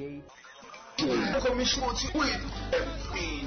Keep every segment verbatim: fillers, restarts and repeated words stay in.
Come shorty with everything.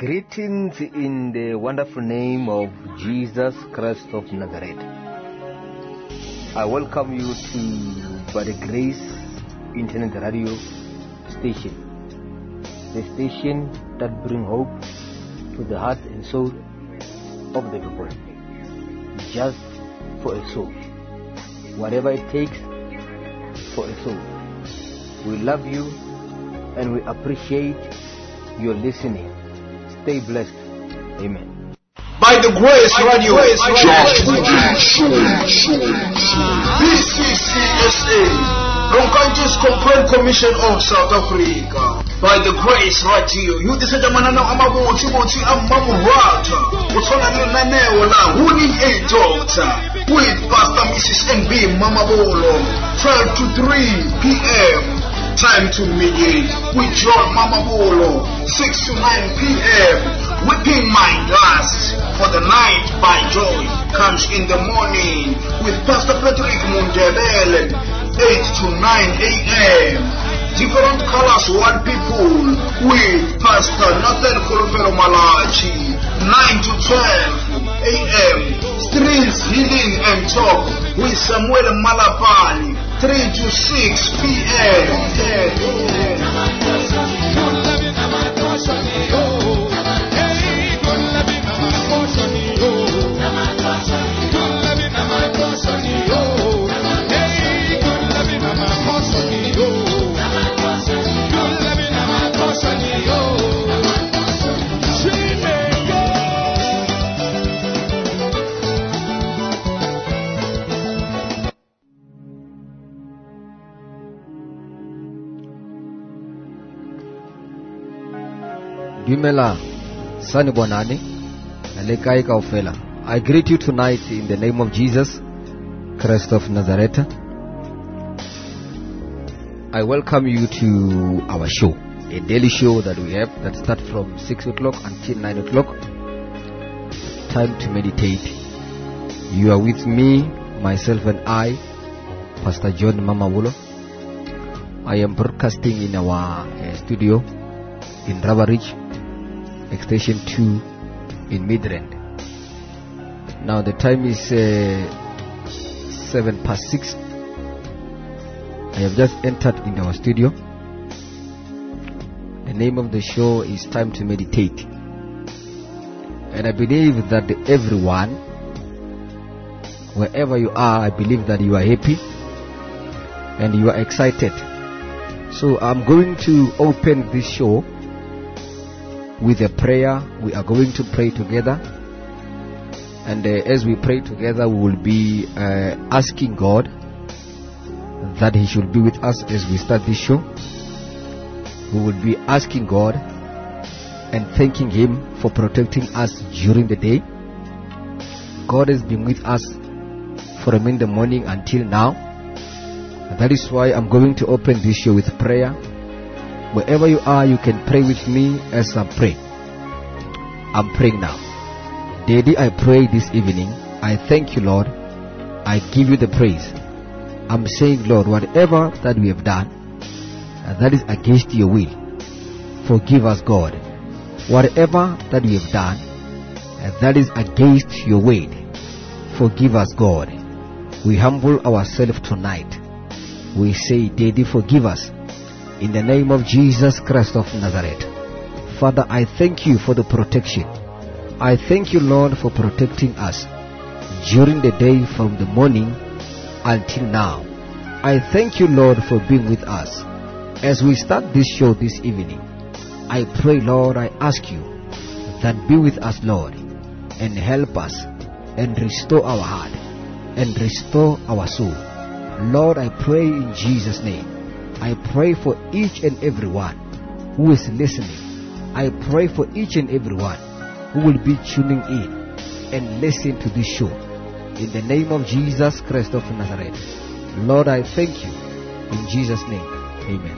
Greetings in the wonderful name of Jesus Christ of Nazareth. I welcome you to By the Grace Internet Radio Station, the station that brings hope to the heart and soul of the people, just for a soul, whatever it takes for a soul. We love you and we appreciate your listening. Stay blessed. Amen. By the Grace Radio, B C C S A, Roncantis Complaint Commission of South Africa. By the Grace Radio, you decide manana amabuchi buchi amamuhata. Utona nene wala huni a doctor with Pastor Missus N B Mamabolo, twelve to three p.m. Time to mediate with John Mamabolo, six to nine p.m. Whipping My Last for the Night by Joy comes in the morning with Pastor Patrick Mundebele, eight to nine a.m. Different colors, one people with Pastor Nathan Kolopero Malachi, nine to twelve a.m. Streets Healing and Talk with Samuel Malapani, three to six p.m. Dumela Sani Bonani Alekai Kaufela. I greet you tonight in the name of Jesus Christ of Nazareth. I welcome you to our show, a daily show that we have that starts from six o'clock until nine o'clock. Time to meditate. You are with me, myself and I, Pastor John Mamawulo. I am broadcasting in our uh, studio in Rabarich, Extension two in Midrand. Now the time is uh, seven past six. I have just entered in our studio. The name of the show is Time to Meditate. And I believe that everyone, wherever you are, I believe that you are happy and you are excited. So I'm going to open this show with a prayer. We are going to pray together, and uh, as we pray together, we will be uh, asking God that He should be with us as we start this show. We will be asking God and thanking Him for protecting us during the day. God has been with us from in the morning until now. And that is why I'm going to open this show with prayer. Wherever you are, you can pray with me as I pray. I'm praying now. Daddy, I pray this evening. I thank you, Lord. I give you the praise. I'm saying, Lord, whatever that we have done, uh, that is against your will, forgive us, God. Whatever that we have done, uh, that is against your will, forgive us, God. We humble ourselves tonight. We say, Daddy, forgive us. In the name of Jesus Christ of Nazareth. Father, I thank you for the protection. I thank you, Lord, for protecting us during the day from the morning until now. I thank you, Lord, for being with us. As we start this show this evening, I pray, Lord, I ask you that be with us, Lord, and help us and restore our heart and restore our soul. Lord, I pray in Jesus' name. I pray for each and every one who is listening. I pray for each and every one who will be tuning in and listen to this show. In the name of Jesus Christ of Nazareth. Lord, I thank you. In Jesus' name, amen.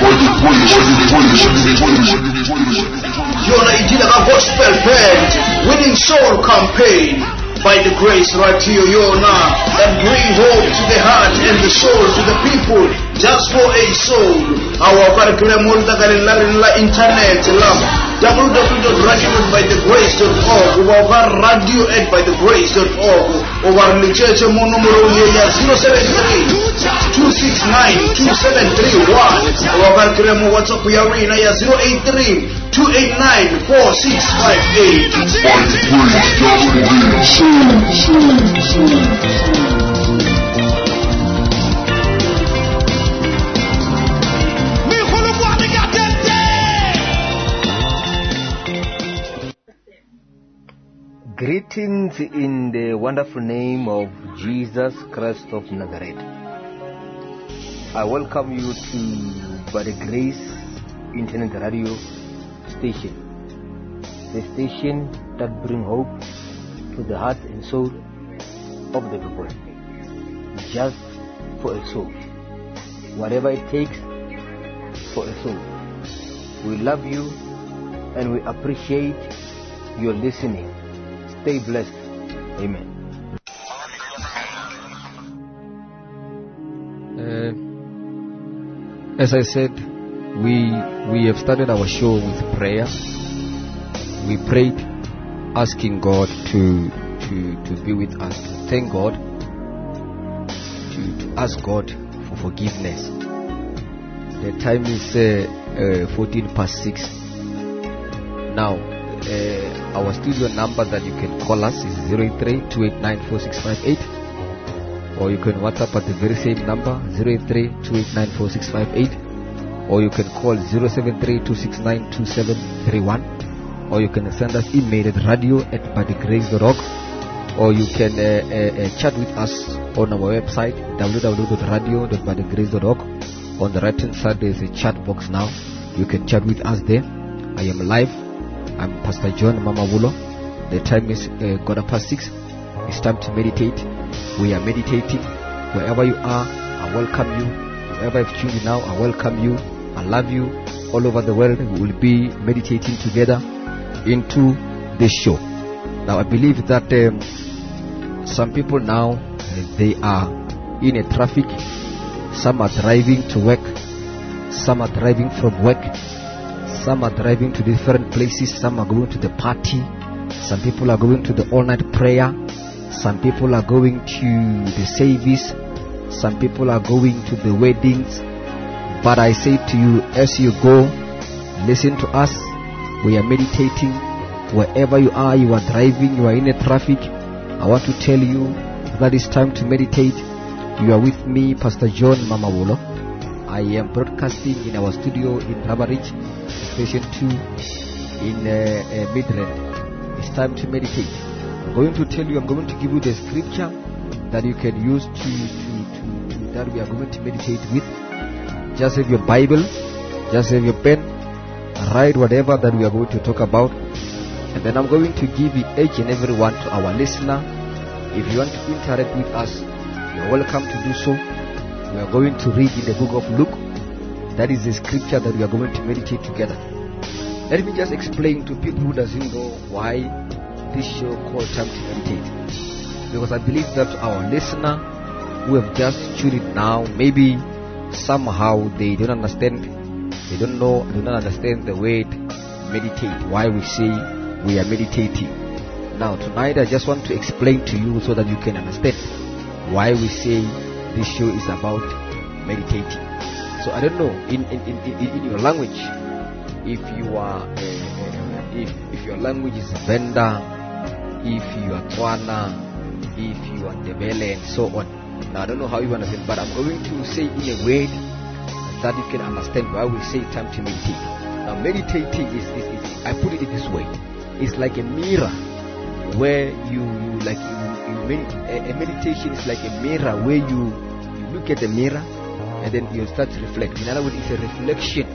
Nigeria Gospel Band winning soul campaign. By the grace right here, you're now that bring hope to the heart and the soul to the people, just for a soul. Our curriculum will la internet lab w w w dot radio by the grace dot org over radio at by the grace dot org over the church mo numero ya zero seven three two six nine two seven three one over curriculum WhatsApp ya arena ya zero eight three two eight nine four six five eight. By the grace soul. Greetings in the wonderful name of Jesus Christ of Nazareth. I welcome you to By the Grace Internet Radio Station, the station that brings hope to the heart and soul of the people, just for a soul, whatever it takes for a soul. We love you and we appreciate your listening. Stay blessed. Amen. Uh, as I said, we we have started our show with prayer. We prayed, asking God to to to be with us, to thank God, to, to ask God for forgiveness. The time is uh, uh, fourteen past six. Now, uh, our studio number that you can call us is zero eight three two eight nine four six five eight, or you can WhatsApp at the very same number zero eight three two eight nine four six five eight, or you can call zero seven three two six nine two seven three one, or you can send us email at radio at by the grace dot org, or you can uh, uh, uh, chat with us on our website w w w dot radio dot by the grace dot org. On the right hand side there is a chat box now. You can chat with us there. I am live. I'm Pastor John Mamawulo. The time is uh, quarter past six. It's time to meditate. We are meditating. Wherever you are, I welcome you. Wherever I've tuned in now, I welcome you. I love you. All over the world, we will be meditating together into this show. Now I believe that um, some people now uh, they are in a traffic. Some are driving to work. Some are driving from work. Some are driving to different places. Some are going to the party. Some people are going to the all-night prayer. Some people are going to the service. Some people are going to the weddings. But I say to you, as you go, listen to us. We are meditating. Wherever you are, you are driving, you are in a traffic, I want to tell you that it's time to meditate. You are with me, Pastor John Mamawulo. I am broadcasting in our studio in Rabarich, Station two in uh, uh, Midland. It's time to meditate. I'm going to tell you, I'm going to give you the scripture that you can use to, to, to, to that we are going to meditate with. Just have your Bible, just have your pen, write whatever that we are going to talk about. And then I'm going to give each and every one to our listener. If you want to interact with us, you're welcome to do so. We are going to read in the book of Luke. That is the scripture that we are going to meditate together. Let me just explain to people who doesn't know why this show called Time to Meditate. Because I believe that our listener who have just tuned in now, maybe somehow they don't understand, they don't know, do not understand the word meditate, why we say we are meditating. Now tonight I just want to explain to you so that you can understand why we say this show is about meditating. So I don't know, in in, in, in, in your language, if you are uh, uh, if, if your language is Venda, if you are Tswana, if you are Ndebele and so on. Now I don't know how you understand, but I'm going to say in a way that you can understand why we say time to meditate. Now meditating is, is, is I put it this way, it's like a mirror where you, you like you, you med- a, a meditation is like a mirror where you, you look at the mirror and then you start to reflect. In other words, it's a reflection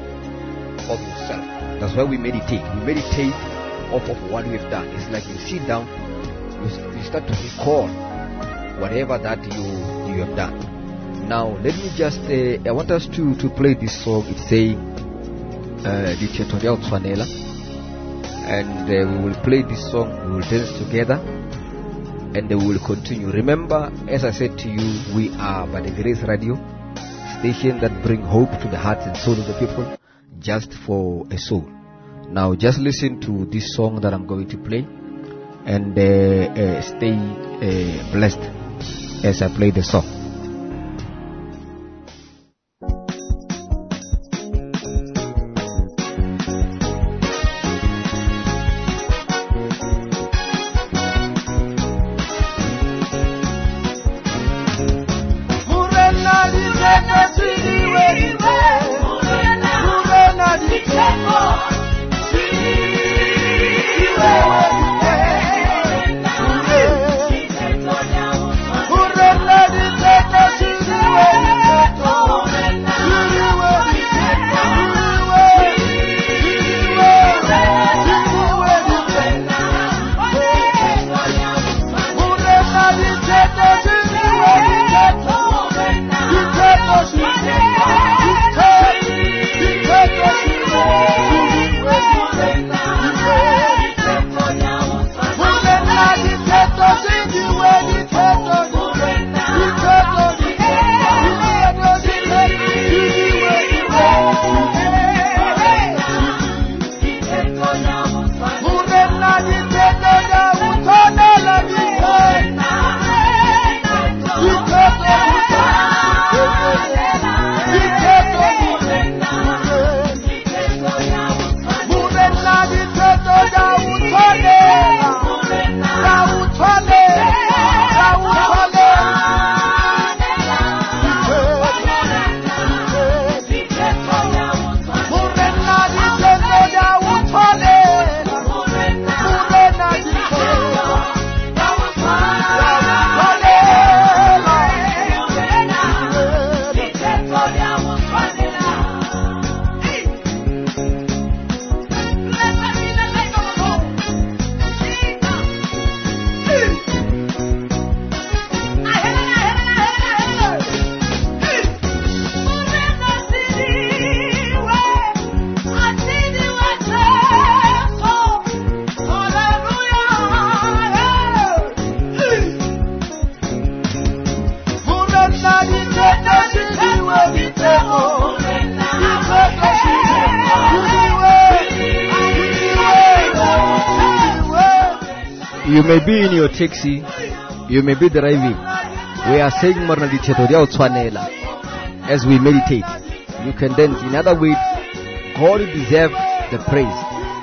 of yourself. That's why we meditate. We meditate off of what we've done. It's like you sit down, you, you start to recall whatever that you you have done. Now, let me just, uh, I want us to, to play this song. It's saying, uh, Dictatorial Tshwanela. And uh, we will play this song, we will dance together, and we will continue. Remember, as I said to you, we are by the Grace Radio, station that bring hope to the hearts and souls of the people, just for a soul. Now, just listen to this song that I'm going to play, and uh, uh, stay uh, blessed as I play the song. You may be in your taxi, you may be driving. We are saying Morna Dictatorial Tshwanela as we meditate. You can dance. In other words, God deserves the praise.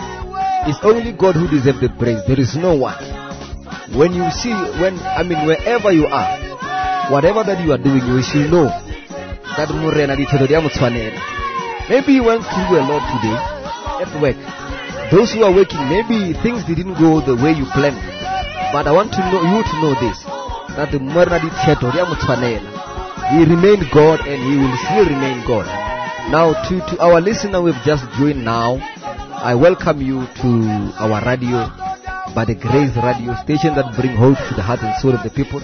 It's only God who deserves the praise. There is no one. When you see, when I mean, wherever you are, whatever that you are doing, you should know that Morena Dictatorial Tshwanela. Maybe you went through a lot today at work. Those who are working, maybe things didn't go the way you planned. But I want to know you to know this, that the Morena Dictatorial Tshwanela, He remained God and He will still remain God. Now, to, to our listener we've just joined now, I welcome you to our radio, by the Grace Radio station that bring hope to the heart and soul of the people.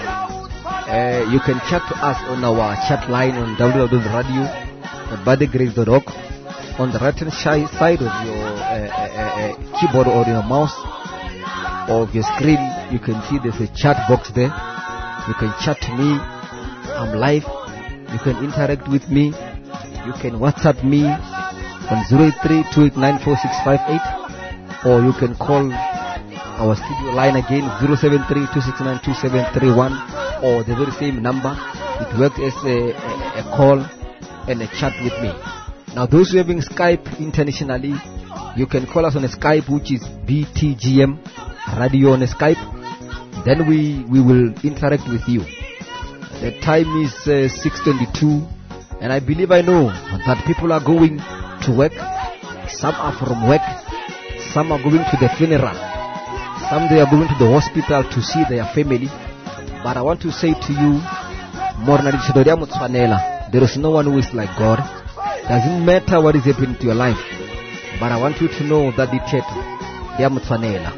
Uh, you can chat to us on our chat line on w w w dot radio dot by the grace dot org. On the right hand side of your uh, uh, uh, keyboard or your mouse or of your screen, you can see there's a chat box there. You can chat to me. I'm live. You can interact with me. You can WhatsApp me on zero eight three two eight nine four six five eight, or you can call our studio line again, zero seven three two six nine two seven three one, or the very same number. It works as a, a, a call and a chat with me. Now, those who are having Skype internationally, you can call us on a Skype, which is B T G M Radio on a Skype. Then we, we will interact with you. The time is uh, six twenty-two, and I believe I know that people are going to work. Some are from work. Some are going to the funeral. Some they are going to the hospital to see their family. But I want to say to you, Morna Dictatorial Tshwanela, there is no one who is like God. Doesn't matter what is happening to your life, but I want you to know that the church, they are Tshwanela.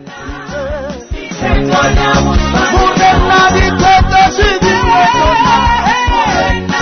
Tshwanela.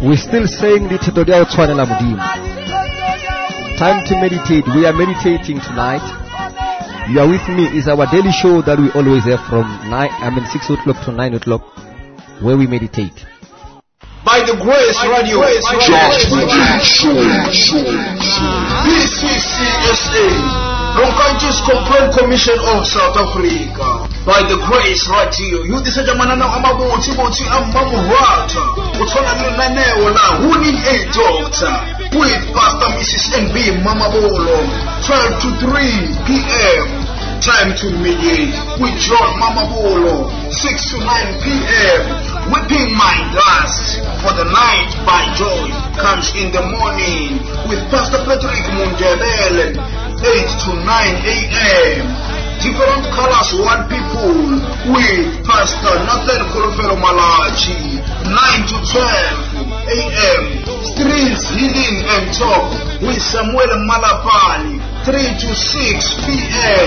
We're still saying the tutorial Twanela Mudim. Time to meditate. We are meditating tonight. You are with me. It's our daily show that we always have from nine, I mean six o'clock to nine o'clock, where we meditate. By the Grace Radio, B C C S A, Ronkanji's Complaint Commission of South Africa. By the Grace Radio, you decide manana amabuti buti amamuhata. Utona mnanewo la who need a doctor with Pastor Missus N B Mamabolo, twelve to three p.m. Time to mediate with John Mamabolo, six to nine p.m. Whipping My Dust for the Night by Joy comes in the morning with Pastor Patrick Mundebele, eight to nine a.m. Different colors, one people with Pastor Nathan Kolofelo Malachi, nine to twelve a.m. Streets Healing and Talk with Samuel Malapani, three to six p.m.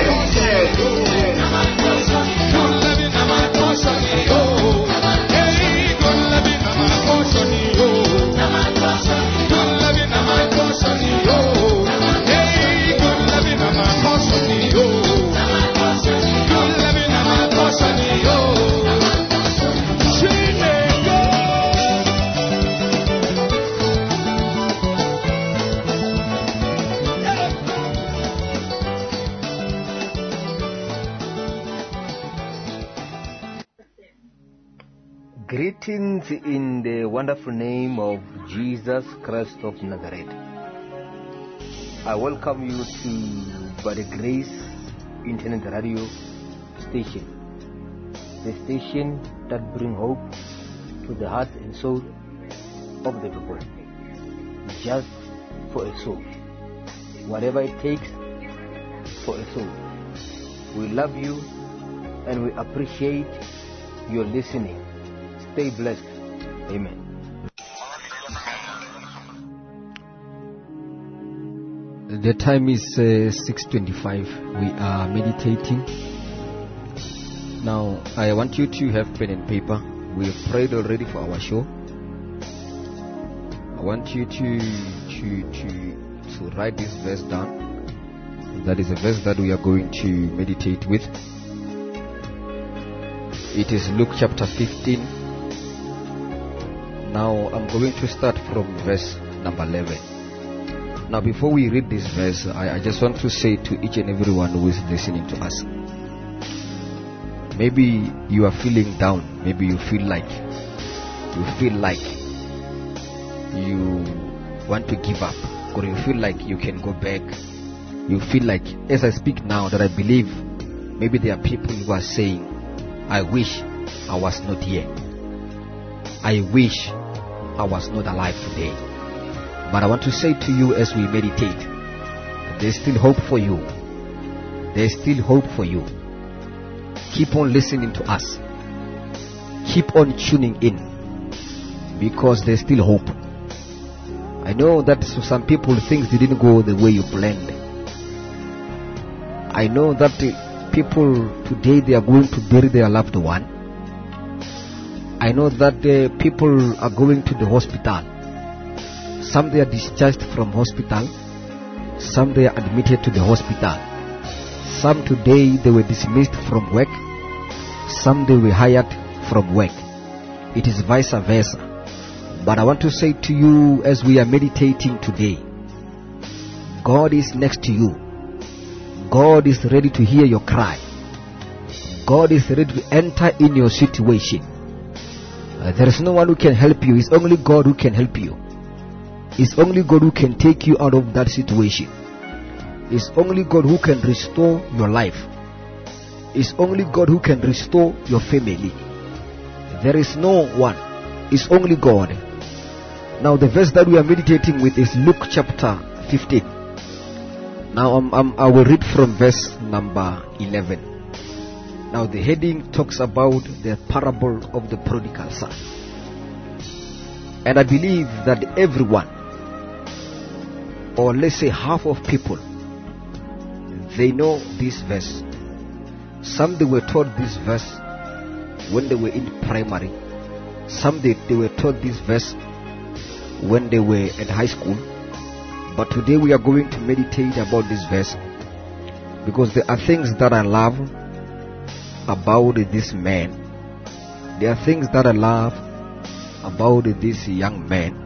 Greetings in the wonderful name of Jesus Christ of Nazareth. I welcome you to By the Grace Internet Radio Station, the station that brings hope to the heart and soul of the people, just for a soul, whatever it takes for a soul. We love you and we appreciate your listening. Stay blessed. Amen. The time is uh, six twenty-five. We are meditating. Now, I want you to have pen and paper. We have prayed already for our show. I want you to to to to write this verse down. That is a verse that we are going to meditate with. It is Luke chapter fifteen. Now I'm going to start from verse number eleven. Now before we read this verse, I, I just want to say to each and everyone who is listening to us, maybe you are feeling down, maybe you feel like you feel like you want to give up, or you feel like you can go back. You feel like, as I speak now, that I believe maybe there are people who are saying, I wish I was not here. I wish I was not alive today. But I want to say to you as we meditate, there's still hope for you. There's still hope for you. Keep on listening to us. Keep on tuning in, because there's still hope. I know that some people things didn't go the way you planned. I know that people today, they are going to bury their loved one. I know that the people are going to the hospital. Some they are discharged from hospital. Some they are admitted to the hospital. Some today they were dismissed from work. Some they were hired from work. It is vice versa. But I want to say to you as we are meditating today, God is next to you. God is ready to hear your cry. God is ready to enter in your situation. Uh, there is no one who can help you. It's only God who can help you. It's only God who can take you out of that situation. It's only God who can restore your life. It's only God who can restore your family. There is no one. It's only God. Now the verse that we are meditating with is Luke chapter fifteen. Now um, um, I will read from verse number eleven. Now the heading talks about the parable of the prodigal son. And I believe that everyone, or let's say half of people, they know this verse. Some they were taught this verse when they were in primary. Some they, they were taught this verse when they were at high school. But today we are going to meditate about this verse, because there are things that I love about this man. There are things that I love about this young man.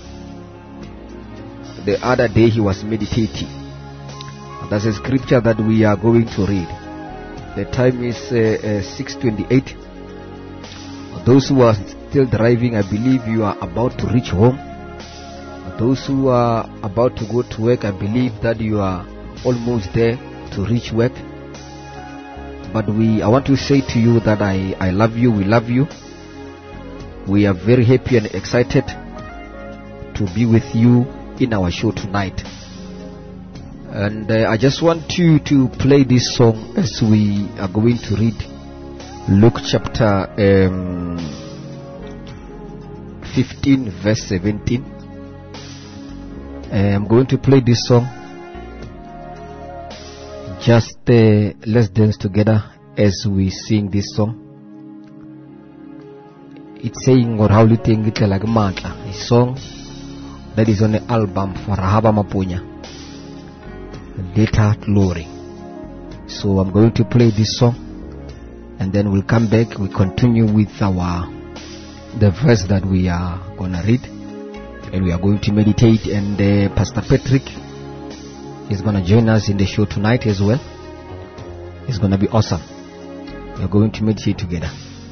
The other day he was meditating. There's a scripture that we are going to read. The time is uh, uh, six twenty-eight. Those who are still driving, I believe you are about to reach home. Those who are about to go to work, I believe that you are almost there to reach work. But we, I want to say to you that I, I love you, we love you. We are very happy and excited to be with you in our show tonight. And uh, I just want you to play this song as we are going to read Luke chapter um, fifteen verse seventeen. uh, I'm going to play this song. Just uh, let's dance together as we sing this song. It's saying or how you think it like Matla, a song that is on the album for Rahaba Mapunya, Later Glory. So I'm going to play this song, and then we'll come back. We continue with our the verse that we are gonna read, and we are going to meditate. And uh, Pastor Patrick is gonna join us in the show tonight as well. It's gonna be awesome. We are going to meditate together.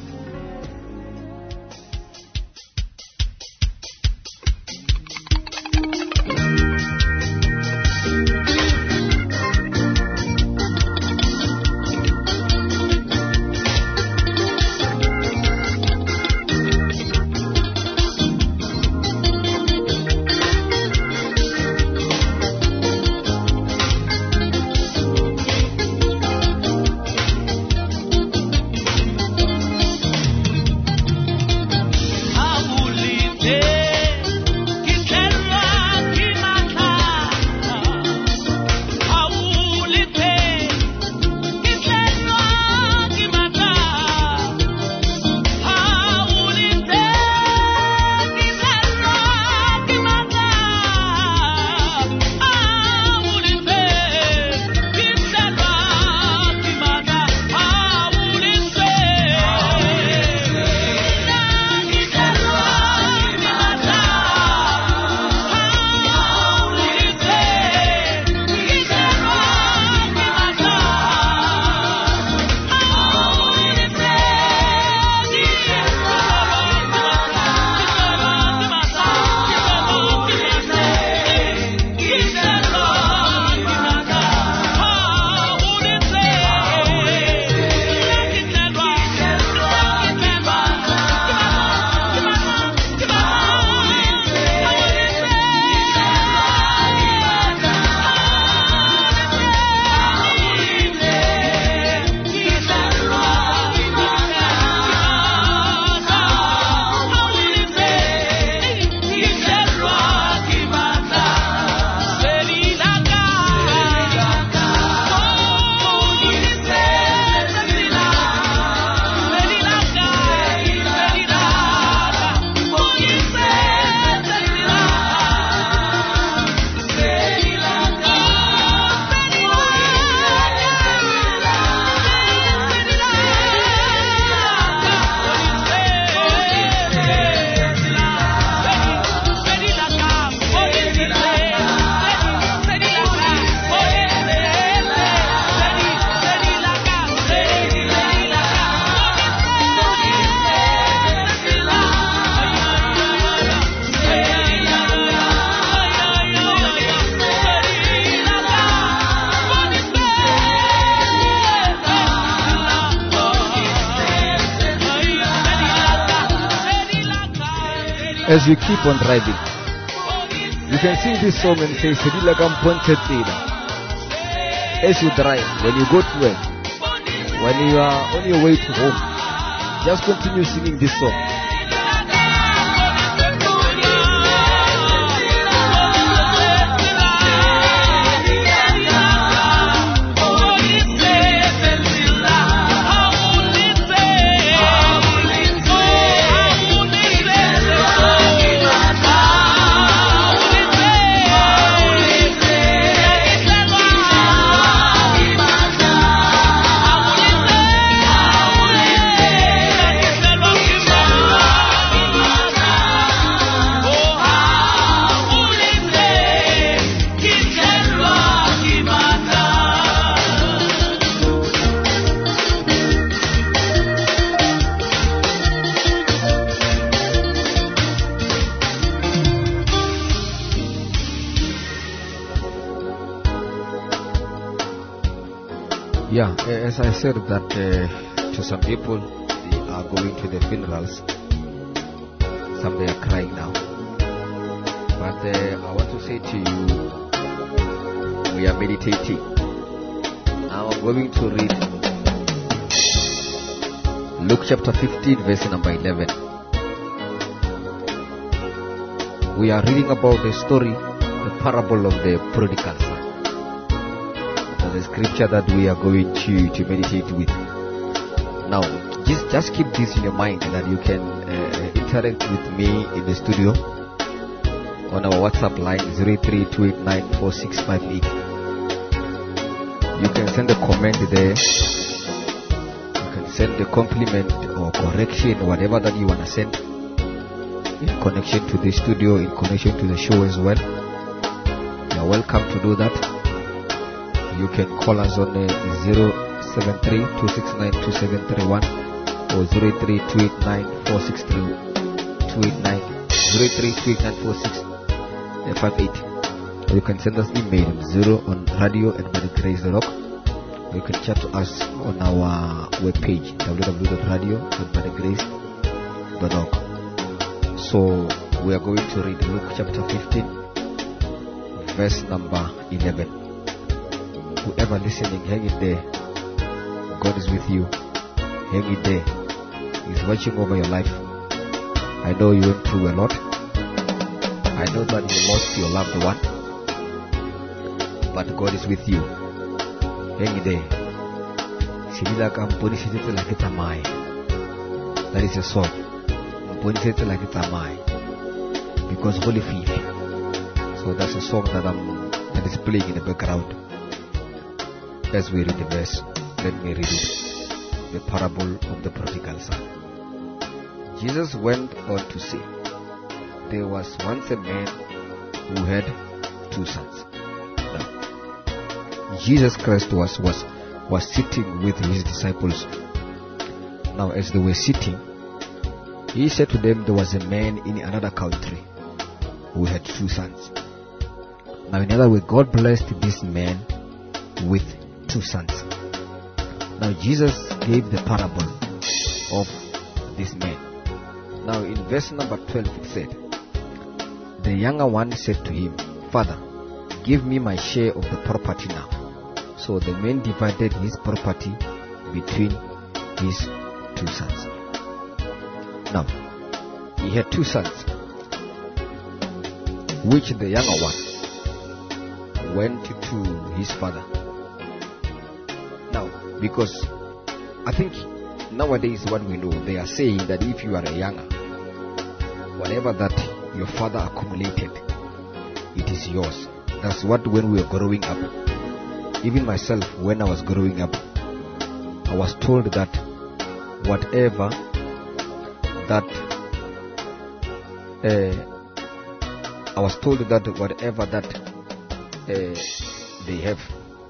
As you keep on driving, you can sing this song and say, Sedila Kamponte Tida. As you drive, when you go to work, when you are on your way to home, just continue singing this song. Oh, Yeah, a- as I said that uh, to some people they are going to the funerals, some they are crying now. But uh, I want to say to you, we are meditating. Now I'm going to read Luke chapter fifteen, verse number eleven. We are reading about the story, the parable of the prodigal son. The scripture that we are going to, to meditate with. Now, just, just keep this in your mind that you can uh, interact with me in the studio on our WhatsApp line zero three two eight nine four six five eight. You can send a comment there. You can send a compliment or correction or whatever that you want to send in connection to the studio, in connection to the show as well. You are welcome to do that. You can call us on uh, zero seven three two six nine two seven three one or zero three two eight nine four six three two eight nine zero three two eight nine four six five eight. Or you can send us email zero on radio at grace dot org. Or you can chat to us on our webpage w w w dot radio dot grace dot org. So we are going to read Luke chapter fifteen, verse number eleven. Whoever listening, hang it there. God is with you. Hang it there. He's watching over your life. I know you went through a lot. I know that you lost your loved one. But God is with you. Hang it there. That is a song. Because Holy Faith. So that's a song that, I'm, that is playing in the background. As we read the verse, let me read it. The parable of the prodigal son. Jesus went on to say, there was once a man who had two sons. Now, Jesus Christ was, was, was sitting with his disciples. Now, as they were sitting, he said to them, there was a man in another country who had two sons. Now, in other words, God blessed this man with two sons. Now Jesus gave the parable of this man. Now in verse number twelve it said, the younger one said to him, Father, give me my share of the property now. So the man divided his property between his two sons. Now he had two sons, which the younger one went to his father. Now, because I think nowadays what we know, they are saying that if you are a younger, whatever that your father accumulated, it is yours. That's what when we were growing up. Even myself, when I was growing up, I was told that whatever that uh, I was told that whatever that uh, they have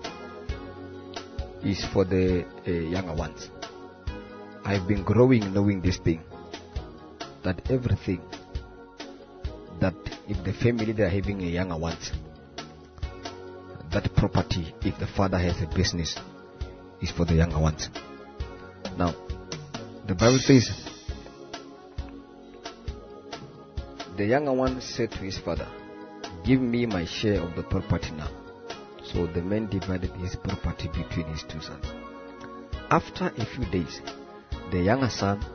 is for the uh, younger ones. I've been growing knowing this thing, that everything that if the family they are having a younger ones, that property, if the father has a business, is for the younger ones. Now, the Bible says, the younger one said to his father, give me my share of the property now. So the man divided his property between his two sons. After a few days, the younger son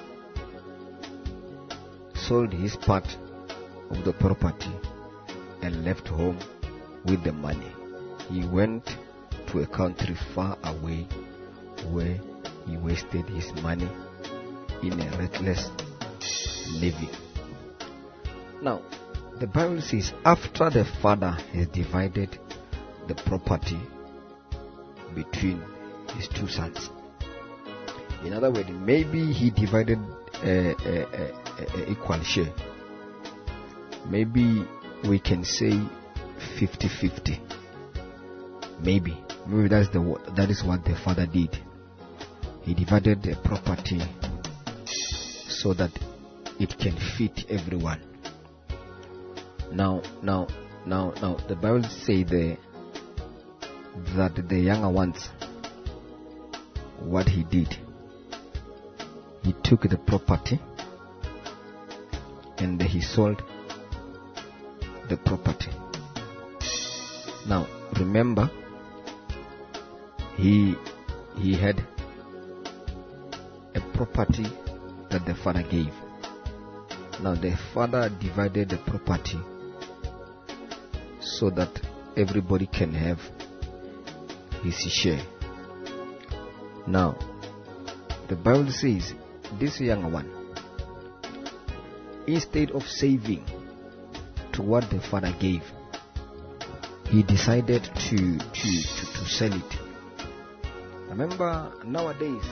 sold his part of the property and left home with the money. He went to a country far away where he wasted his money in a reckless living. Now, the Bible says after the father has divided the property between his two sons. In other words, maybe he divided a, a, a, a equal share. Maybe we can say fifty-fifty. Maybe. Maybe that's the that is what the father did. He divided the property so that it can fit everyone. Now, now, now, now, the Bible says the that the younger ones what he did, he took the property and he sold the property. Now remember, he he had a property that the father gave. Now the father divided the property so that everybody can have his share. Now the Bible says this young one, instead of saving to what the father gave, he decided to to, to, to sell it. Remember, nowadays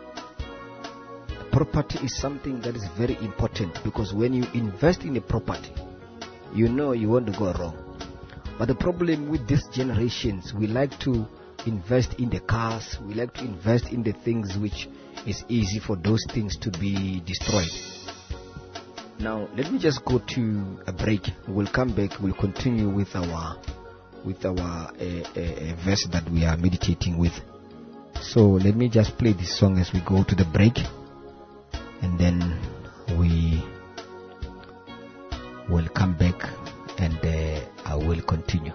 property is something that is very important, because when you invest in a property, you know you want to go wrong. But the problem with these generations, we like to invest in the cars, we like to invest in the things which is easy for those things to be destroyed. Now let me just go to a break. We'll come back, we'll continue with our with our uh, uh, verse that we are meditating with. So let me just play this song as we go to the break, and then we will come back and uh, I will continue.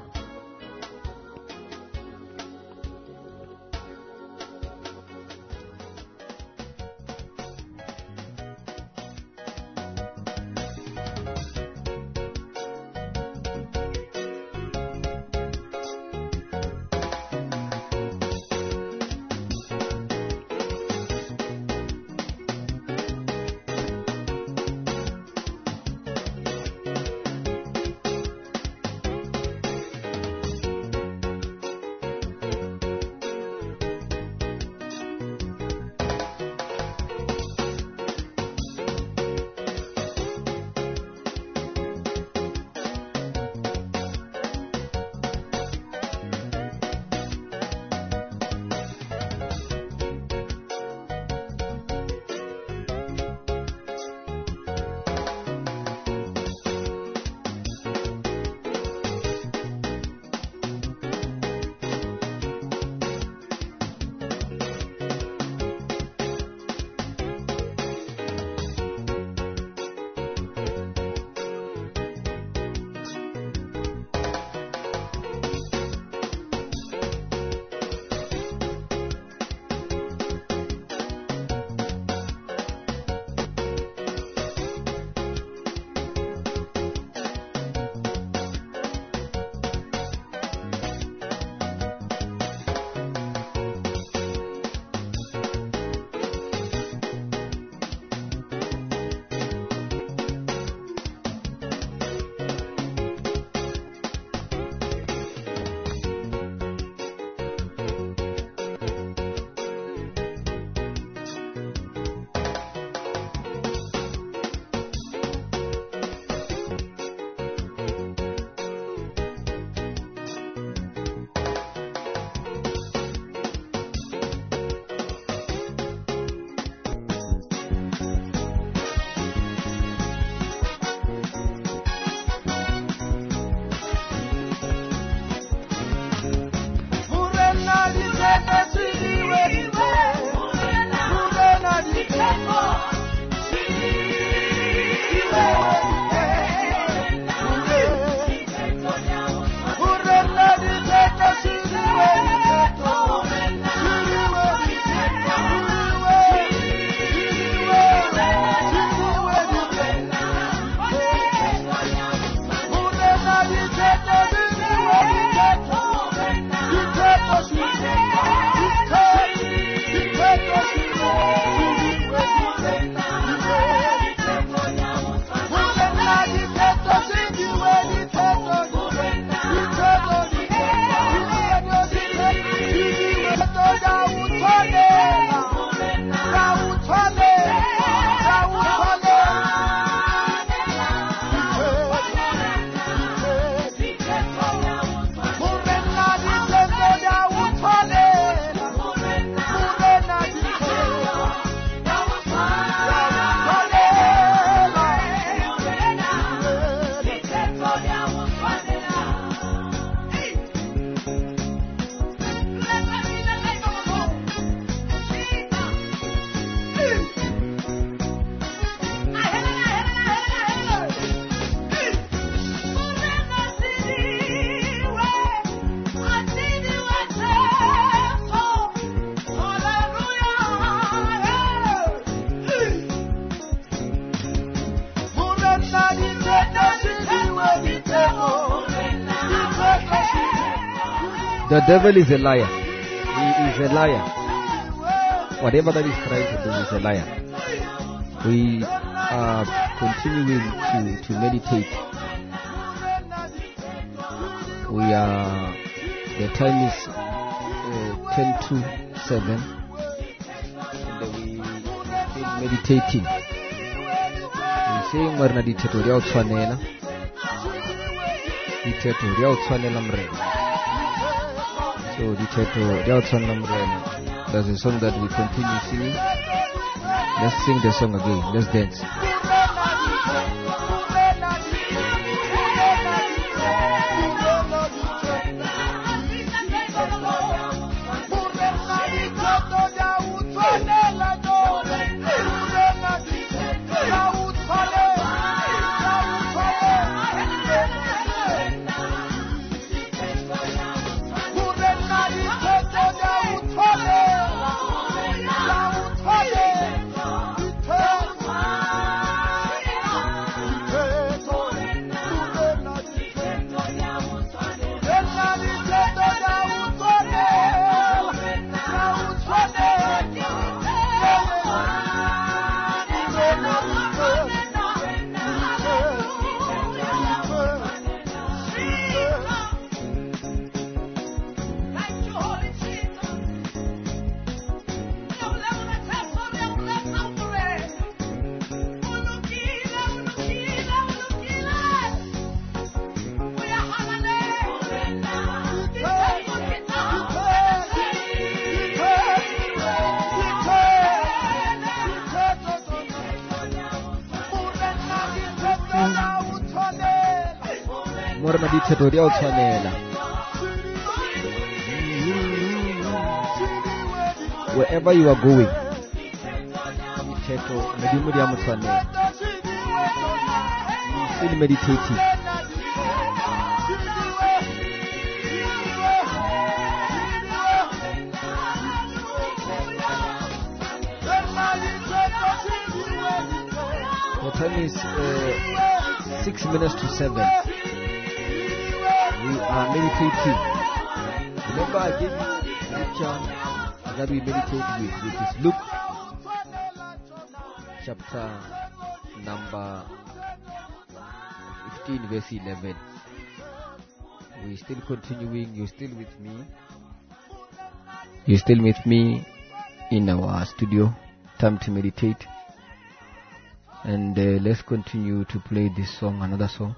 The devil is a liar. He is a liar. Whatever that he's trying to do is a liar. We are continuing to, to meditate. We are, the time is uh, ten to seven, and we are still meditating. We're saying Marna di Teturia Utswanela. Di Teturia Utswanela Mrena. So di Teturia Utswanela Mrena. That's a song that we continue singing. Let's sing the song again. Let's dance. Wherever you are going, still meditating. The time is uh, six minutes to seven. We are meditating. Remember, I gave you scripture that we meditate with, which is Luke chapter number fifteen, verse eleven. We're still continuing. You're still with me. You're still with me in our studio. Time to meditate. And uh, let's continue to play this song, another song.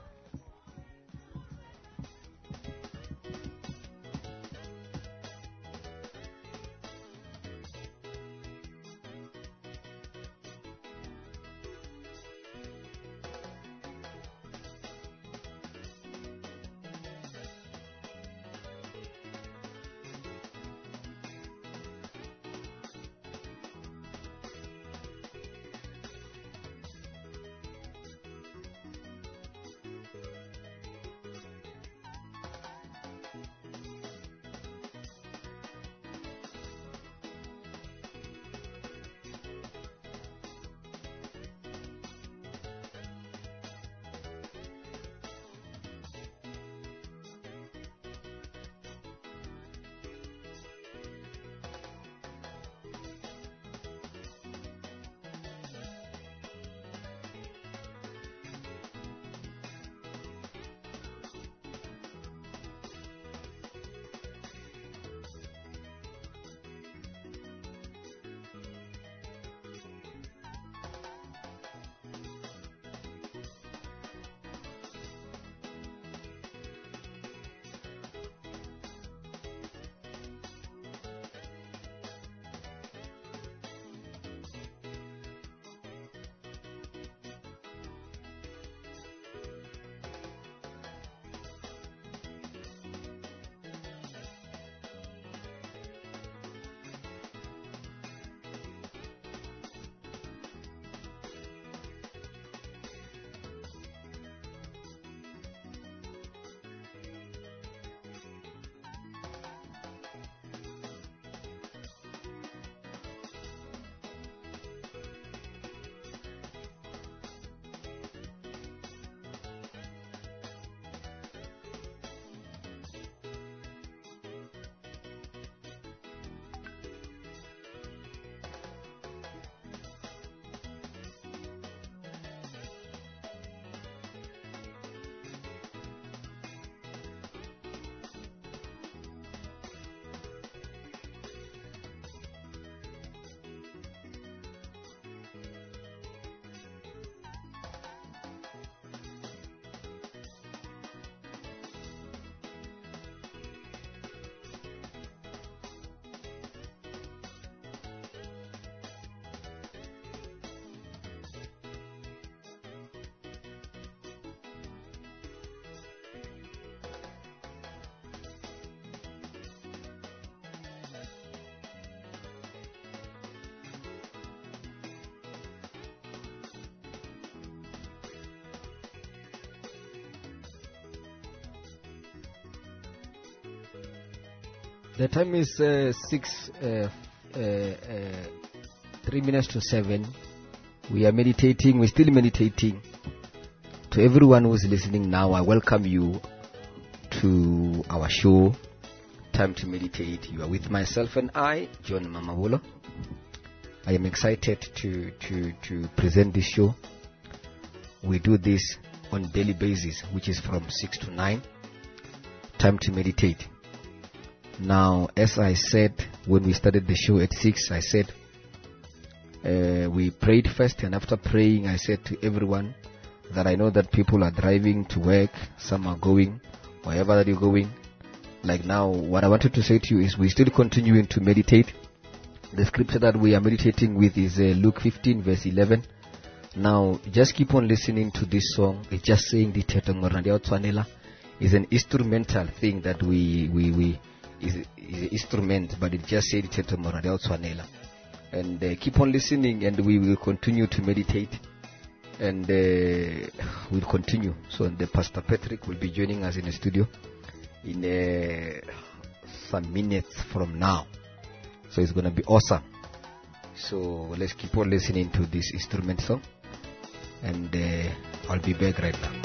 The time is uh, six, uh, uh, uh, three minutes to seven. We are meditating. We're still meditating. To everyone who's listening now, I welcome you to our show, Time to Meditate. You are with myself and I, John Mamabolo. I am excited to, to, to present this show. We do this on a daily basis, which is from six to nine. Time to Meditate. Now, as I said when we started the show at six, I said uh, we prayed first, and after praying, I said to everyone that I know that people are driving to work, some are going, wherever that you're going. Like now, what I wanted to say to you is we're still continuing to meditate. The scripture that we are meditating with is uh, Luke fifteen, verse eleven. Now, just keep on listening to this song. It's just saying the Tetomornadia Twanela is an instrumental thing that we, we, we, is, is an instrument, but it just said Tetomornadia Twanela. And uh, keep on listening, and we will continue to meditate. And uh, we'll continue. So the Pastor Patrick will be joining us in the studio in uh, some minutes from now. So it's going to be awesome. So let's keep on listening to this instrument song, and uh, I'll be back right now.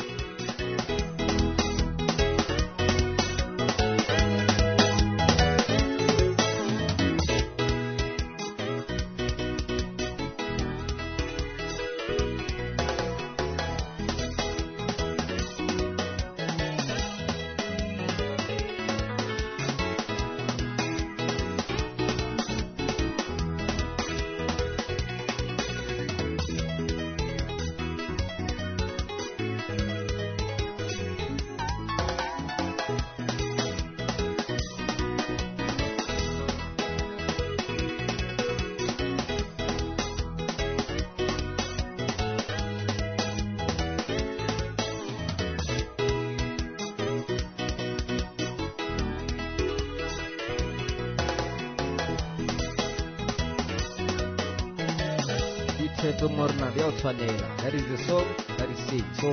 That is the song that is sing. So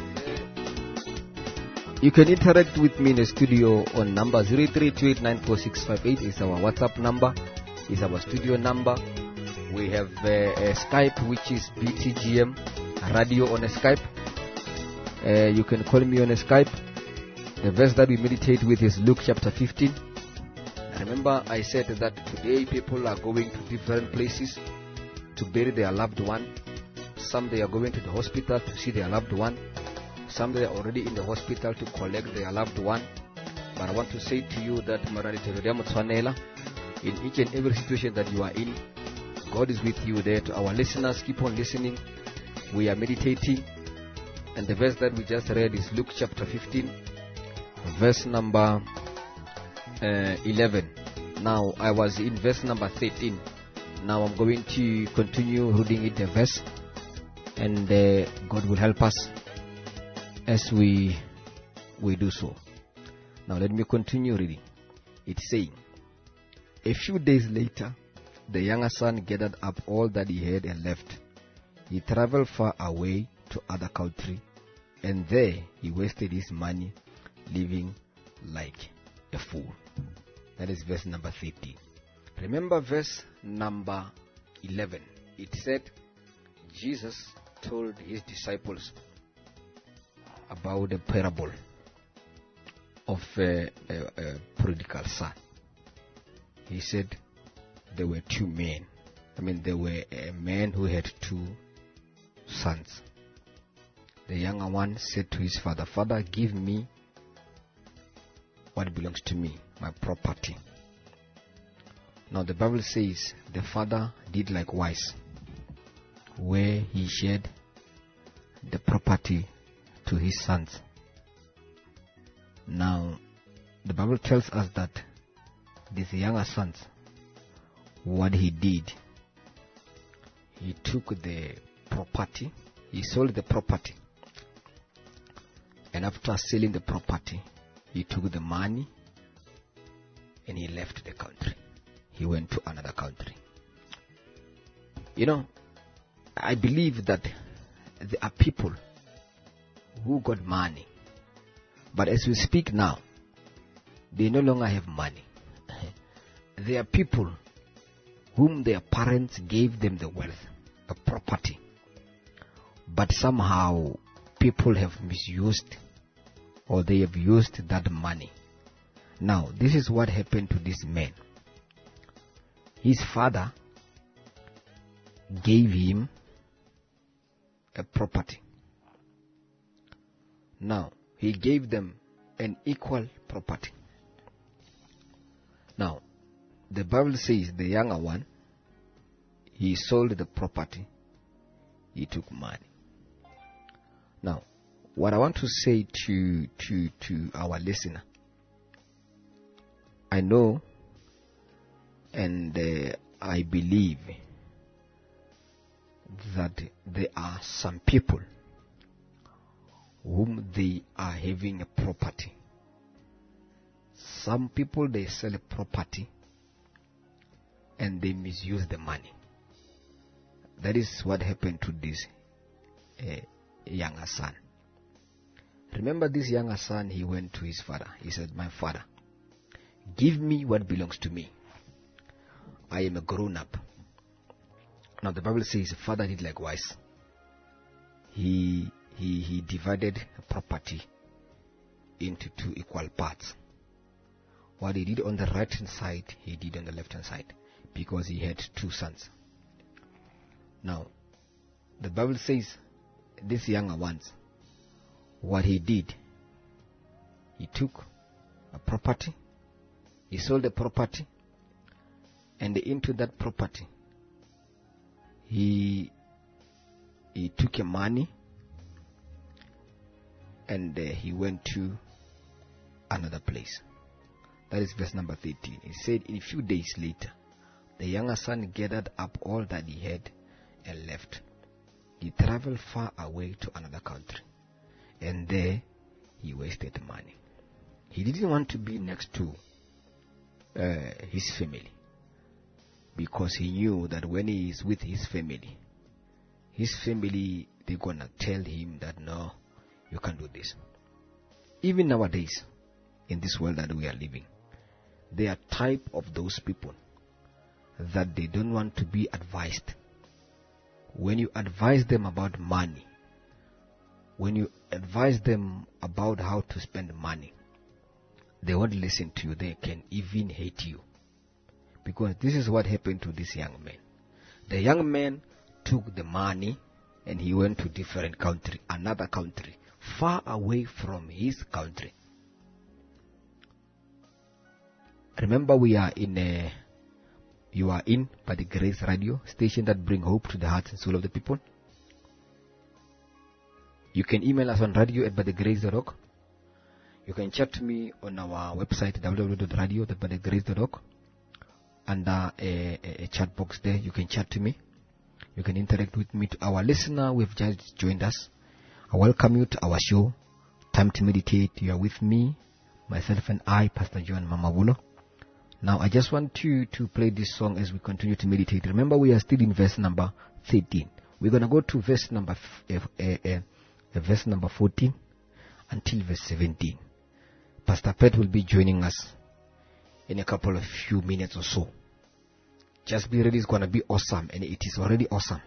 you can interact with me in the studio on number zero three two eight nine four six five eight is our WhatsApp number, is our studio number. We have uh, a Skype, which is B T G M Radio on a Skype. Uh, you can call me on a Skype. The verse that we meditate with is Luke chapter fifteen. And remember, I said that today people are going to different places to bury their loved one. Some they are going to the hospital to see their loved one. Some they are already in the hospital to collect their loved one. But I want to say to you that in each and every situation that you are in, God is with you there. To our listeners, keep on listening. We are meditating. And the verse that we just read is Luke chapter fifteen, verse number uh, eleven. Now, I was in verse number thirteen. Now I'm going to continue reading it, the verse. And uh, God will help us as we we do so. Now let me continue reading. It's saying, a few days later, the younger son gathered up all that he had and left. He traveled far away to other country, and there he wasted his money living like a fool. That is verse number thirteen. Remember verse number eleven. It said, Jesus told his disciples about the parable of a, a, a prodigal son. He said there were two men. I mean, there were a man who had two sons. The younger one said to his father, Father, give me what belongs to me, my property. Now the Bible says the father did likewise, where he shared the property to his sons. Now, the Bible tells us that these younger sons, what he did, he took the property, he sold the property, and after selling the property, he took the money and he left the country. He went to another country. You know, I believe that there are people who got money, but as we speak now, they no longer have money. there are people whom their parents gave them the wealth, the property, but somehow people have misused or they have used that money. Now, this is what happened to this man. His father gave him a property. Now, he gave them an equal property. Now, the Bible says the younger one, he sold the property, he took money. Now, what I want to say to to to our listener, I know and uh, I believe that there are some people whom they are having a property. Some people, they sell a property and they misuse the money. That is what happened to this uh, younger son. Remember, this younger son, he went to his father. He said, "My father, give me what belongs to me. I am a grown up." Now the Bible says the father did likewise. He he he divided the property into two equal parts. What he did on the right hand side, he did on the left hand side, because he had two sons. Now, the Bible says these younger ones, what he did, he took a property, he sold the property, and into that property, he he took a money, and uh, he went to another place. That is verse number thirteen. He said, in a few days later, the younger son gathered up all that he had and left. He traveled far away to another country, and there he wasted money. He didn't want to be next to uh, his family, because he knew that when he is with his family, his family, they're gonna tell him that no, you can't do this. Even nowadays, in this world that we are living, they are type of those people that they don't want to be advised. When you advise them about money, when you advise them about how to spend money, they won't listen to you. They can even hate you. Because this is what happened to this young man. The young man took the money and he went to different country, another country, far away from his country. Remember, we are in a, you are in by the Grace Radio station that bring hope to the hearts and soul of the people. You can email us on radio at by the grace dot org. You can chat to me on our website w w w dot radio dot by the grace dot org. Under a, a, a chat box there, you can chat to me. You can interact with me. To our listener who have just joined us, I welcome you to our show, Time to Meditate. You are with me, myself and I, Pastor John Mamavulo. Now, I just want you to play this song as we continue to meditate. Remember, we are still in verse number thirteen. We're going to go to verse number f- uh, uh, uh, verse number fourteen until verse seventeen. Pastor Pet will be joining us in a couple of few minutes or so. Just be ready. It's going to be awesome, and it is already awesome.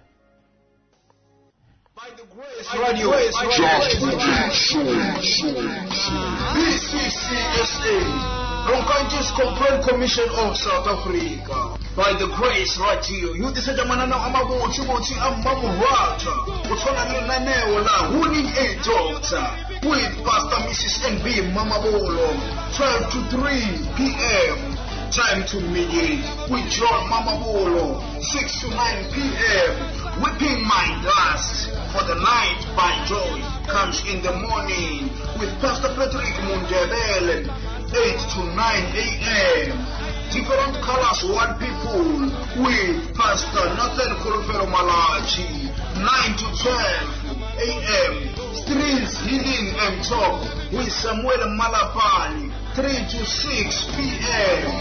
By the Grace Radio, B C C S A. Ronkanjis Complaint Commission of South Africa. By the Grace Radio, you decide manana amabu chibuchi amamu wata. Utona nene wala winning a doctor with Pastor Missus N B Mamabolo. twelve to three p.m. Time to mediate with John Mamabolo. six to nine p.m. Whipping my dust for the night by joy comes in the morning with Pastor Patrick Mundebele. eight to nine a.m. Different colors, one people with Pastor Nathan Kurufero Malachi. nine to twelve a.m. Streams Healing and Talk with Samuel Malapani. three to six p.m.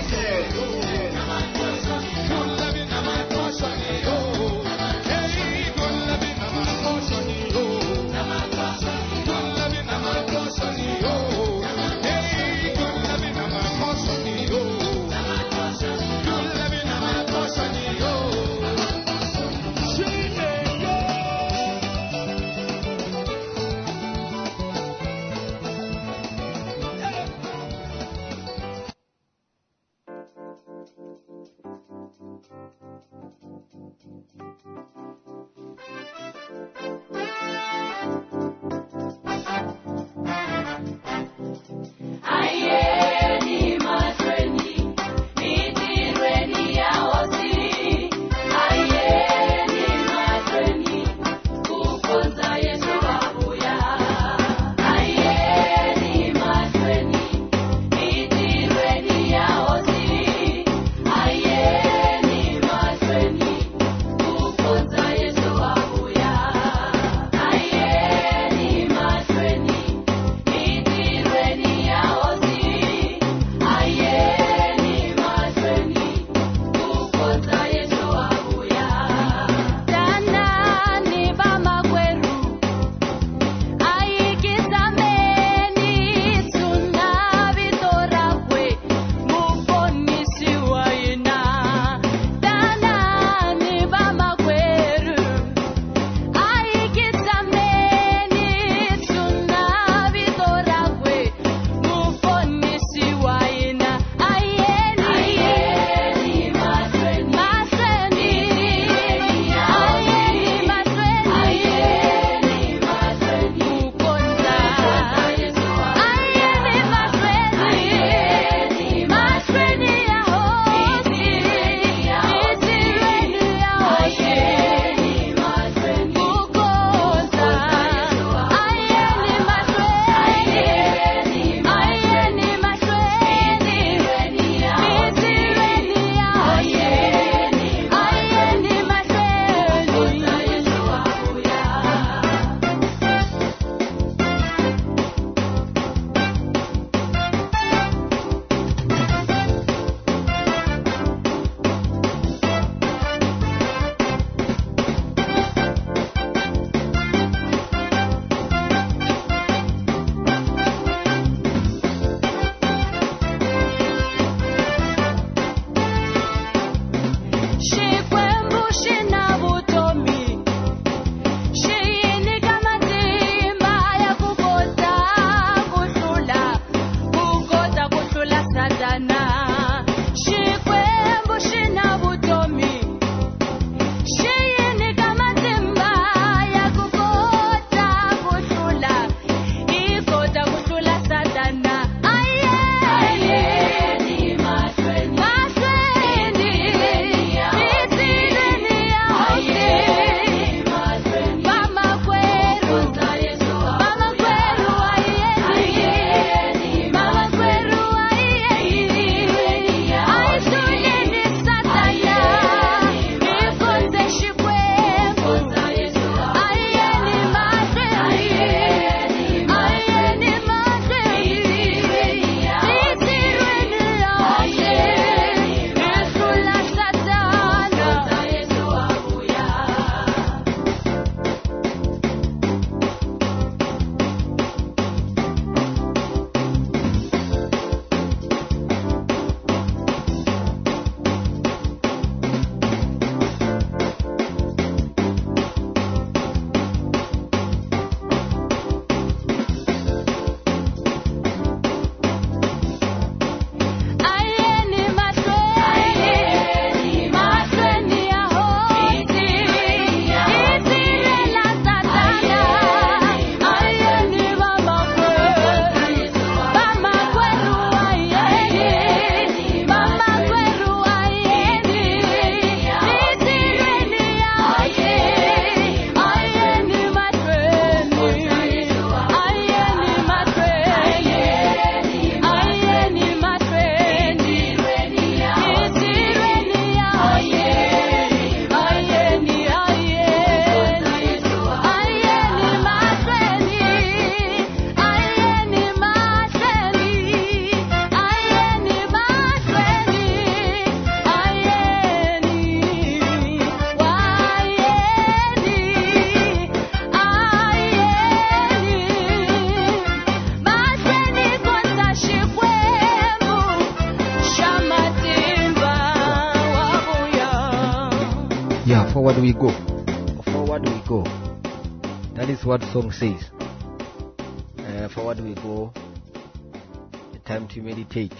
Yeah, forward we go. Forward we go. That is what song says. Uh, forward we go. Time to meditate.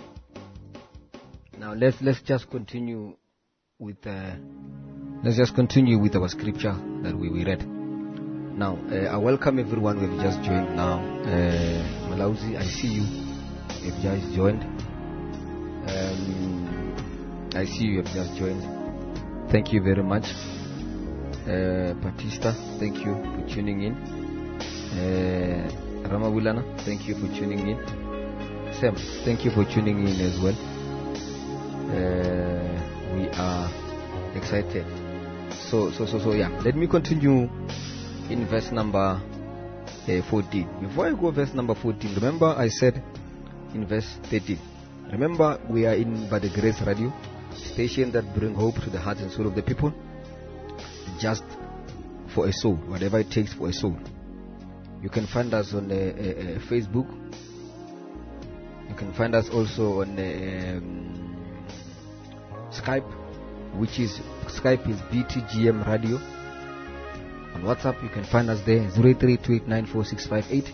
Now let's let's just continue with uh, let's just continue with our scripture that we, we read. Now uh, I welcome everyone who have just joined now. Uh, Malauzi, I see you. You have just joined. Um, I see you have just joined. Thank you very much. Uh, Batista, thank you for tuning in. Uh, Rama Wilana, thank you for tuning in. Sam, thank you for tuning in as well. Uh, we are excited. So, so, so, so, yeah. Let me continue in verse number uh, fourteen. Before I go verse number fourteen, remember I said in verse thirteen. Remember we are in By the Grace Radio, station that bring hope to the heart and soul of the people. Just for a soul, whatever it takes for a soul. You can find us on uh, uh, Facebook. You can find us also on uh, um, Skype, which is Skype is B T G M Radio. On WhatsApp, you can find us there, zero eight three two eight nine four six five eight.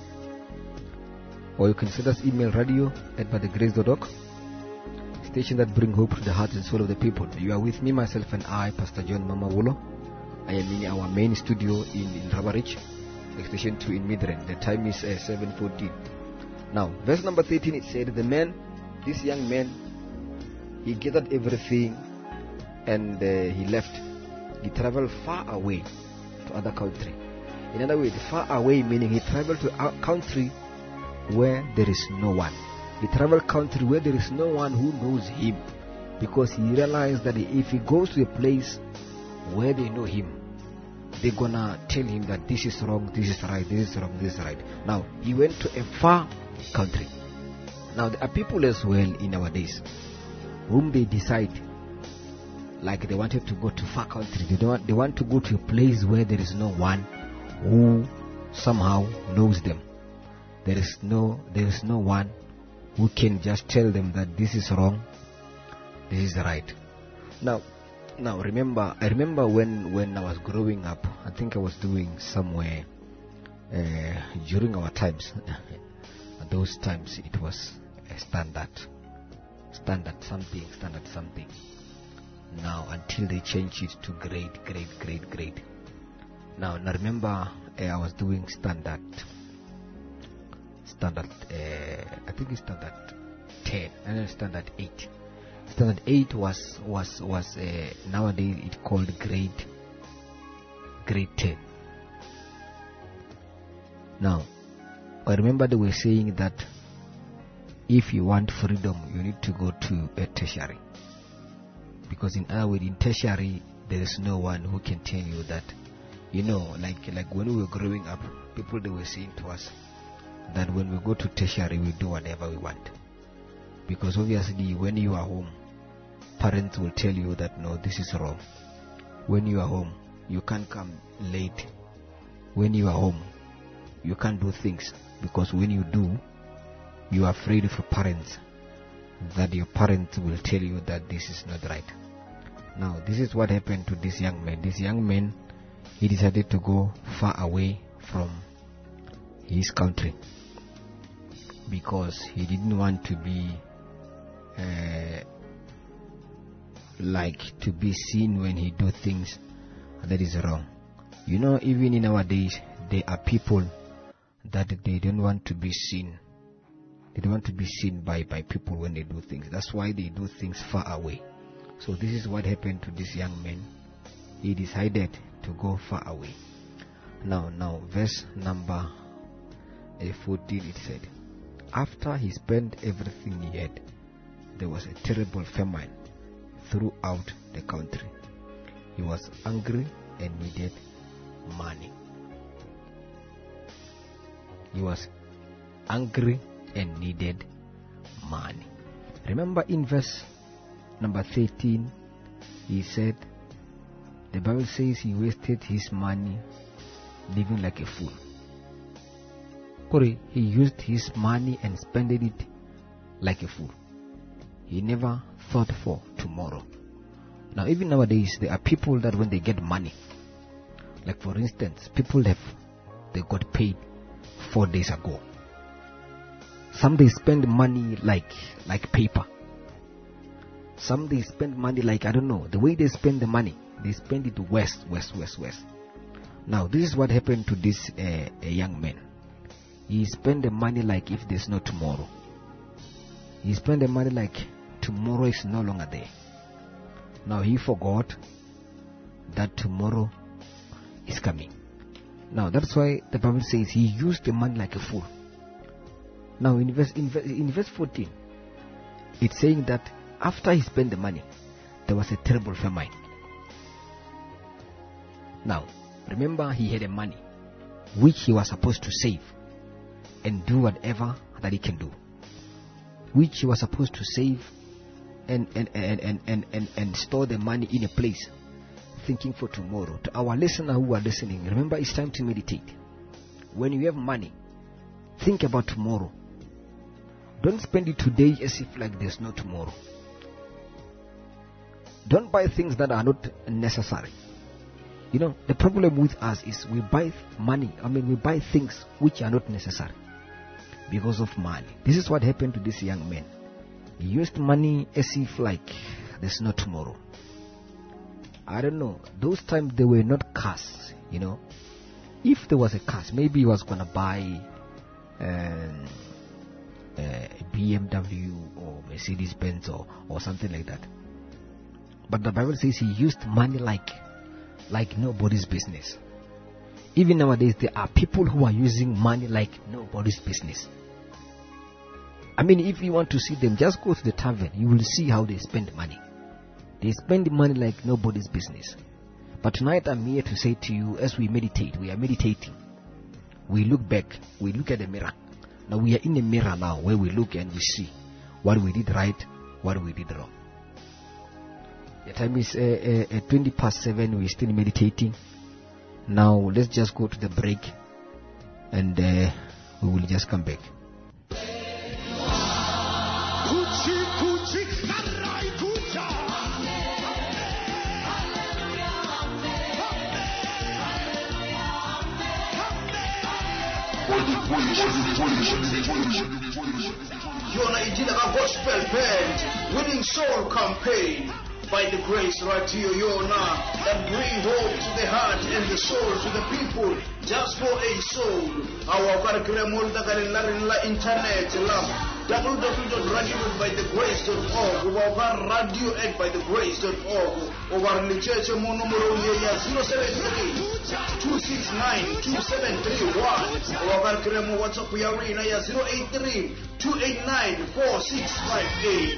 Or you can send us email radio at by the grace dot org. Station that bring hope to the heart and soul of the people. You are with me, myself and I, Pastor John Mamawolo. I am in our main studio in, in Rabarich, Station two in Midrand. The time is uh, seven fourteen. Now, verse number thirteen, it said, the man, this young man, he gathered everything and uh, he left. He traveled far away to other country. In other words, far away meaning he traveled to a country where there is no one. He traveled country where there is no one who knows him, because he realized that if he goes to a place where they know him, they're gonna tell him that this is wrong, this is right, this is wrong, this is right. Now, he went to a far country. Now, there are people as well in our days whom they decide, like they wanted to go to far country. They don't want, they want to go to a place where there is no one who somehow knows them. There is no, there is no one who can just tell them that this is wrong, this is right. Now, now remember, I remember when, when I was growing up, I think I was doing somewhere uh, during our times. Those times it was a standard, standard something, standard something. Now until they changed it to grade, grade, grade, grade. Now, now remember uh, I was doing standard. Standard, uh, I think it's standard ten, and then standard eight. Standard eight was was was uh, nowadays it called grade grade ten. Now, I remember they were saying that if you want freedom, you need to go to a tertiary, because in other words, in tertiary there is no one who can tell you that, you know, like like when we were growing up, people they were saying to us that when we go to tertiary, we do whatever we want. Because obviously, when you are home, parents will tell you that no, this is wrong. When you are home, you can't come late. When you are home, you can't do things, because when you do, you are afraid of your parents, that your parents will tell you that this is not right. Now, this is what happened to this young man. This young man, he decided to go far away from his country, because he didn't want to be uh, like to be seen when he do things that is wrong. You know, even in our days, there are people that they don't want to be seen. They don't want to be seen by, by people when they do things. That's why they do things far away. So this is what happened to this young man. He decided to go far away. Now, now, verse number fourteen, it said, after he spent everything he had, there was a terrible famine throughout the country. He was hungry and needed money. He was hungry and needed money. Remember in verse number thirteen, he said, the Bible says he wasted his money living like a fool. He used his money and spent it like a fool. He never thought for tomorrow. Now, even nowadays, there are people that when they get money, like for instance, people have they got paid four days ago. Some they spend money like like paper. Some they spend money like, I don't know, the way they spend the money, they spend it west, west, west, west. Now, this is what happened to this uh, a young man. He spent the money like if there's no tomorrow. He spent the money like tomorrow is no longer there. Now, he forgot that tomorrow is coming. Now, that's why the Bible says he used the money like a fool. Now, in verse, in verse, in verse fourteen, it's saying that after he spent the money, there was a terrible famine. Now, remember, he had a money which he was supposed to save and do whatever that he can do, which he was supposed to save and and, and, and, and, and, and store the money in a place, thinking for tomorrow. To our listener who are listening, remember, it's time to meditate. When you have money, think about tomorrow. Don't spend it today as if like there's no tomorrow. Don't buy things that are not necessary. You know, the problem with us is we buy money, I mean we buy things which are not necessary because of money. This is what happened to this young man. He used money as if like there's no tomorrow. I don't know, those times there were not cars, you know. If there was a car, maybe he was gonna buy um, a B M W or Mercedes Benz or, or something like that. But the Bible says he used money like like nobody's business. Even nowadays, there are people who are using money like nobody's business. I mean, if you want to see them, just go to the tavern. You will see how they spend money. They spend money like nobody's business. But tonight I'm here to say to you, as we meditate, we are meditating. We look back, we look at the mirror. Now we are in the mirror now, where we look and we see what we did right, what we did wrong. The time is uh, uh, twenty past seven. We're still meditating. Now let's just go to the break, and uh, we will just come back. You're Nigeria Gospel Band winning soul campaign by the Grace Radio Yona that bring hope to the heart and the soul to the people just for a soul. Our curriculum will la internet lab w w w dot radio by the grace dot org or radio at by the grace dot org or the church numero zero seven three two six nine two seven three one or curriculum WhatsApp ya arena ya zero eight three two eight nine four six five eight.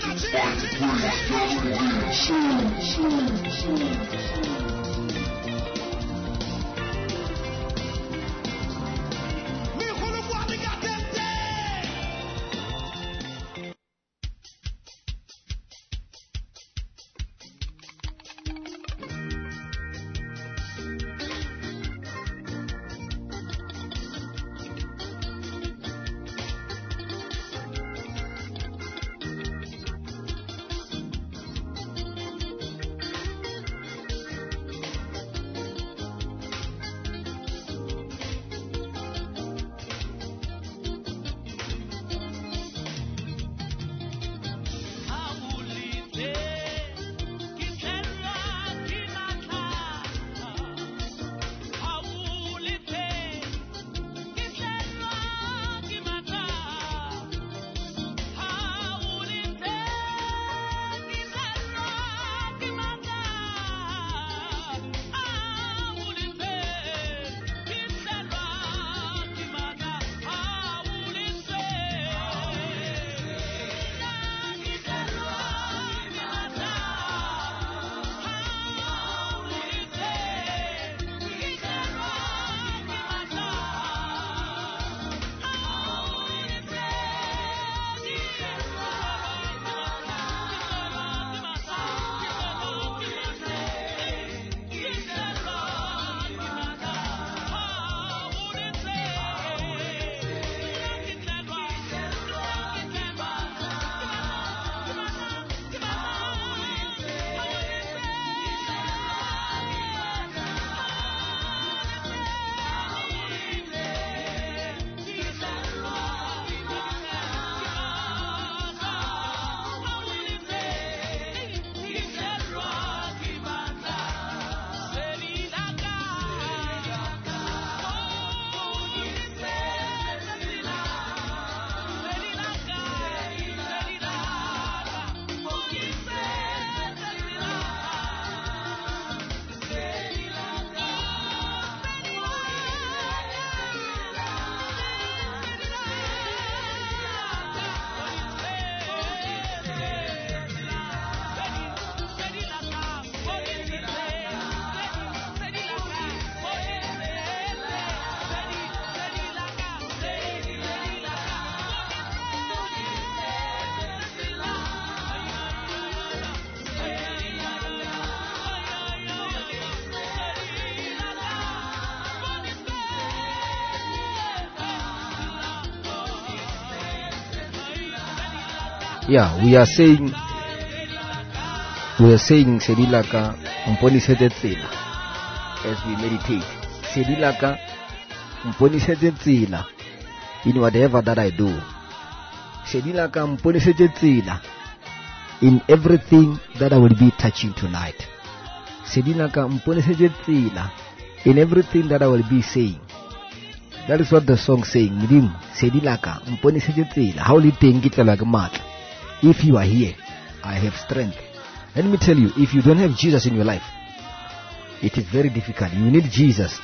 Yeah, we are saying, we are saying, Sedilaka, Mponi Sedetsila, as we meditate. Sedilaka, Mponi Sedetsila, in whatever that I do. Sedilaka, Mponi Sedetsila, in everything that I will be touching tonight. Sedilaka, Mponi Sedetsila, in everything that I will be saying. That is what the song is saying. Mudim, Sedilaka, Mponi Sedetsila, how little like mat. If you are here, I have strength. Let me tell you, if you don't have Jesus in your life, it is very difficult. You need Jesus.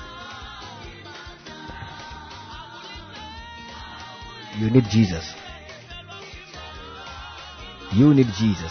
You need Jesus. You need Jesus.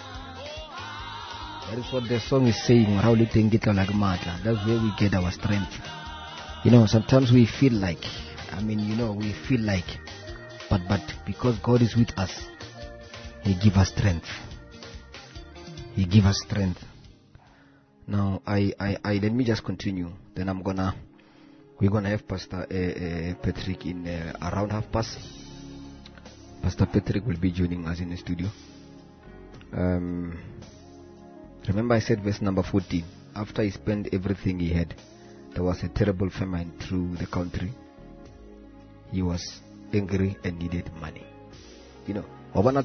That is what the song is saying. That's where we get our strength. You know, sometimes we feel like, I mean, you know, we feel like, but but because God is with us, He give us strength. He give us strength. Now, I, I, I let me just continue. Then I'm gonna, we're gonna have Pastor uh, uh, Patrick in uh, around half past. Pastor Patrick will be joining us in the studio. Um, remember I said verse number fourteen. After he spent everything he had, there was a terrible famine through the country. He was angry and needed money. You know,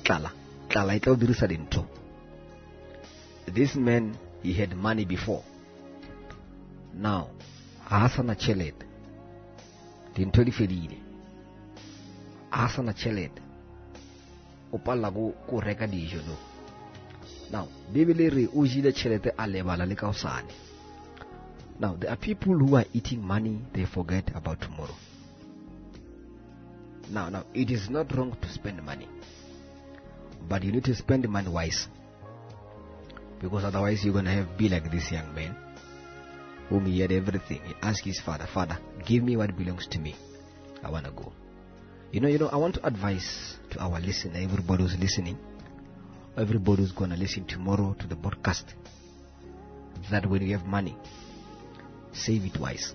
this man, he had money before. Now, Asana Chelet, didn't Fedine. Asana Chelet, Opalago, ko regadisho. Now, Bibili Uji the Chelete Alebala Lekausani. Now, there are people who are eating money, they forget about tomorrow. Now, now, it is not wrong to spend money, but you need to spend the money wise, because otherwise you're gonna have be like this young man, whom he had everything. He asked his father, "Father, give me what belongs to me. I wanna go." You know, you know. I want to advise to our listener, everybody who's listening, everybody who's gonna listen tomorrow to the podcast, that when you have money, save it wise.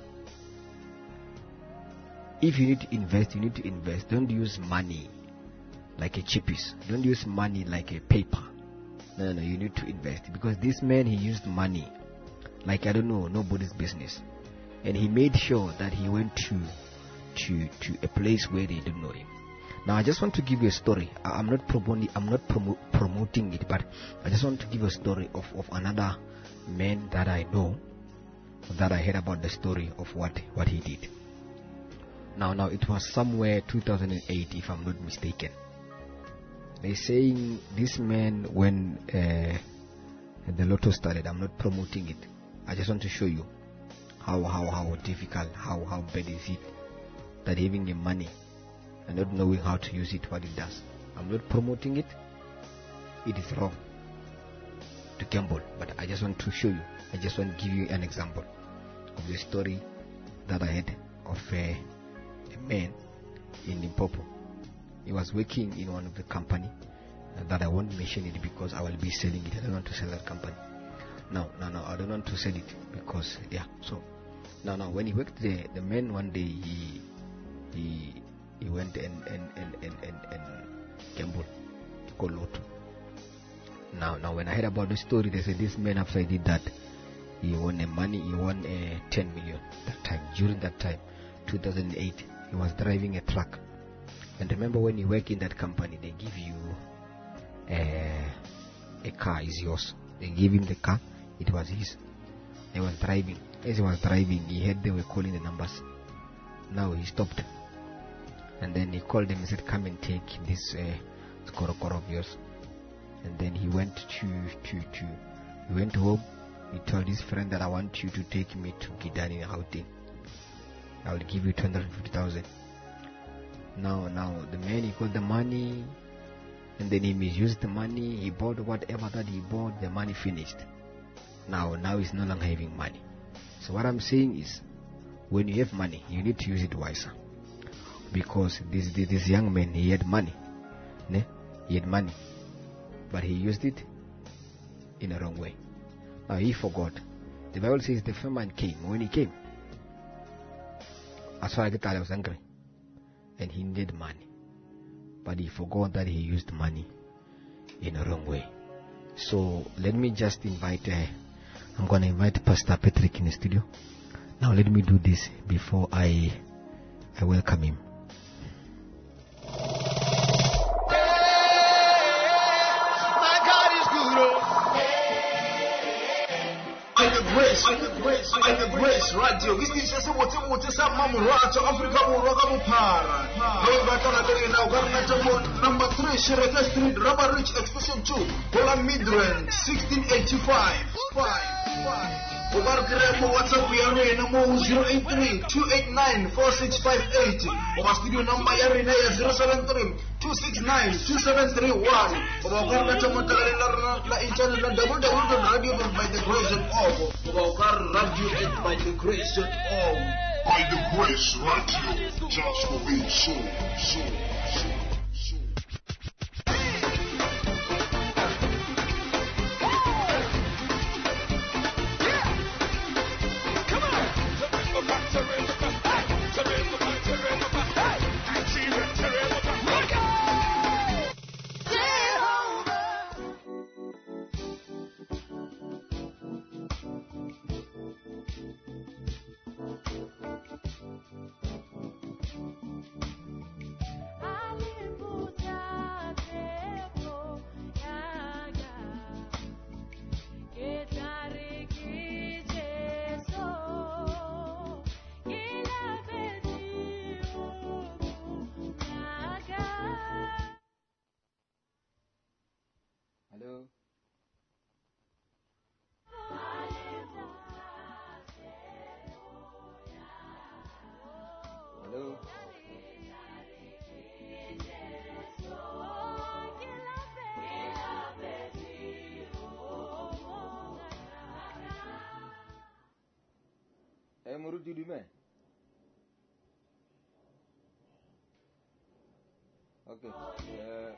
If you need to invest, you need to invest. Don't use money like a chippies. Don't use money like a paper. No, no, no, you need to invest. Because this man, he used money like, I don't know, nobody's business. And he made sure that he went to to to a place where they don't know him. Now, I just want to give you a story. I, I'm not promoting I'm not promo- promoting it, but I just want to give a story of, of another man that I know, that I heard about the story of what, what he did. Now, now it was somewhere two thousand eight, if I'm not mistaken. They're saying this man, when uh, the lotto started, I'm not promoting it. I just want to show you how how how difficult, how how bad is it that having the money and not knowing how to use it, what it does. I'm not promoting it. It is wrong to gamble, but I just want to show you. I just want to give you an example of the story that I had of a, a man in Limpopo. He was working in one of the company uh, that I won't mention it because I will be selling it. I don't want to sell that company. No, no, no, I don't want to sell it because, yeah, so, no, no, when he worked there, the man one day, he, he, he went and, and, and, and, and, and gambled, called lotto. Now, now, when I heard about the story, they said this man, after he did that, he won a money, he won a ten million that time. During that time, two thousand eight, he was driving a truck. And remember, when you work in that company, they give you a, a car, is yours. They give him the car, it was his. He was driving. As he was driving, he heard they were calling the numbers. Now he stopped. And then he called them and said, "Come and take this uh, skorokoro of yours." And then he went to, to, to, he went home. He told his friend that, "I want you to take me to Gidani Gauteng. I will give you two hundred fifty thousand. Now, now, the man, he got the money, and then he misused the money. He bought whatever that he bought, the money finished. Now, now he's no longer having money. So what I'm saying is, when you have money, you need to use it wiser. Because this this young man, he had money. Ne? He had money. But he used it in a wrong way. Now he forgot. The Bible says the famine came. When he came, as far as I was angry. And he needed money. but he forgot that he used money in a wrong way. So let me just invite, uh, I'm going to invite Pastor Patrick in the studio. Now let me do this before I, I welcome him. By the grace, by the grace, by the grace, radio. This is just what you want to say, Mamu Rato, Africa, Muraga Mupara. Number three, Shereka Street, Rubber Ridge Expression two, Bola Midland, sixteen eighty-five. Five, five. Over Gremo, WhatsApp, we are in number zero eight three, two eight nine, four six five eight. Over studio number Yarina zero seven three, two six nine, two seven three one. Over Garna Chamata, La Internet, double double radio by the grace of all. Over radio by the grace of all. By the grace radio, just for being so, so, so. Hello. Hello. Hey, Muruti Dume. Okay. Uh,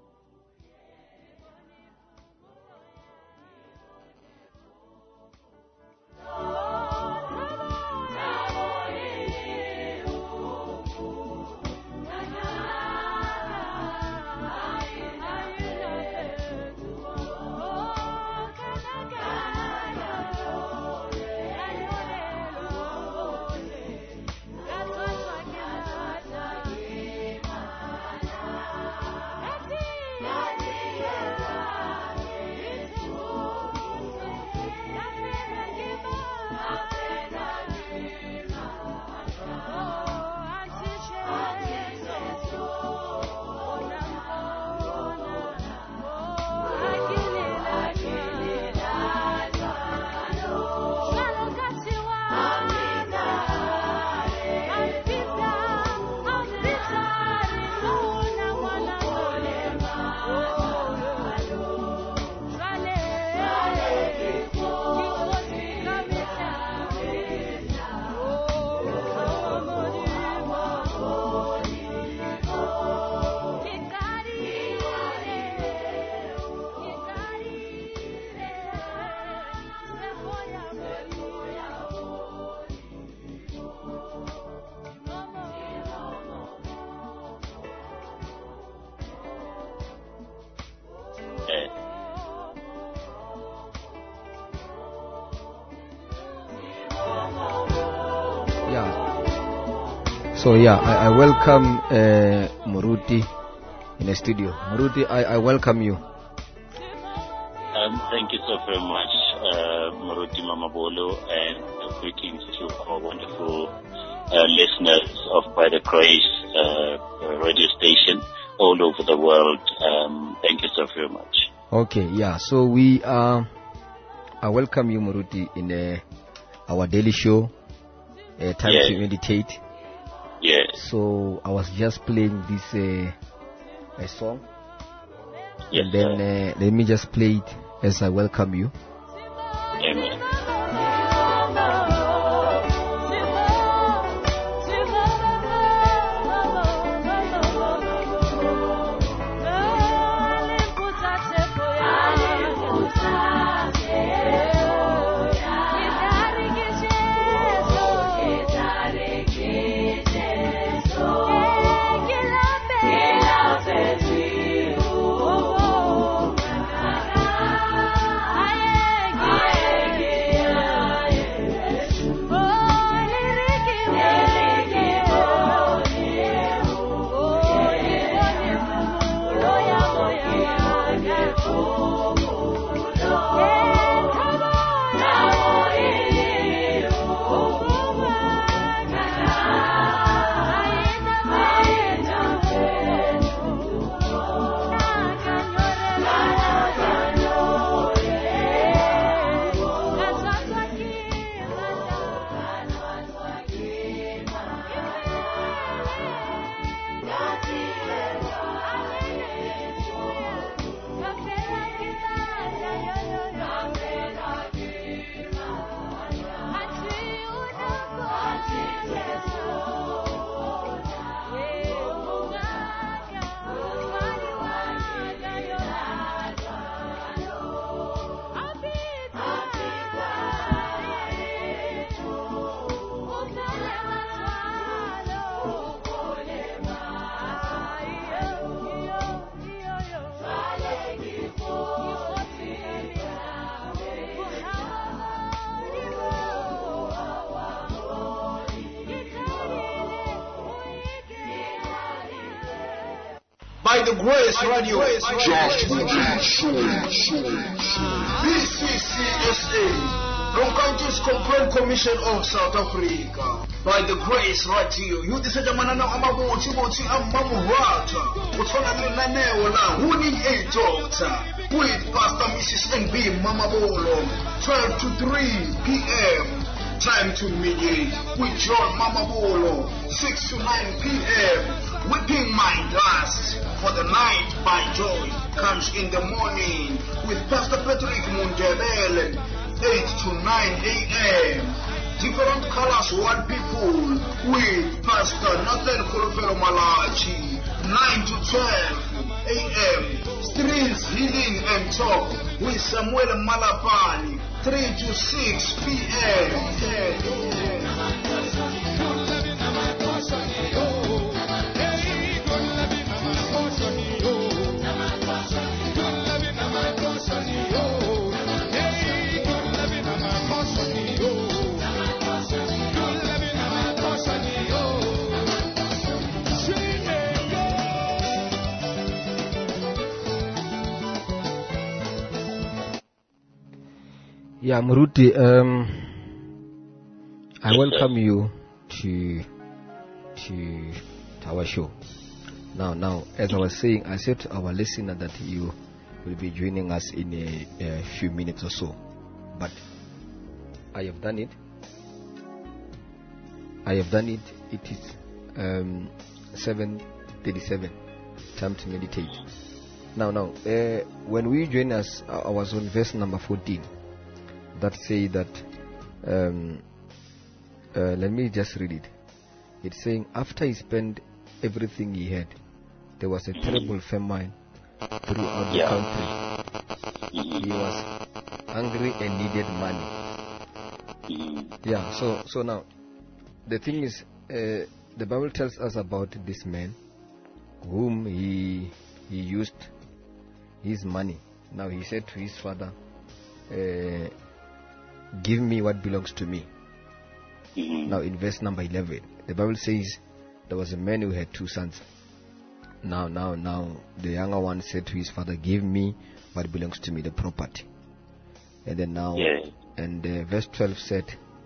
So yeah, I, I welcome uh, Muruti in the studio. Muruti, I, I welcome you. Um, thank you so very much, uh, Muruti Mamabolo, and greetings to our wonderful uh, listeners of By the Grace uh, radio station all over the world. Um, thank you so very much. Okay, yeah. So we uh, I welcome you, Muruti, in uh, our daily show, uh, Time yes. to Meditate. Yes. So I was just playing this uh, a song, yes, and then uh, let me just play it as I welcome you. Amen. Love it. by the Grace Radio. Just will be soul, soul, soul. B C C S A. Ronkanjis Complaint Commission of South Africa. By the Grace Radio. You decide manana amabuchi buchi amamuhata. Utona ninanewo la huni a doctor. With Pastor Missus N B Mamabolo. twelve to three p.m. Time to mediate with John Mamabolo. six to nine p.m. Whipping my dust for the night by joy comes in the morning with Pastor Patrick Mundebele. eight to nine a.m. Different colors, one people with Pastor Nathan Kolofelo Malachi. nine to twelve a.m. Streams Healing and Talk with Samuel Malapani. three to six p.m. Yeah, Muruti, um, I welcome you to, to to our show. Now, now, as I was saying, I said to our listener that you will be joining us in a, a few minutes or so. But I have done it. I have done it. It is um, seven thirty-seven. Time to meditate. Now, now, uh, when we join us, I was on verse number fourteen. That say that, um, uh, let me just read it. It's saying, after he spent everything he had, there was a terrible famine throughout the Yeah. country. He was hungry and needed money. Yeah, so so now, the thing is, uh, the Bible tells us about this man whom he he used his money. Now he said to his father, uh, give me what belongs to me. Mhm. Now in verse number eleven, the Bible says there was a man who had two sons. Now, now, now, the younger one said to his father, give me what belongs to me, the property. And then now, Yeah. and uh, verse twelve said,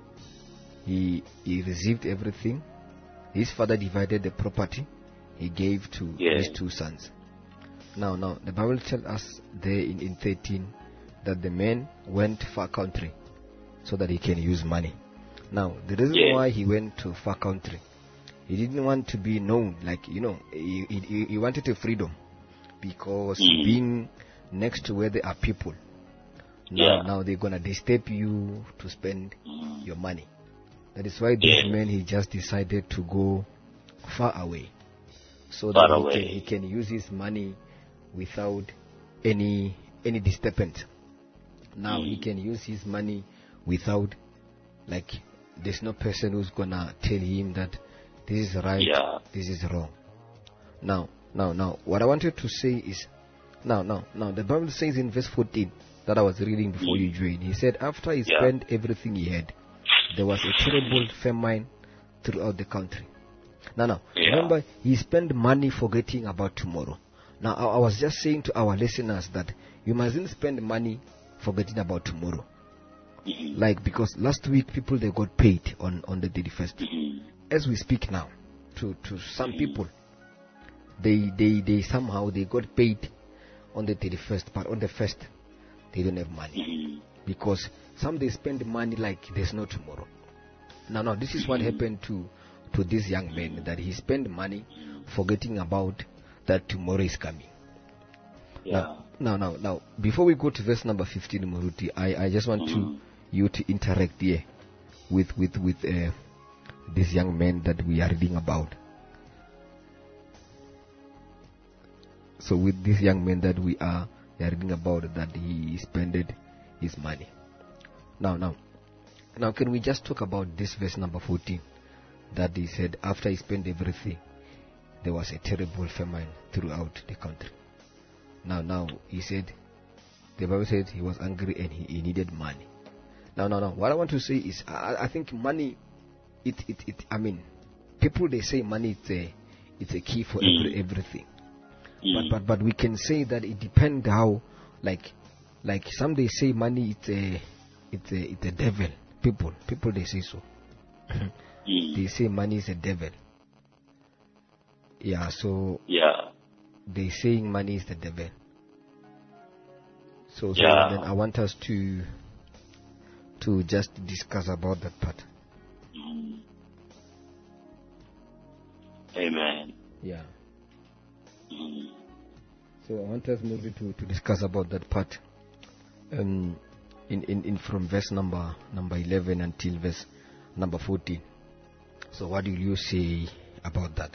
he he received everything. His father divided the property. He gave to Yeah. his two sons. Now, now, the Bible tells us there in, in thirteen that the man went far country so that he can use money. Now, the reason Yeah. why he went to far country, he didn't want to be known, like, you know, he, he, he wanted a freedom, because Mm. being next to where there are people, now, Yeah. now they're gonna disturb you to spend Mm. your money. That is why this Yeah. man, he just decided to go far away, so Far that he away. can, he can use his money without any any disturbance. Now he Mm. can use his money without, like, there's no person who's gonna tell him that this is right, Yeah. this is wrong. Now, now, now, what I wanted to say is, now, now, now, the Bible says in verse fourteen that I was reading before Mm. you joined. He said, after he Yeah. spent everything he had, there was a terrible famine throughout the country. Now, now, Yeah. remember, he spent money forgetting about tomorrow. Now, I, I was just saying to our listeners that you mustn't spend money forgetting about tomorrow. Mhm. Like, because last week people, they got paid on, on the thirty-first. Mhm. As we speak now, to, to some people, they, they, they somehow, they got paid on the thirty-first, but on the first, they don't have money. Mhm. Because some, they spend money like there's no tomorrow. Now, now, this is what happened to, to this young man, that he spent money forgetting about that tomorrow is coming. Yeah. Now, now, now, before we go to verse number fifteen, Muruti, I, I just want Mhm. to you to interact here with with with uh, this young man that we are reading about. So with this young man that we are, we are reading about, that he spended his money. Now, now, now, can we just talk about this verse number fourteen, that he said after he spent everything, there was a terrible famine throughout the country. Now, now, he said, the Bible said he was angry and he, he needed money. Now, now, now, what I want to say is, I, I think money, it, it, it, I mean, people, they say money, it's a, it's a key for every, everything. But, Mm. but but we can say that it depends how, like like some they say money it's a it's a it's a devil. People people they say so. Mm. They say money is a devil. Yeah, so Yeah. they saying money is the devil. So, so Yeah. then I want us to to just discuss about that part. Mm. Amen. Yeah. Mm. So I want us maybe to, to discuss about that part. Um, in, in, in from verse number number eleven until verse number fourteen. So what do you say about that?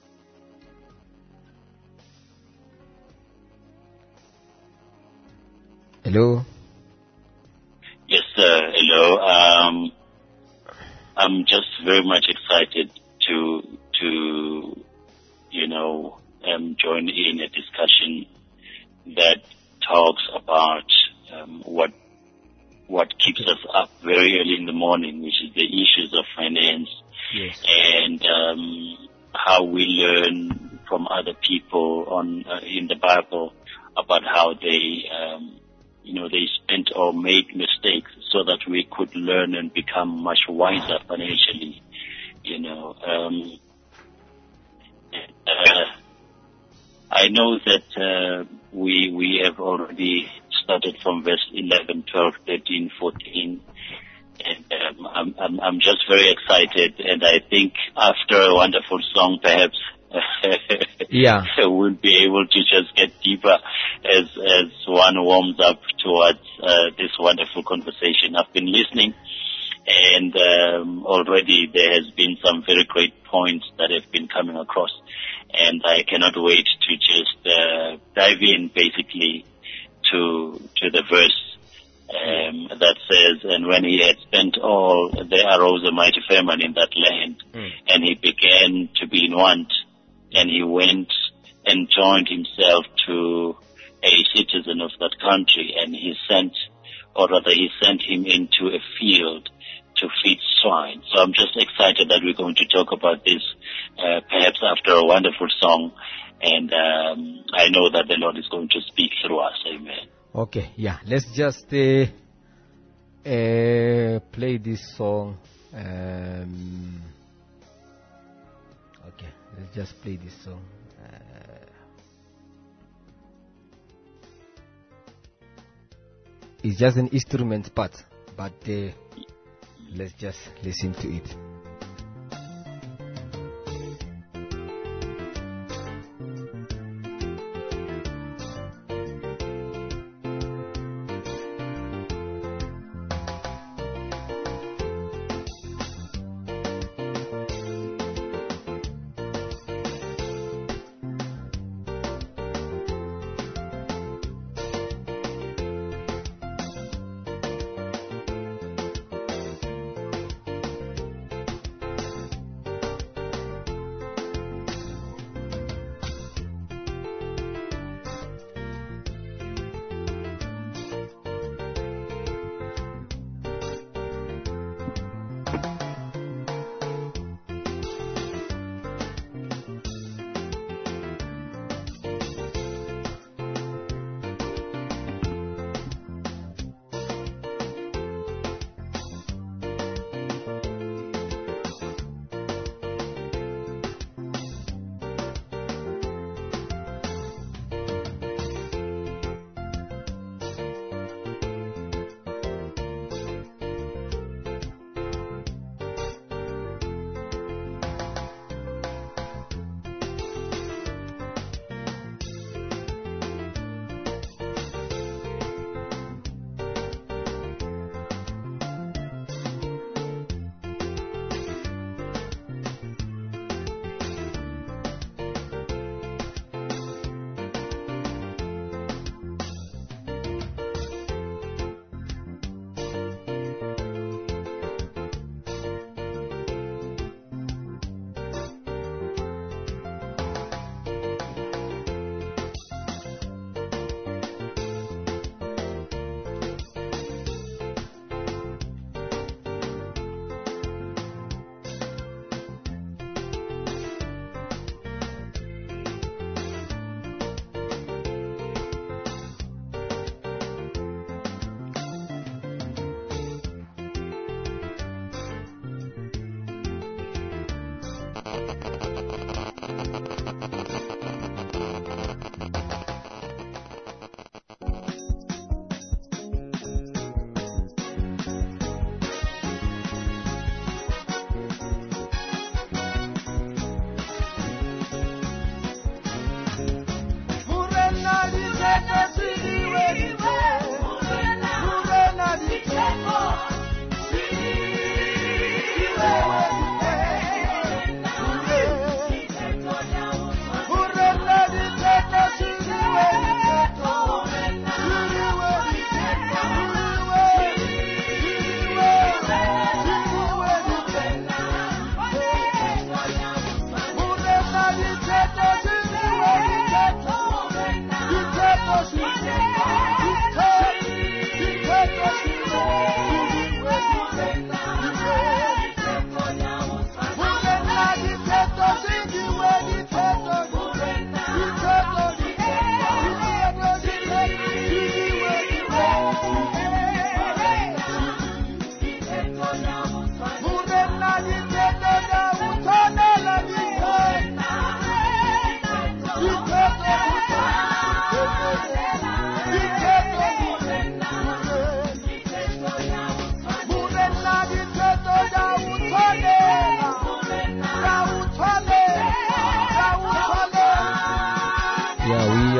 Hello? Yes, sir. Hello. Um, I'm just very much excited to to you know um, join in a discussion that talks about um, what what keeps us up very early in the morning, which is the issues of finance, Yes. and um, how we learn from other people on uh, in the Bible about how they um, you know they spent or made mistakes so that we could learn and become much wiser financially. You know, um, uh, I know that uh, we we have already started from verse eleven, twelve, thirteen, fourteen, and um, I'm, I'm I'm just very excited, and I think after a wonderful song, perhaps Yeah. we'll be able to just get deeper as as one warms up towards uh, this wonderful conversation. I've been listening, and um, already there has been some very great points that have been coming across, and I cannot wait to just uh, dive in basically to to the verse um, that says, and when he had spent all, there arose a mighty famine in that land, Mm. and he began to be in want, and he went and joined himself to a citizen of that country, and he sent, or rather he sent him into a field to feed swine. So I'm just excited that we're going to talk about this, uh, perhaps after a wonderful song, and um, I know that the Lord is going to speak through us. Amen. Okay, yeah. Let's just uh, uh, play this song. Um, okay, let's just play this song. Uh, it's just an instrument part, but uh, let's just listen to it.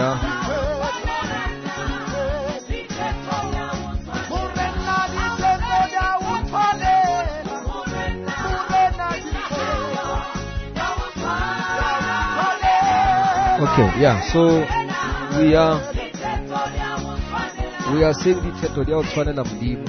Yeah. Okay, yeah, so we are we are saying the Teto dia utshwane na mdimu.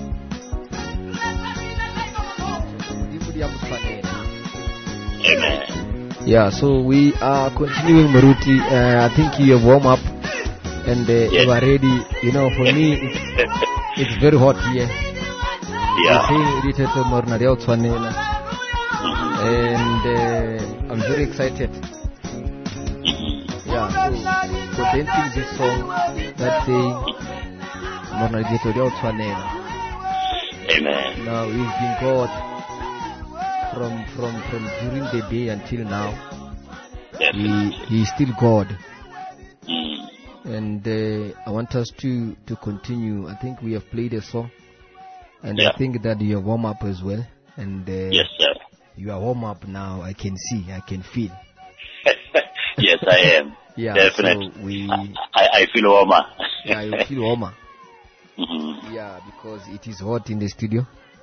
Mdimu dia mutshwane. Amen. Yeah, so we are continuing, Maruti. Uh, I think you have warm up and uh, Yes. you are ready. You know, for me, it's, it's very hot here. Yeah. We're saying the Teto morna dia utshwane na. And uh, I'm very excited. Yeah, so presenting this song that saying Morna Geto Dia Utshwanela. Amen. Now he's been God from from from during the day until now. He Definitely. he is still God, Mm. and uh, I want us to to continue. I think we have played a song, and Yeah. I think that you are warm up as well. And uh, Yes, sir. you are warm up now. I can see, I can feel. Yes, I am. Yeah, Definitely. so we I, I feel warmer. yeah, you feel warmer. Mhm. Yeah, because it is hot in the studio.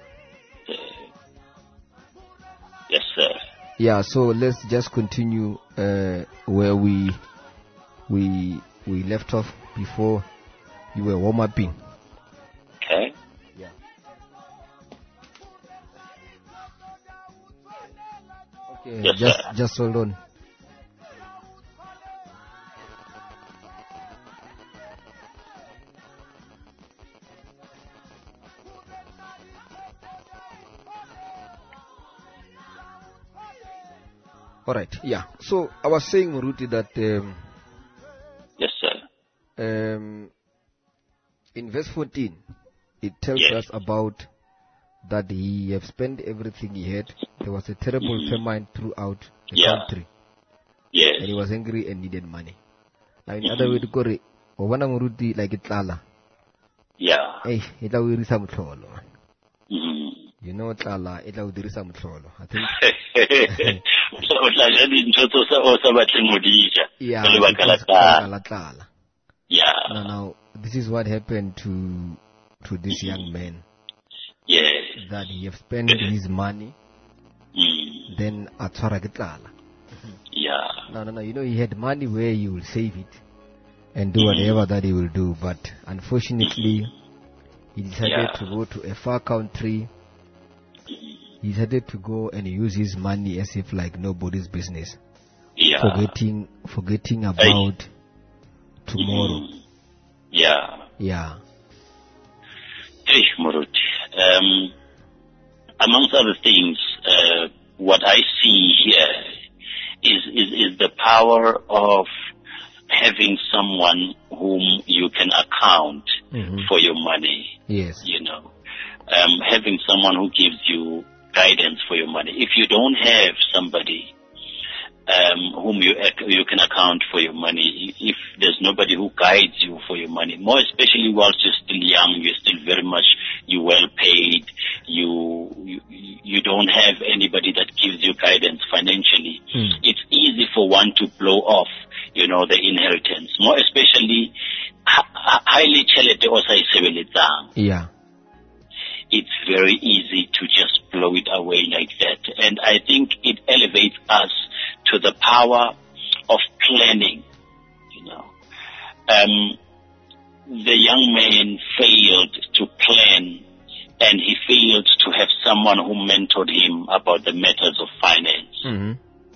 Yes, sir. Yeah, so let's just continue uh, where we we we left off before you were warm upping. Okay. Yeah. Okay, Yes, just sir. just hold on. All right. Yeah. So I was saying, Muruti, that um, Yes, sir. um, in verse fourteen, it tells Yes. us about that he have spent everything he had. There was a terrible Mhm. famine throughout the Yeah. country, Yes. and he was angry and needed money. Now, in Mhm. other words, kore, obana Muruti like tlala. Yeah. Eh, itla o dirisa motlholo. Mhm. You know, tlala itla o dirisa motlholo. I think. So o tla ja dintho tse o sa- o sa batleng ho di ja, Yeah. ka lebaka la because- ka tlala. la tlala. Yeah. Now, now, this is what happened to to this young man. Yes. That he have spent his money, Mm. then atshwara ke tlala. Yeah. No, no, no. You know, he had money where he will save it and do whatever that he will do. But unfortunately, he decided Yeah. to go to a far country. He decided to go and use his money as if like nobody's business, Yeah. forgetting forgetting about tomorrow. Mhm. Yeah. Yeah. Hey, Moruti. Um, amongst other things, uh, what I see here is, is, is the power of having someone whom you can account Mhm. for your money, Yes. you know. Um, having someone who gives you guidance for your money. If you don't have somebody um, whom you ac- you can account for your money, if there's nobody who guides you for your money, more especially whilst you're still young, you're still very much, you're well paid, you, you, you don't have anybody that gives you guidance financially, Mm. it's easy for one to blow off, you know, the inheritance, more especially hi- hi- highly chelete o sa isebeletsang. Yeah. It's very easy to just blow it away like that. And I think it elevates us to the power of planning, you know. Um, the young man failed to plan, and he failed to have someone who mentored him about the matters of finance. Mm-hmm.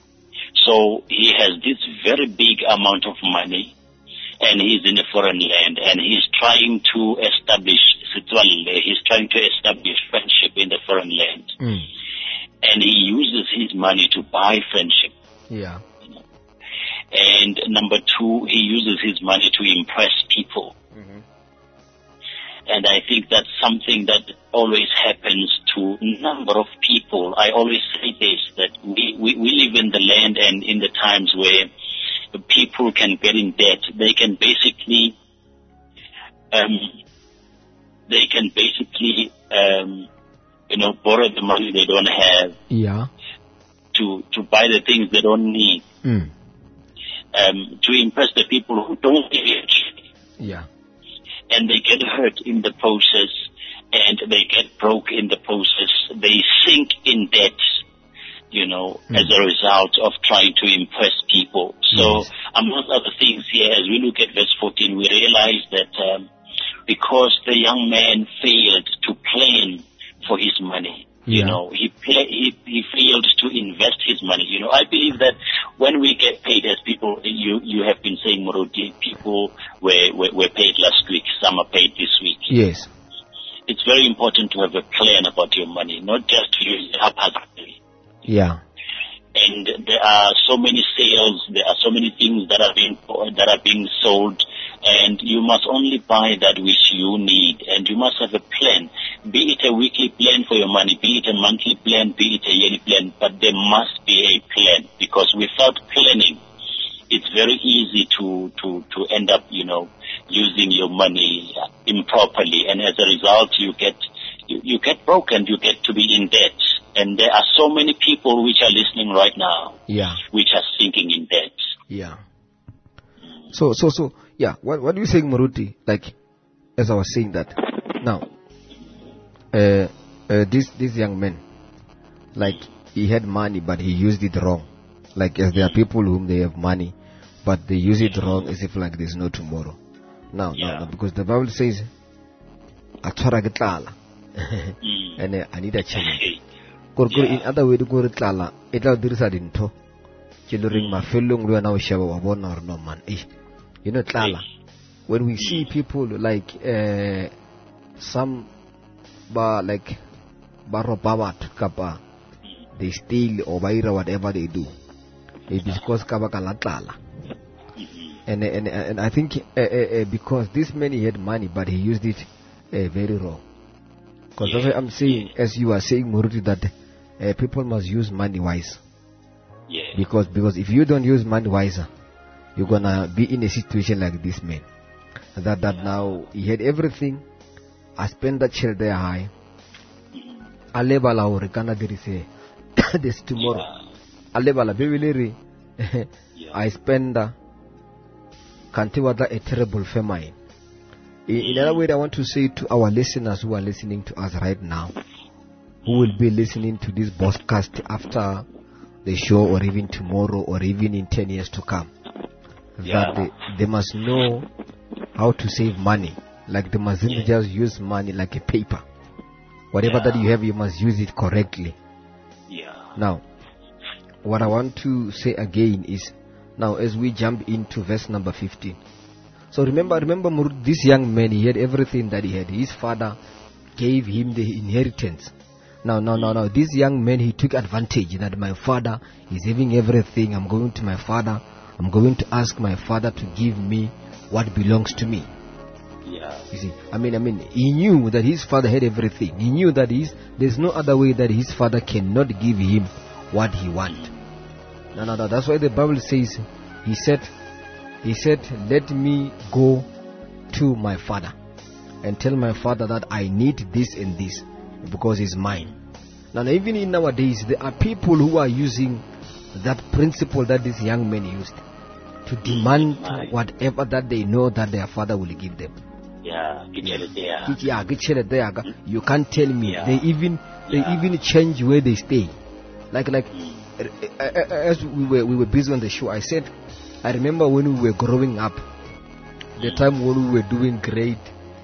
So he has this very big amount of money, and he's in a foreign land, and he's trying to establish setswalle, he's trying to establish friendship in the foreign land. Mm. And he uses his money to buy friendship. Yeah. And number two, he uses his money to impress people. Mm-hmm. And I think that's something that always happens to a number of people. I always say this, that we, we, we live in the land and in the times where people can get in debt. They can basically, um, they can basically, um, you know, borrow the money they don't have Yeah. to, to buy the things they don't need. Mm. um, to impress the people who don't get Yeah. and they get hurt in the process, and they get broke in the process. They sink in debt, you know, Mm. as a result of trying to impress people. So, Yes. amongst other things here, as we look at verse fourteen, we realize that um, because the young man failed to plan for his money, you Yeah. know, he, pla he he failed to invest his money. You know, I believe that when we get paid as people, you you have been saying, Morodi, people were, were were paid last week, some are paid this week. Yes. It's very important to have a plan about your money, not just to use it haphazardly. Yeah. And there are so many sales, there are so many things that are being that are being sold, and you must only buy that which you need, and you must have a plan. Be it a weekly plan for your money, be it a monthly plan, be it a yearly plan, but there must be a plan, because without planning, it's very easy to to to end up, you know, using your money improperly, and as a result, you get you, you get broke and you get to be in debt. And there are so many people which are listening right now, Yeah. which are sinking in debt. Yeah. So, so, so, yeah. What, what are you saying, Maruti? Like, as I was saying that, now, uh, uh, this, this young man, like, he had money, but he used it wrong. Like, as there are people whom they have money, but they use it wrong as if like there's no tomorrow. Now, Yeah. now, now, because the Bible says, "Atwara ke tlala." Mm. And uh, I need a challenge. Okay. Kore kore, Yeah. in other way, go re tlala, e tla o dirisa dintho. Ke le reng mafelong le wena o sheba wa bona hore no man, eh, you know tlala. When we see people like uh, some ba like ba roba batho kapa they steal or ba ira whatever they do, it is because ka baka la tlala. And, and and I think uh, uh, uh, because this man he had money, but he used it uh, very wrong. Because that's what I'm saying, as you are saying, Muruti, that uh, people must use money wise. Yeah. Because because if you don't use money wiser, you're gonna be in a situation like this man. That that now he had everything. I spend that child there high. Alebala hore kana dirise this tomorrow. Alebala bebeleri. I spend. Uh, Kanti wada a terrible famine. In, in other words, I want to say to our listeners who are listening to us right now, who will be listening to this podcast after the show, or even tomorrow, or even in ten years to come, Yeah. that they, they must know how to save money. Like they mustn't Yeah. just use money like a paper. Whatever Yeah. that you have, you must use it correctly. Yeah. Now, what I want to say again is, now as we jump into verse number fifteen. So remember, remember Murud, this young man, he had everything that he had. His father gave him the inheritance. Now, now, now, now, this young man, he took advantage that my father is having everything. I'm going to my father. I'm going to ask my father to give me what belongs to me. Yeah. You see, I mean, I mean, he knew that his father had everything. He knew that his, there's no other way that his father cannot give him what he wants. No, no, no. That's why the Bible says, he said, he said, let me go to my father and tell my father that I need this and this because it's mine. Now, now, even in nowadays, there are people who are using that principle that this young man used to demand Right. whatever that they know that their father will give them. Yeah. Get it there. Yeah, get shit there. You can't tell me. Yeah. They even they Yeah. even change where they stay. Like like uh, uh, uh, as we were we were busy on the show, I said I remember when we were growing up, the time when we were doing grade.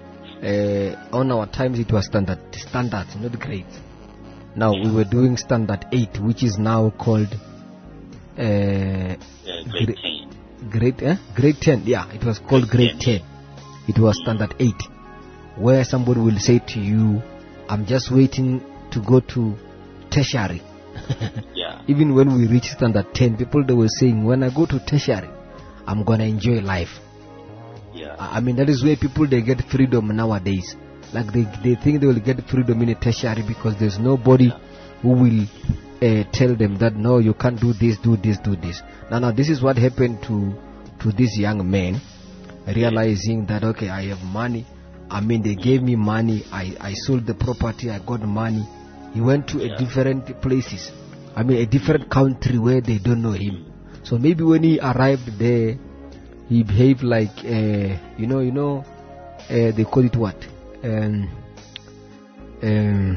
Uh, on our times it was standard standard, not grade. Now we were doing standard eight, which is now called uh, Yeah, grade Gra- ten. grade eh? grade ten. Yeah, it was called grade Grade ten. It was standard eight, where somebody will say to you, I'm just waiting to go to tertiary. Yeah. Even when we reached standard ten, people they were saying, when I go to tertiary, I'm gonna enjoy life. Yeah. I I mean, that is where people they get freedom nowadays. Like they they think they will get freedom in a tertiary because there's nobody who will uh, tell them that no, you can't do this, do this, do this. Now, now this is what happened to to this young man, realizing that okay, I have money. I mean, they gave me money. I I sold the property. I got money. He went to Yeah. a different places. I mean, a different country where they don't know him. So maybe when he arrived there, he behaved like, uh, you know, you know, uh, they call it what? Um, um,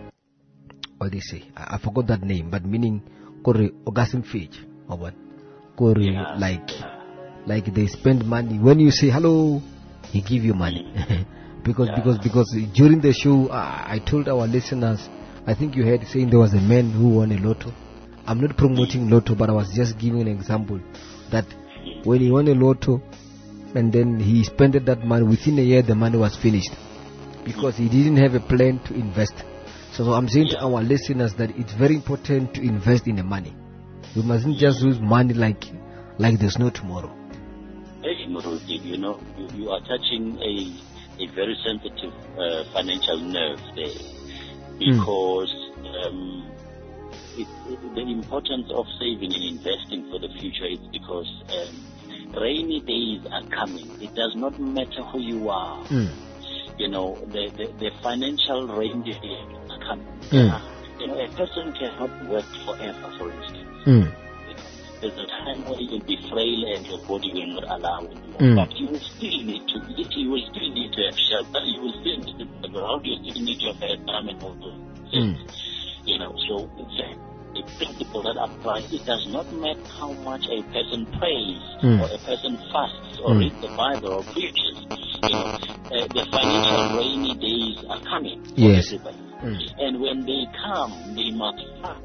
what they say? I, I forgot that name, but meaning, Kore orgasm phage or what? Kore Yeah. like, like they spend money. When you say hello, he give you money. because Yeah. because because during the show, uh, I told our listeners, I think you heard saying there was a man who won a lotto. I'm not promoting lotto, but I was just giving an example that when he won a lotto and then he spent that money, within a year the money was finished because he didn't have a plan to invest. So, so I'm saying to our listeners that it's very important to invest in the money. We mustn't just lose money like like there's no tomorrow. Hey, Muruti, you know, you, you are touching a, a very sensitive uh, financial nerve there, because um, it, it, the importance of saving and investing for the future is because um, rainy days are coming. It does not matter who you are. Mm. You know, the, the, the financial rainy days are coming. Mm. Uh, you know, a person cannot work forever, for instance. Mm. There's a time where you'll be frail and your body will not allow you. Mm. But you will still need to eat, you will still need to have shelter, you will still need to the ground, you still need to have a time and all those things. Mm. You know, so it's a, a principle that applies. It does not matter how much a person prays Mm. or a person fasts or Mm. reads the Bible or preaches. You know, uh, the financial rainy days are coming for Yes. everybody. Mm. And when they come, they must find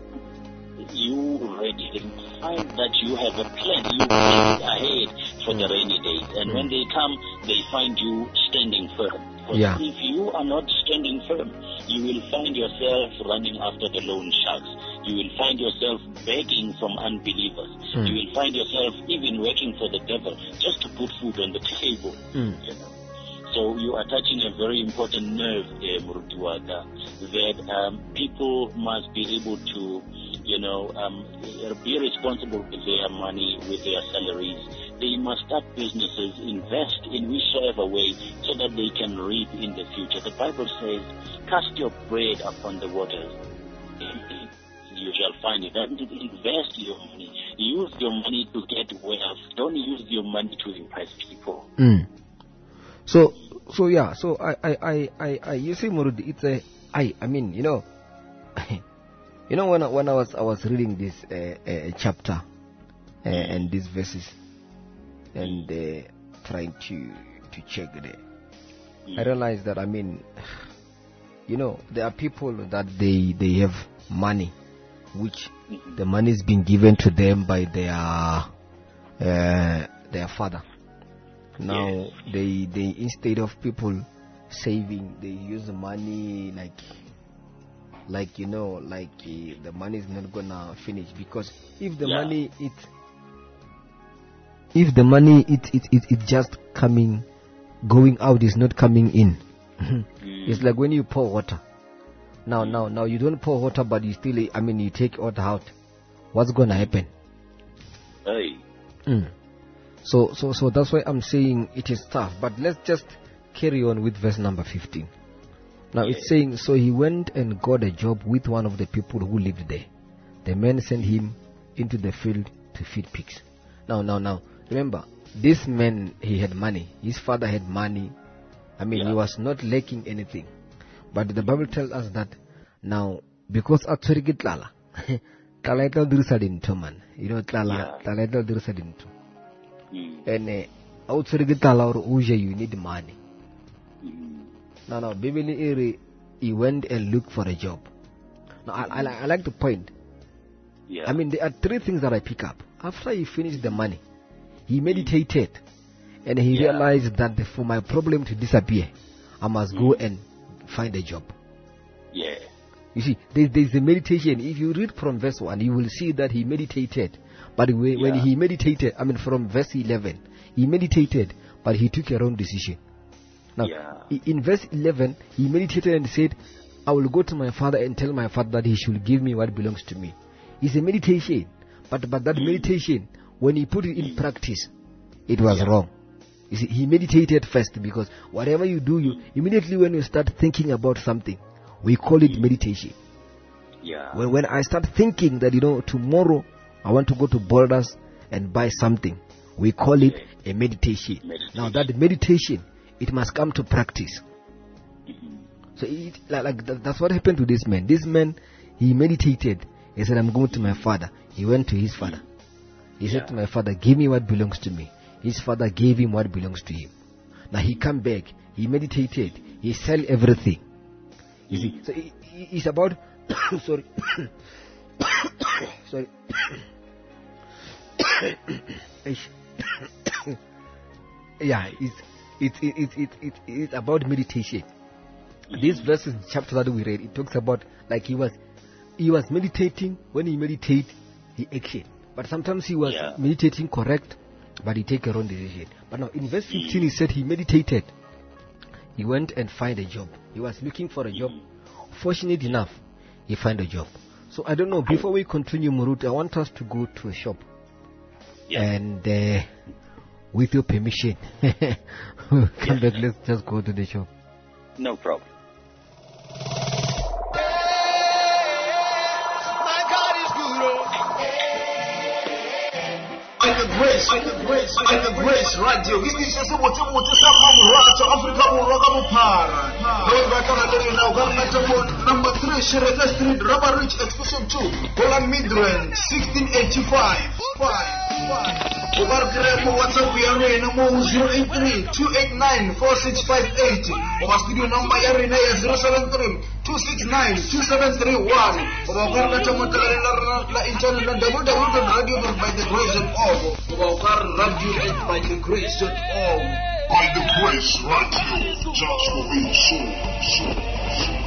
you ready. They must find that you have a plan. You plan ahead for the rainy days. And when they come, they find you standing firm. Because Yeah. if you are not standing firm, you will find yourself running after the loan sharks. You will find yourself begging from unbelievers. Mm. You will find yourself even working for the devil just to put food on the table. Mm. You know. So you are touching a very important nerve there, Murutiwaka, that um, people must be able to, you know, um, be responsible with their money, with their salaries. They must start businesses, invest in whichever way so that they can reap in the future. The Bible says, cast your bread upon the waters. You shall find it. And invest your money. Use your money to get wealth. Don't use your money to impress people. Mm. So, so yeah, so I, I, I, I, I you see, Murudi, it's a, I, I mean, you know, you know, when I, when I was, I was reading this uh, uh, chapter uh, and these verses and uh, trying to, to check there, I realized that, I mean, you know, there are people that they, they have money, which the money is being given to them by their, uh, their father. Now Yes. they they instead of people saving, they use the money like like you know like uh, the money is not gonna finish, because if the Yeah. money it if the money it it it it just coming going out is not coming in. It's like when you pour water. Now now now you don't pour water, but you still I mean you take water out. What's gonna happen? Hey. Mm. So, so, so that's why I'm saying it is tough. But let's just carry on with verse number fifteen. Now Yes. it's saying, so he went and got a job with one of the people who lived there. The man sent him into the field to feed pigs. Now, now, now, remember, this man, he had money. His father had money. I mean, he Yeah. was not lacking anything. But the Bible tells us that now, because atsori ke tlala, tlala e tla o dirisa dintho man. You know, tlala, Yeah. tlala e tla o dirisa dintho. Mm. And uh, outside the tlala or uje, you need money. Mm. Now, now, Bibele ere, he went and looked for a job. Now, I, I, li- I like to point. Yeah. I mean, there are three things that I pick up. After he finished the money, he meditated, and he Yeah. realized that for my problem to disappear, I must go and find a job. Yeah. You see, there, there's a meditation. If you read from verse one, you will see that he meditated. But when, when Yeah. he meditated, I mean from verse eleven, he meditated, but he took a wrong decision. Now, Yeah. i- in verse eleven, he meditated and said, I will go to my father and tell my father that he should give me what belongs to me. It's a meditation. But, but that meditation, when he put it in practice, it was Yeah. wrong. You see, he meditated first, because whatever you do, you immediately when you start thinking about something, we call it meditation. Yeah. When, when I start thinking that, you know, tomorrow I want to go to Boulders and buy something. We call it a meditation. Meditation. Now that meditation, it must come to practice. So it, like, like that, that's what happened to this man. This man, he meditated. He said, I'm going to my father. He went to his father. He Yeah. said to my father, give me what belongs to me. His father gave him what belongs to him. Now he come back. He meditated. He sell everything. You see, so it, it's about sorry, sorry. Yeah, it's it's it's it's it's it's about meditation. This verse in chapter that we read, it talks about like he was he was meditating. When he meditate, he action. But sometimes he was Yeah. meditating correct, but he take a wrong decision. But now in verse fifteen, he said he meditated. He went and find a job. He was looking for a job. Fortunate enough, he find a job. So I don't know. Before we continue, Murut, I want us to go to a shop. Yeah. And uh, with your permission, we'll come back. Let's just go to the shop. No problem. By the grace, by the grace, by the grace, radio. Ini sasa wote wote sama murato Afrika muraga mupara. Lord bakana lori na ugarna tamo number three Shereka Street, Rubber Ridge Extension two, Holland Midrand, sixteen eighty-five. Five, five. Ubar kremo WhatsApp yare na mo zero eight three two eight nine four six five eight. Ubar studio number yare na ya zero seven three two six nine two seven three one. Ubar karna tamo talala la internet na w w w dot radio by the grace of all. Ubar radio by the grace of all. By the grace, radio, just for being so, so, so.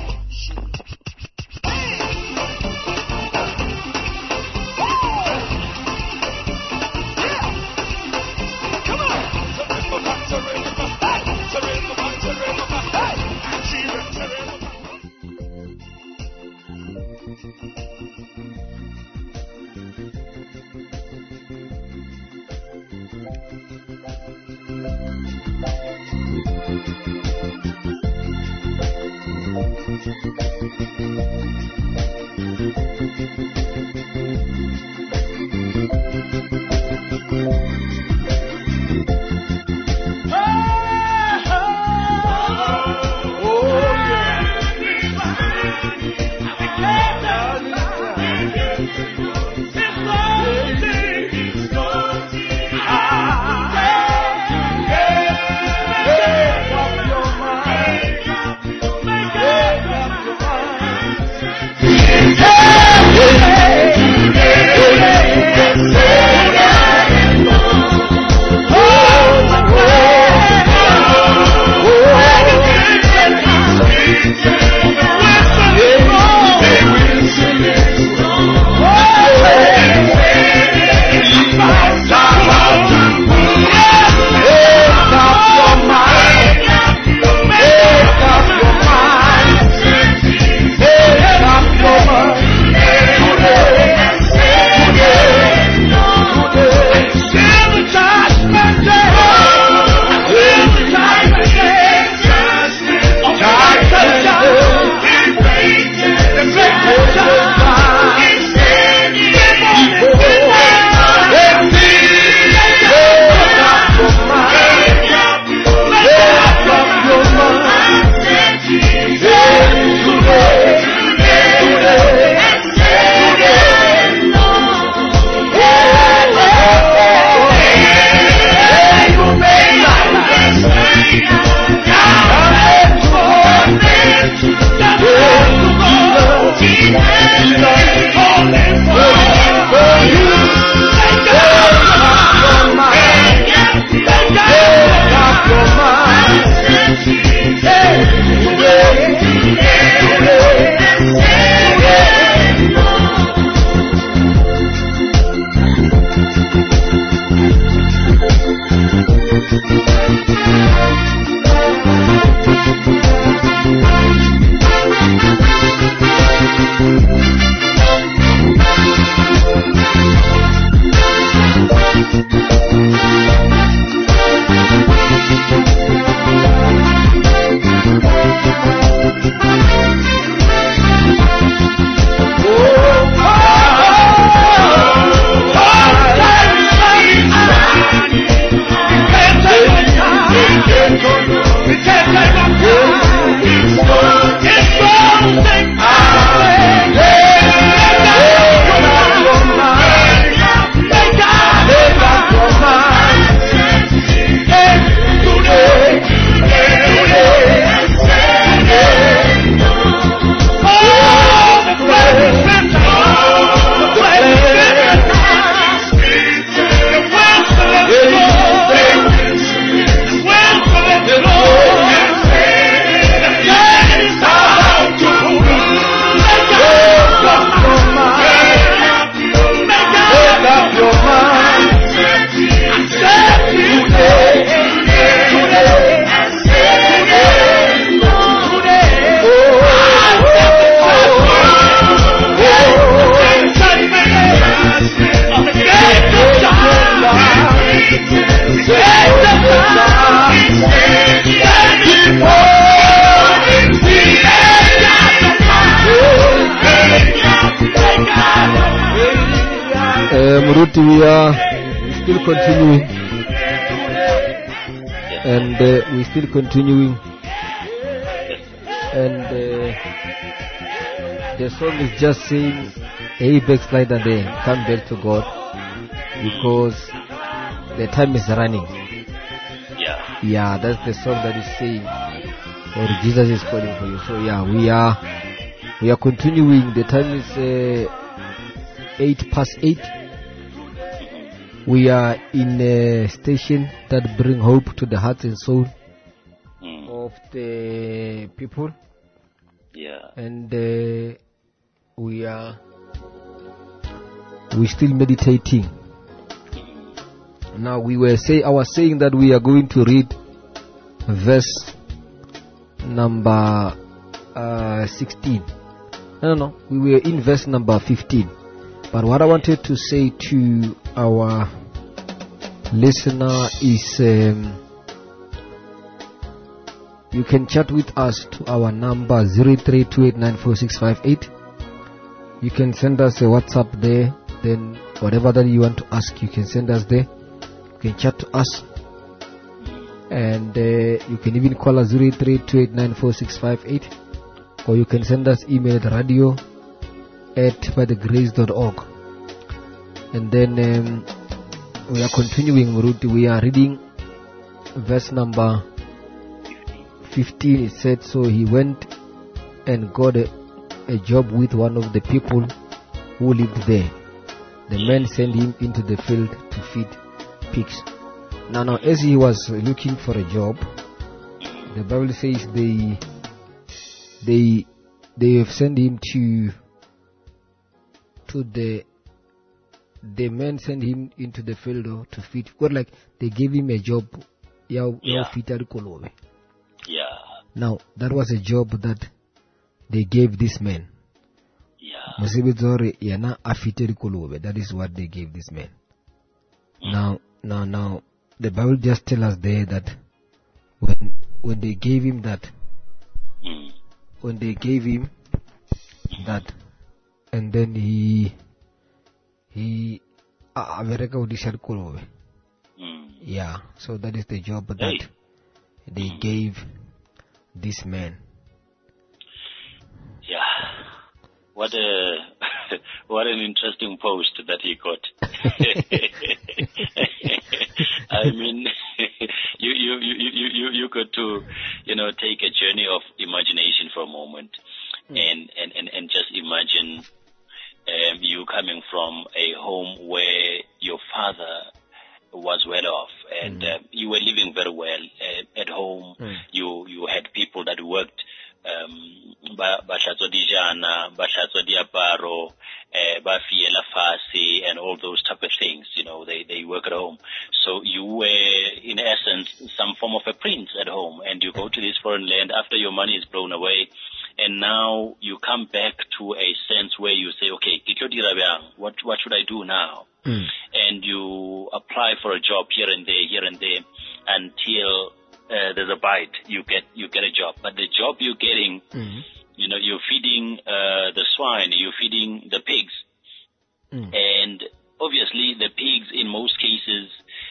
Muruti, we are we still continuing, and uh, we still continuing, and uh, the song is just saying, "Hey, backslider, then come back to God, because the time is running." Yeah. Yeah, that's the song that is saying, or Jesus is calling for you. So yeah, we are we are continuing. The time is uh, eight past eight. We are in a station that bring hope to the heart and soul Mm. of the people, Yeah. and uh, we are we still meditating. Now we were say I was saying that we are going to read verse number uh, sixteen. No, no, no. We were in verse number fifteen. But what I wanted to say to our listener is, um, you can chat with us to our number zero three two eight nine four six five eight. You can send us a WhatsApp there. Then whatever that you want to ask, you can send us there. You can chat to us. And uh, you can even call us zero three two eight nine four six five eight, or you can send us email at radio at by the grace dot org. And then um, we are continuing, Muruti. We are reading verse number fifteen. It said, "So he went and got a, a job with one of the people who lived there. The man sent him into the field to feed pigs." Now, now, as he was looking for a job, the Bible says they they they have sent him to to the the men sent him into the field to feed. God, like they gave him a job. Yeah. Yeah. Now that was a job that they gave this man. Yeah. That is what they gave this man. Now, now, now, the Bible just tells us there that when when they gave him that, Mm. when they gave him that, and then he he ah, America would Mm. yeah. So that is the job that Hey. they gave this man. Yeah. What a what an interesting post that he got. I mean, you, you, you, you, you, you got to, you know, take a journey of imagination for a moment, Mm. and, and, and, and just imagine um, you coming from a home where your father was well off, and Mm. uh, you were living very well uh, at home. Mm. You you had people that worked. Um, ba ba hlatswa dijana, ba hlatswa diaparo, eh, ba fiela fase, and all those type of things. You know, they they work at home. So you were, in essence, some form of a prince at home, and you go to this foreign land after your money is blown away, and now you come back to a sense where you say, okay, ke tlo dira bjang? What what should I do now? Mm. And you apply for a job here and there, here and there, until uh, there's a bite. You get you get a job, but the job you're getting, Mm. you know, you're feeding uh, the swine, you're feeding the pigs, Mm. and obviously the pigs, in most cases,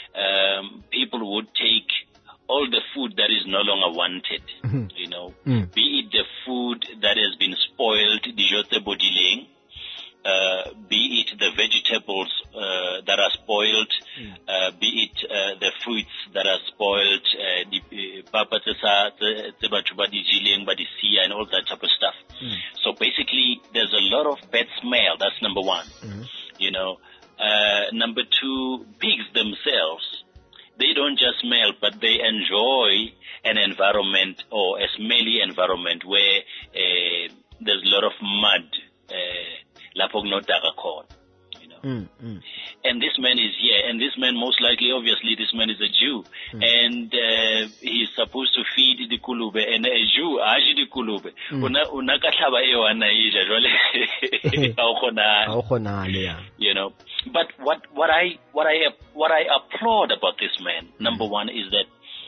um, people would take all the food that is no longer wanted. Mhm. You know, Mm. be it the food that has been spoiled, dijo tse bodileng, uh, be it the vegetables uh, that are spoiled, Mm. uh, be it uh, the fruits that are spoiled, uh, the uh, papa tse sa- tse- tse batho ba di jeleng, ba di siya, and all that type of stuff. Mm. So basically, there's a lot of bad smell. That's number one. Mm. You know, uh, number two, pigs themselves, they don't just smell, but they enjoy an environment or a smelly environment where uh, there's a lot of mud. Uh, lapho kunodaka khona, you know. Mm. Mm. And this man is here, and this man, most likely, obviously, this man is a Jew, Mm. and uh, he's supposed to feed the kulube, and a Jew, aji the kulube. Mm. Una una kahlaba e wana ija, jwale ha o kgonahale, Ha o kgonahale, yeah. you know. But what what I what I what I applaud about this man, number one, is that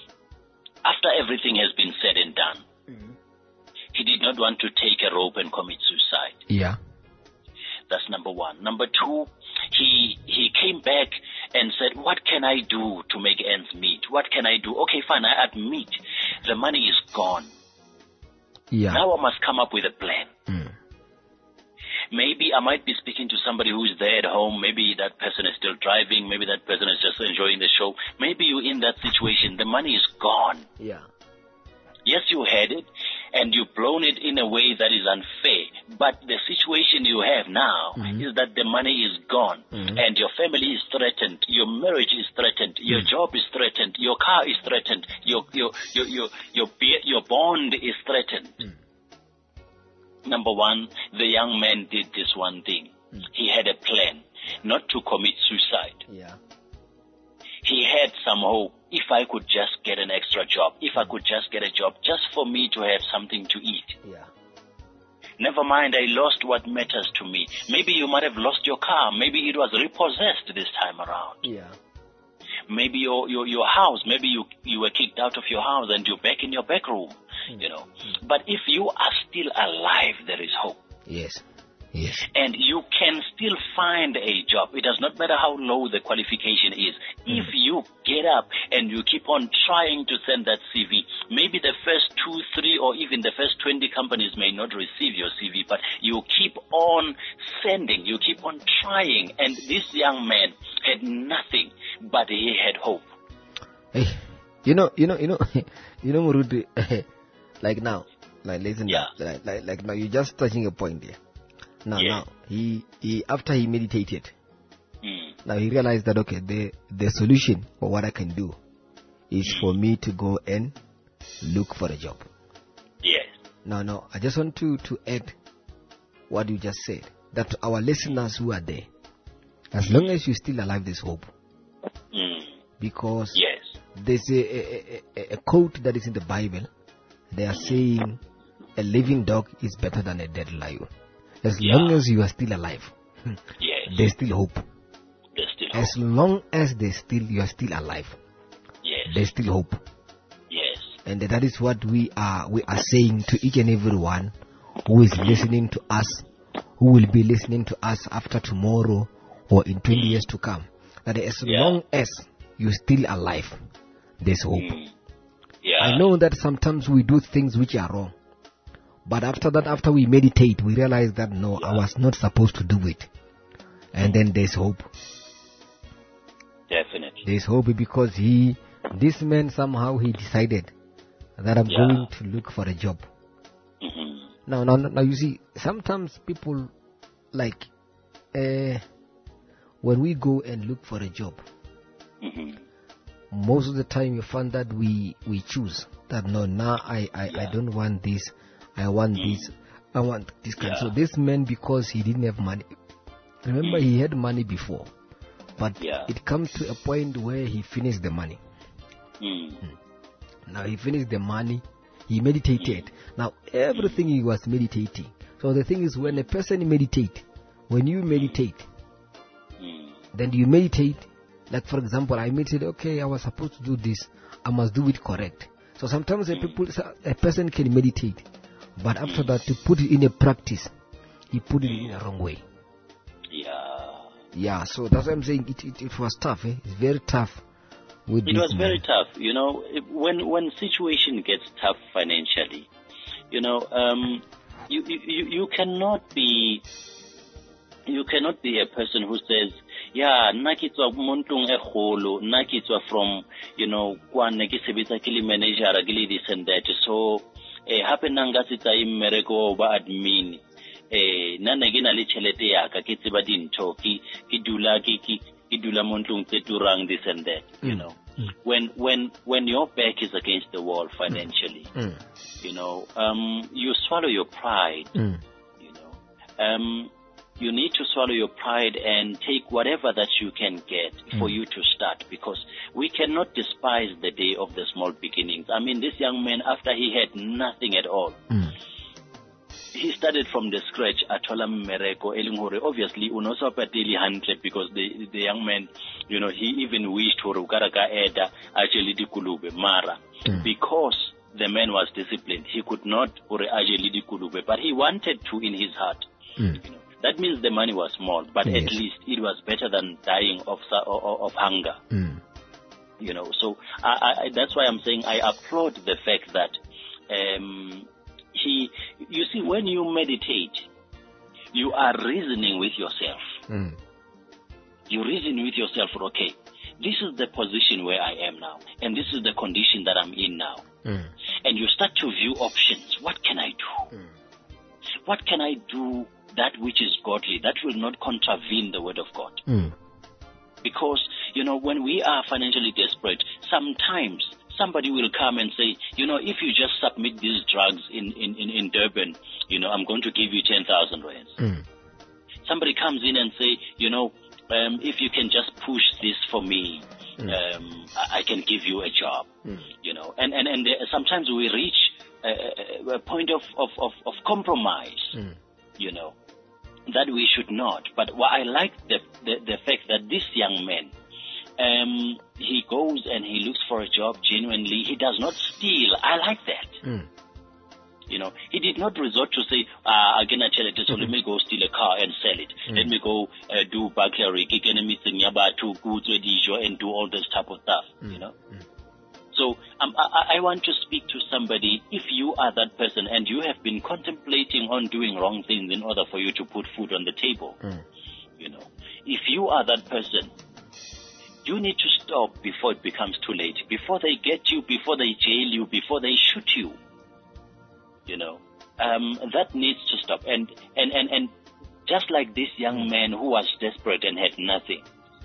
after everything has been said and done, Mm. he did not want to take a rope and commit suicide. Yeah. That's number one. Number two, he he came back and said, what can I do to make ends meet? What can I do? Okay, fine, I admit the money is gone. Yeah. Now I must come up with a plan. Mm. Maybe I might be speaking to somebody who's there at home. Maybe that person is still driving. Maybe that person is just enjoying the show. Maybe you're in that situation. The money is gone. Yeah. Yes, you had it, and you've blown it in a way that is unfair. But the situation you have now Mm-hmm. is that the money is gone, Mm-hmm. and your family is threatened, your marriage is threatened, your Mm. job is threatened, your car is threatened, your your your your your, be- your bond is threatened. Mm. Number one, the young man did this one thing. Mm. He had a plan not to commit suicide. Yeah. He had some hope. If I could just get an extra job, if I could just get a job, just for me to have something to eat. Yeah. Never mind, I lost what matters to me. Maybe you might have lost your car. Maybe it was repossessed this time around. Yeah. Maybe your, your, your house, maybe you, you were kicked out of your house and you're back in your back room, Mm. you know. But if you are still alive, there is hope. Yes. Yes. And you can still find a job. It does not matter how low the qualification is. Mm. If you get up and you keep on trying to send that C V, maybe the first two, three, or even the first twenty companies may not receive your C V, but you keep on sending, you keep on trying. And this young man had nothing, but he had hope. Hey, you know, you know, you know, you know, Murudu, like now, like listen, Yeah. like, like, like now, you're just touching a point there. Now, Yeah. now, he, he, after he meditated, Mm. now he realized that, okay, the, the solution for what I can do is for me to go and look for a job. Yes. Now, now, I just want to, to add what you just said, that to our listeners who are there, as long as you're still alive, there's hope. Mm. Because Yes. there's a, a, a, a quote that is in the Bible. They are saying a living dog is better than a dead lion. As Yeah. long as you are still alive, Yes. there's still hope. There's still hope. As long as there's still you are still alive, Yes. there's still hope. Yes. And that is what we are we are saying to each and every one who is listening to us, who will be listening to us after tomorrow or in twenty years to come. That as Yeah. long as you're still alive, there's hope. Mm. Yeah. I know that sometimes we do things which are wrong. But after that, after we meditate, we realize that no, I was not supposed to do it. And then there's hope. Definitely. There's hope because he, this man somehow he decided that I'm Yeah. going to look for a job. Mm-hmm. Now, now, now you see, sometimes people like, uh, when we go and look for a job, Mm-hmm. most of the time you find that we, we choose that no, now I, I, Yeah. I don't want this. I want Mm. this. I want this kind. Yeah. So this man, because he didn't have money, remember Mm. he had money before, but Yeah. it comes to a point where he finished the money. Mm. Now he finished the money, he meditated. Now everything he was meditating. So the thing is, when a person meditate, when you meditate, Mm. then you meditate. Like for example, I meditated. Okay, I was supposed to do this. I must do it correct. So sometimes a people, a person can meditate, but after that, to put it in a practice, he put it in a wrong way. Yeah. Yeah, so that's why I'm saying it. It, it was tough. Eh? It's very tough. With It this was man. very tough, you know. It- When when situation gets tough financially, you know, um, you, you you you cannot be you cannot be a person who says, yeah, nna ke tswa montlong e kgolo, nna ke tswa from, you know, kwa ne ke sebetsa ke le manager ke le this and that, so eh hape nna nka se tsaya mmereko ba admin, eh nna ne ke na le tšhelete ya ka ke tseba dintho ke ke dula ke ke ke dula montlong tse turang this and that, you Mm. know. Mm. When when when your back is against the wall financially, Mm. you know, um, you swallow your pride, Mm. you know. Um, you need to swallow your pride and take whatever that you can get for Mm. you to start, because we cannot despise the day of the small beginnings. I mean, this young man, after he had nothing at all, Mm. he started from the scratch. Atola mmereko eleng hore obviously uno sa pateli one hundred, because the the young man, you know, he even wished hore ukara ka eda actually dikulube mara, Mm. because the man was disciplined, he could not hore actually dikulube, but he wanted to in his heart. Mm. You know, that means the money was small, but Yes. at least it was better than dying of su- of, of hunger. Mm. You know, so I, I, that's why I'm saying I applaud the fact that um, he. You see, when you meditate, you are reasoning with yourself. Mm. You reason with yourself. Okay, this is the position where I am now, and this is the condition that I'm in now. Mm. And you start to view options. What can I do? Mm. What can I do that which is godly, that will not contravene the word of God? Mm. Because, you know, when we are financially desperate, sometimes somebody will come and say, you know, if you just submit these drugs in, in, in, in Durban, you know, I'm going to give you ten thousand rands. Mm. Somebody comes in and say, you know, um, if you can just push this for me, Mm. um, I, I can give you a job. Mm. You know, and, and, and uh, sometimes we reach a, a, a point of, of, of, of compromise, Mm. you know, that we should not. But what I like the, the, the fact that this young man, um, he goes and he looks for a job genuinely. He does not steal. I like that. Mm. You know, he did not resort to say, uh, again, I tell it, so let me go steal a car and sell it. Mm. Let me go uh, do burglary, kick enemy thing, to goods and do all this type of stuff, Mm. you know. Mm. So um, I, I want to speak to somebody. If you are that person and you have been contemplating on doing wrong things in order for you to put food on the table, Mm. you know, if you are that person, you need to stop before it becomes too late, before they get you, before they jail you, before they shoot you. You know, um, that needs to stop. And, and, and, and just like this young man who was desperate and had nothing,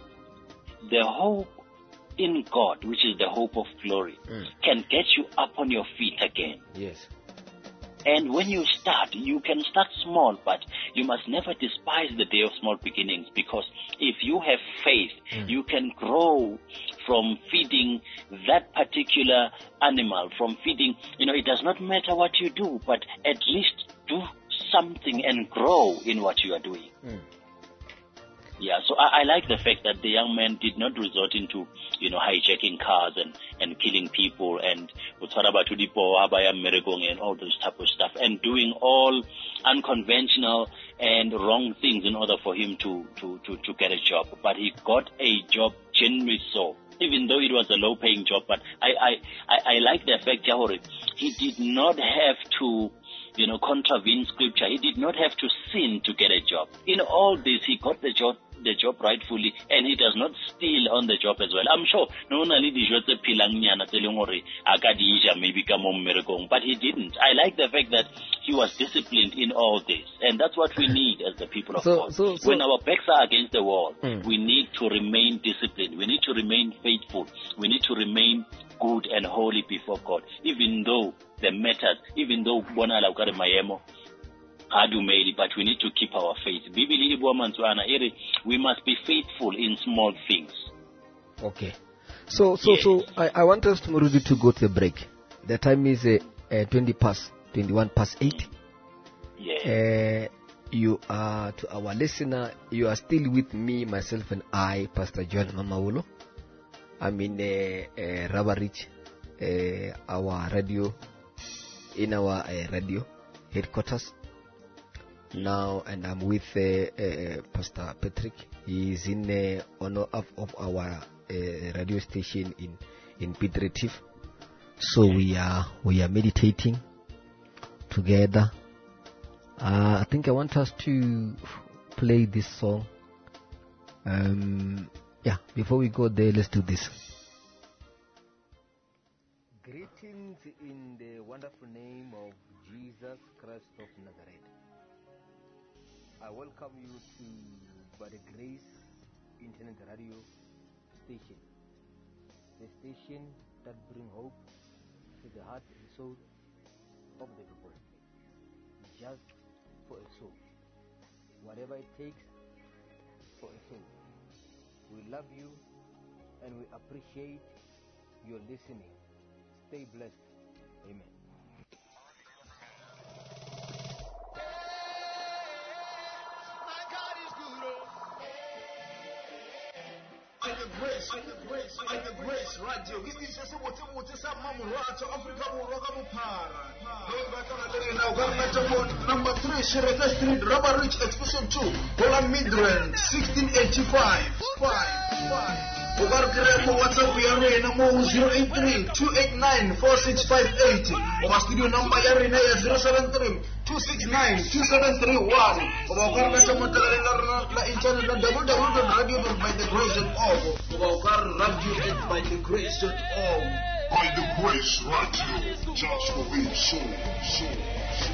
the hope in God, which is the hope of glory, Mm. can get you up on your feet again. Yes. And when you start, you can start small, but you must never despise the day of small beginnings, because if you have faith, Mm. you can grow from feeding that particular animal, from feeding, you know, it does not matter what you do, but at least do something and grow in what you are doing. Mm. Yeah, so I, I like the fact that the young man did not resort into, you know, hijacking cars and, and killing people and and all those type of stuff and doing all unconventional and wrong things in order for him to, to, to, to get a job. But he got a job genuinely so, even though it was a low paying job. But I, I, I, I like the fact, Jahori, he did not have to, you know, contravene scripture. He did not have to sin to get a job. In all this, he got the job the job rightfully, and he does not steal on the job as well. I'm sure no one only maybe come on miracle, but he didn't. I like the fact that he was disciplined in all this, and that's what we need as the people of So- God. so- so- When our backs are against the wall, Mm. we need to remain disciplined. We need to remain faithful. We need to remain good and holy before God, even though the matters, even though bona la ukare mayemo adumeli, but we need to keep our faith. Bibili ibwa manzwana ere, we must be faithful in small things. Okay. So, so, Yes. so, I, I want us, Muruzi, to go to the break. The time is uh, uh, twenty past, twenty-one past eight. Yeah. Uh, you are, to our listener, you are still with me, myself, and I, Pastor John Mamaulo. I'm in uh, uh, Rubber Ridge, uh, our radio, in our uh, radio headquarters now, and I'm with uh, uh, Pastor Patrick. He is in uh, honor of, of our uh, radio station in in Piet Retief. So we are we are meditating together. Uh, I think I want us to play this song. Um, yeah, before we go there, let's do this. Greetings in the wonderful name of Jesus Christ of Nazareth. I welcome you to By the Grace Internet Radio Station, the station that brings hope to the heart and soul of the people. Just for a soul, whatever it takes for a soul. We love you and we appreciate your listening. Stay blessed. Amen. With the grace, by the grace, by the grace, radio. This is just what you say, Mamu Rato, Africa, Muroga Mupara. Number three, Shereka Street, Rubber Ridge Expression two, Pola Midland, sixteen eighty-five. Five, five. Ogar Gremo, WhatsApp, we are in number zero eight three, two eight nine, four six five eight. Our studio number is zero seven three, two six nine, two seven three one. Ogar Gremo, la internet, double double radio by the grace of all. Ogar radio by the grace of all. By the grace radio, just for me, so, so, so.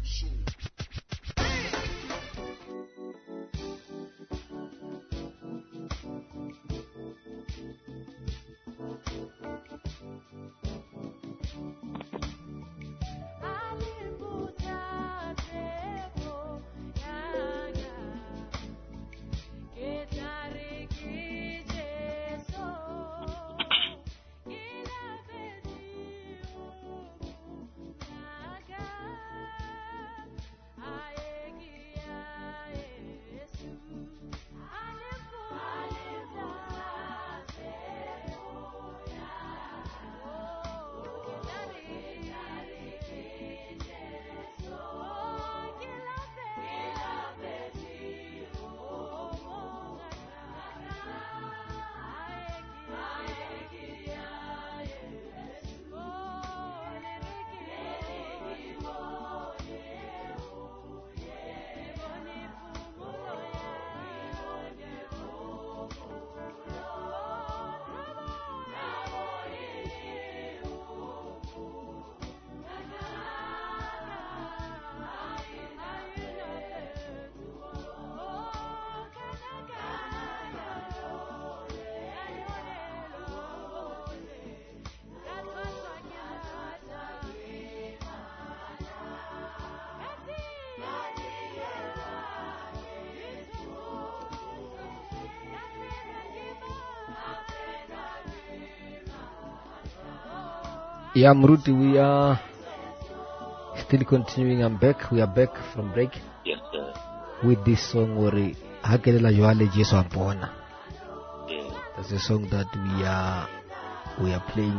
Yeah, Mruti, we are still continuing. I'm back. We are back from break. Yes, sir. With this song, Ori Hakelela Yohale Jesu Ampona. Yeah. That's a song that we are we are playing,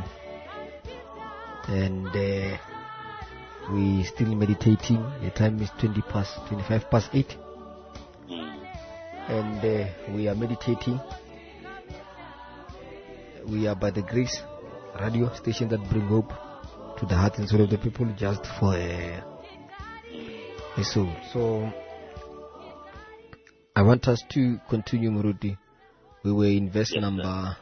and uh, we still meditating. The time is twenty past, twenty-five past eight, Mm. and uh, we are meditating. We are by the grace radio station that bring hope to the heart and soul of the people, just for a, a soul. So I want us to continue, Murudi. We were in verse Yes, number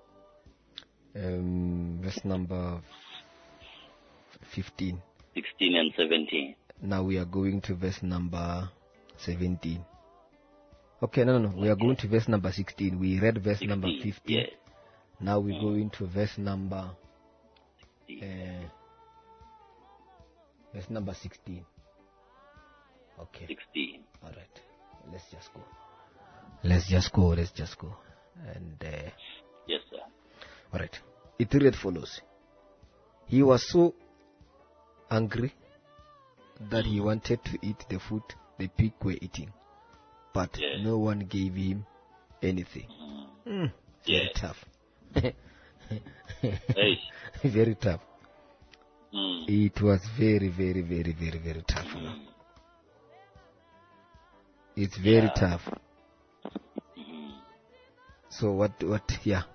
um, verse number fifteen. sixteen and seventeen. Now we are going to verse number seventeen. Okay, no, no, no. We are going to verse number sixteen. We read verse number sixteen, fifteen. yeah. Now we go into verse number uh, verse number sixteen. Okay. sixteen. All right. Let's just go. Let's just go. Let's just go. And uh, Yes, sir. all right. It read follows. He was so angry that he wanted to eat the food the pig were eating, but Yeah. no one gave him anything. Mm. Mm, very Yeah. tough. Hey. Very tough. Mm. It was very, very, very, very, very tough. You know? Mm. It's very Yeah. tough. Mm. So what? What? Yeah.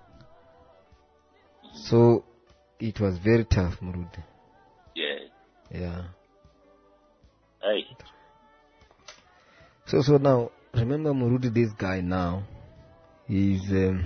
So it was very tough, Murud. Yeah. Yeah. Hey. So so now remember, Murud, this guy now is um,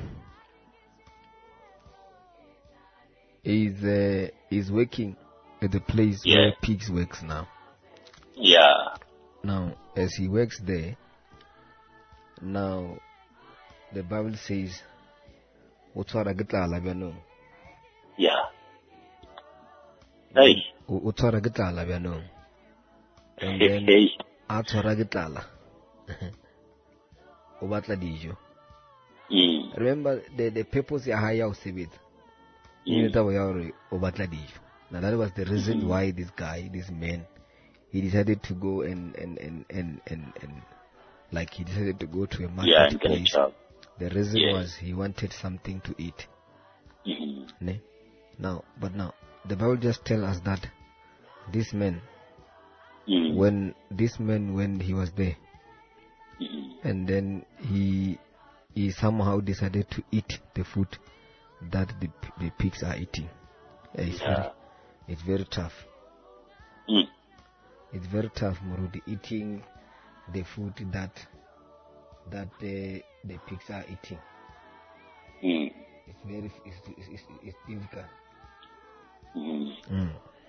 is uh, is working at the place Yeah. where pigs works now. Yeah. Now, as he works there, now the Bible says, "Utwara gitlala byanong." Yeah. Hey. Utwara gitlala byanong. And then Hey. atwara gitlala. O batla dijo. Mm. Remember the the purpose ya haya o sebetsa. Mm. You know ya hore o batla dijo. Now that was the reason Mhm. why this guy, this man, he decided to go and and and and and, and like he decided to go to a Yeah, and get a marketplace job. The reason Yes. was he wanted something to eat. Mhm. Ne? Now, but now, the Bible just tells us that this man, Mhm. when this man, when he was there, Mhm. and then he he somehow decided to eat the food that the the pigs are eating. Eh, It's very, Yeah. it's very tough. Mm. It's very tough, Murudi, eating the food that that the the pigs are eating. Mm. It's very it's it's, it's, it's difficult. Mhm. Mm.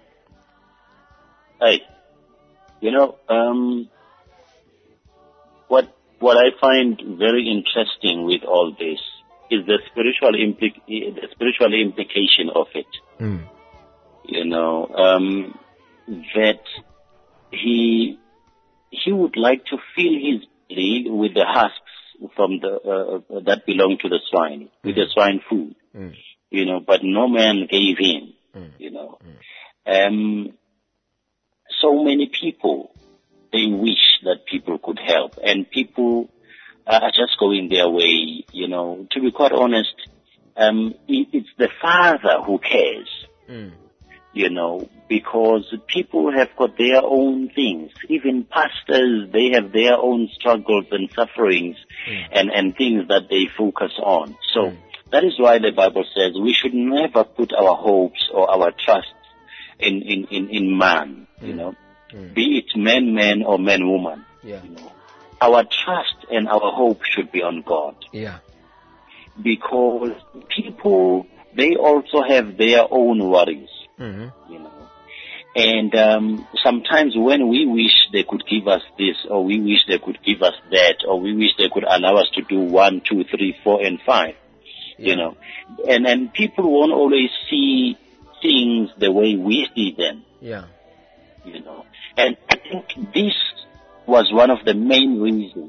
Hey, you know, um, what what I find very interesting with all this is the spiritual impli- the spiritual implication of it. Mm. You know, um, that he he would like to fill his belly with the husks from the uh, that belong to the swine, with the swine food. Mm. You know, but no man gave him. Mm. You know, um, so many people, they wish that people could help, and people are just going their way. You know, to be quite honest, um, it, it's the Father who cares. Mm. You know, because people have got their own things. Even pastors, they have their own struggles and sufferings Mm. and, and things that they focus on. So Mm. that is why the Bible says we should never put our hopes or our trust in, in, in, in man, you Mm. know, Mm. be it man, man or man, woman. Yeah. You know, our trust and our hope should be on God, Yeah. because people, they also have their own worries. Mm. You know, and um, sometimes when we wish they could give us this, or we wish they could give us that, or we wish they could allow us to do one, two, three, four, and five, Yeah. you know, and and people won't always see things the way we see them, Yeah. you know, and I think this was one of the main reasons.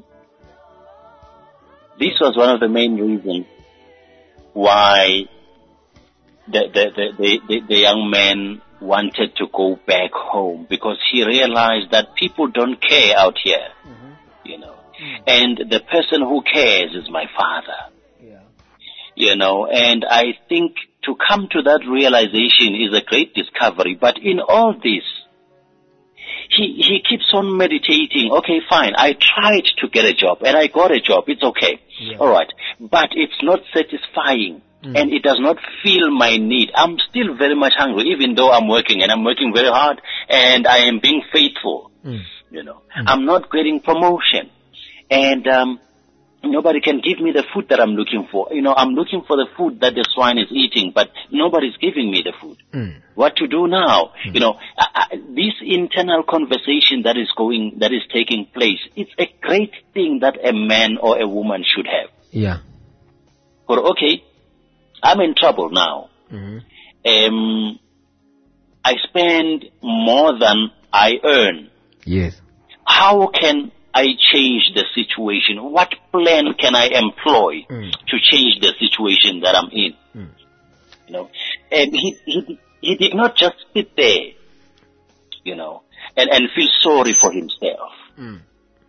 This was one of the main reasons why the the, the, the, the, the young man wanted to go back home, because he realized that people don't care out here, Mm-hmm. you know, and the person who cares is my Father, Yeah. you know, and I think to come to that realization is a great discovery. But in all this, he, he keeps on meditating. Okay, fine, I tried to get a job and I got a job. It's okay. Yeah. All right. But it's not satisfying. Mm. And it does not fill my need. I'm still very much hungry, even though I'm working, and I'm working very hard, and I am being faithful. Mm. You know, I'm not getting promotion, and um, nobody can give me the food that I'm looking for. You know, I'm looking for the food that the swine is eating, but nobody's giving me the food. Mm. What to do now? You know, I, I, this internal conversation that is going, that is taking place, it's a great thing that a man or a woman should have. Yeah. But okay, I'm in trouble now. Mm-hmm. Um, I spend more than I earn. Yes. How can I change the situation? What plan can I employ Mm. to change the situation that I'm in? Mm. You know, and he he he did not just sit there, you know, and and feel sorry for himself. Mm.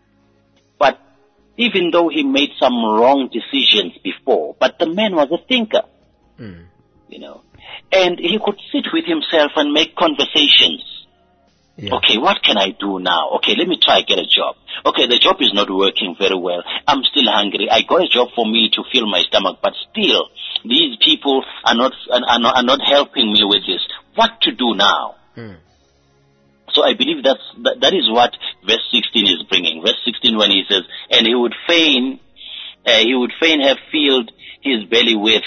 But even though he made some wrong decisions before, but the man was a thinker. Mm. You know, and he could sit with himself and make conversations. Yeah. Okay, what can I do now? Okay, let me try get a job. Okay, the job is not working very well. I'm still hungry. I got a job for me to fill my stomach, but still, these people are not are not, are not helping me with this. What to do now? Mm. So I believe that's that, that is what verse sixteen is bringing. Verse sixteen, when he says, and he would fain, uh, he would fain have filled his belly with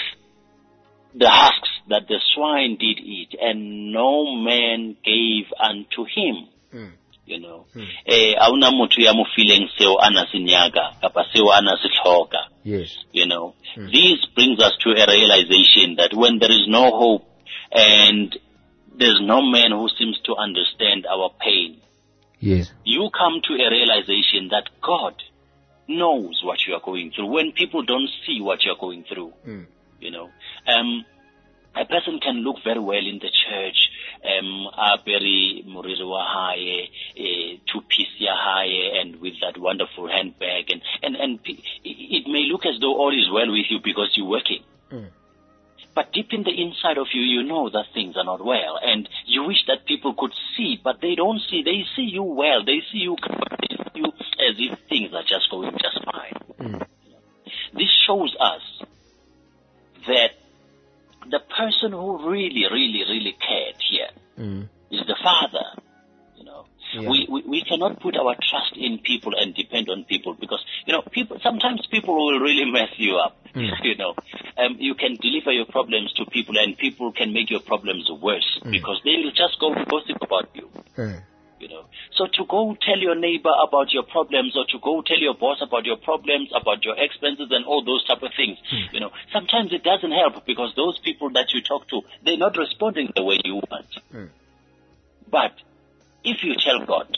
the husks that the swine did eat, and no man gave unto him. Mm. You know, Mm. eh, auna motho ya mo fileng seo ana se nyaga, kapa seo ana se tlhoka. Yes. You know, Mm. this brings us to a realization that when there is no hope and there's no man who seems to understand our pain, Yes. you come to a realization that God knows what you are going through. When people don't see what you're going through, Mm. you know, um, a person can look very well in the church, um, apere moriri wa hae, eh, two-piece ya hae, and with that wonderful handbag, and and and pe- it may look as though all is well with you because you're working. Mm. But deep in the inside of you, you know that things are not well. And you wish that people could see, but they don't see. They see you well. They see you, they see you as if things are just going just fine. Mm. This shows us that the person who really, really, really cared here Mm. is the Father. You know, Yeah. we, we we cannot put our trust in people and depend on people because you know people. Sometimes people will really mess you up. Mm. You know, um, you can deliver your problems to people, and people can make your problems worse Mm. because they will just go gossip about you. Mm. You know, so to go tell your neighbor about your problems, or to go tell your boss about your problems, about your expenses, and all those type of things, Mm. you know, sometimes it doesn't help because those people that you talk to, they're not responding the way you want. Mm. But if you tell God,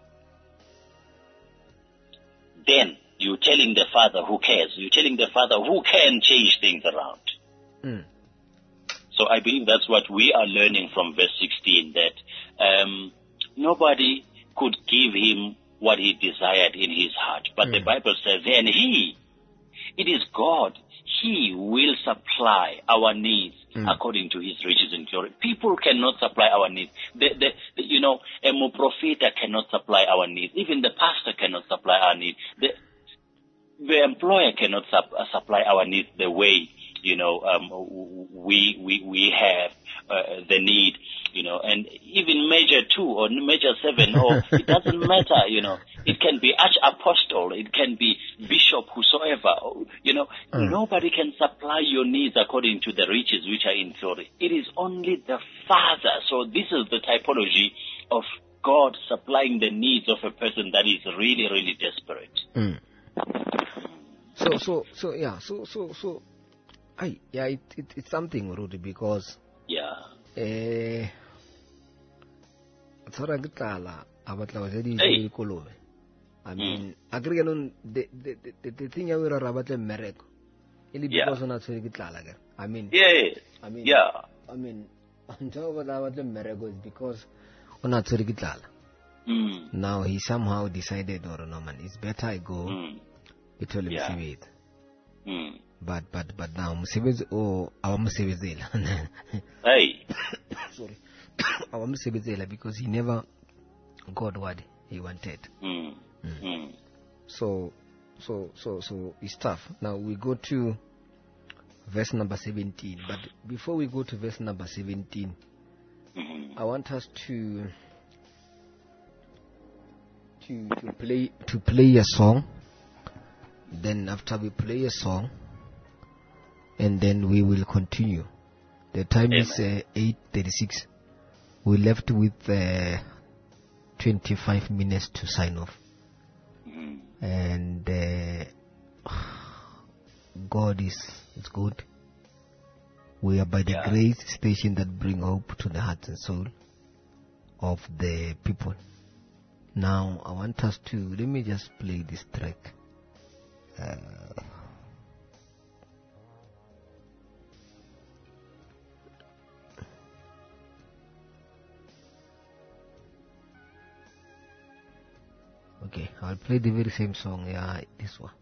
then you're telling the Father who cares. You're telling the Father who can change things around. Mm. So I believe that's what we are learning from verse sixteen, that um, nobody could give him what he desired in his heart. But the Mm. Bible says, and he, it is God, he will supply our needs Mm. according to his riches and glory. People cannot supply our needs. The, the, the, you know, a profeta cannot supply our needs. Even the pastor cannot supply our needs. The, the employer cannot sup- uh, supply our needs the way, you know, um, we, we, we have uh, the need, you know, and even major two or major seven, or it doesn't matter, you know, it can be arch-apostle, it can be bishop, whosoever, you know, Mm. nobody can supply your needs according to the riches which are in glory. It is only the Father. So this is the typology of God supplying the needs of a person that is really, really desperate. Mm. So, so, so, yeah, so, so, so, I, yeah, it, it, it's something, Rudy, because, Yeah. eh, tshwara ke tlala a batla go ja dijo Hey. le dikolobe. I mean, a kere yaanong the the the the thing ya o ira ra batle mmereko e le Yeah. because o na tshwere ke tlala ke. I mean, Yeah. I mean, Yeah. I mean, ntho o batla a batle mmereko is because o na tshwere ke tlala. Mm. Now he somehow decided, or no man, it's better I go Mm. ke thole Yeah. mosebetsi. Mm. But but but now mosebetsi o a wa mosebetsela. Hey. Sorry. A wa mosebetsela because he never got what he wanted. Mm. Mm. Mm. So, so, so, so it's tough. Now we go to verse number seventeen. But before we go to verse number seventeen, Mhm. I want us to to to play to play a song. Then after we play a song, and then we will continue. The time is uh, eight thirty-six. We left with uh, twenty-five minutes to sign off. Mhm. And uh, God is, is good. We are by the Yeah. great station that bring hope to the heart and soul of the people. Now I want us to, let me just play this track. Uh, okay, I'll play the very same song. Yeah, this one.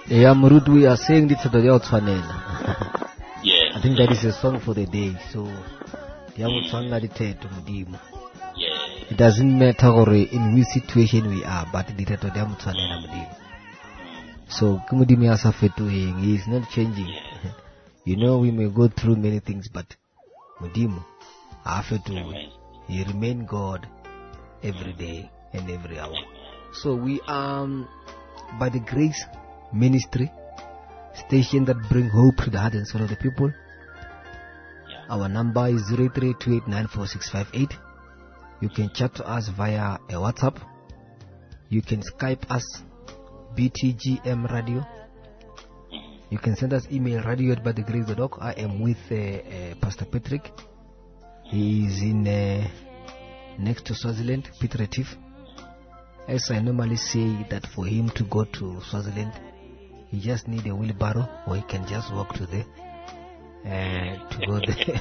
Yeah, Murut, we are saying this to the Otfanena. Yeah. I think that is a song for the day. So, mm. Yeah. It doesn't matter in which situation we are, but the to them Mudim. So, Kumudimi Asafetu he is not changing. You know, we may go through many things, but Mudimu Afetu, he remain God every day and every hour. So we are, um, by the grace ministry station that bring hope to the heart and soul of the people. Yeah. Our number is zero three two eight nine four six five eight. You can chat to us via a WhatsApp. You can Skype us, B T G M Radio. You can send us email, radio at by the grace dot org. I am with uh, uh, Pastor Patrick. He is in uh, next to Swaziland, Peter Retief. As I normally say that for him to go to Swaziland, he just need a wheelbarrow, or he can just walk to there uh, to go there.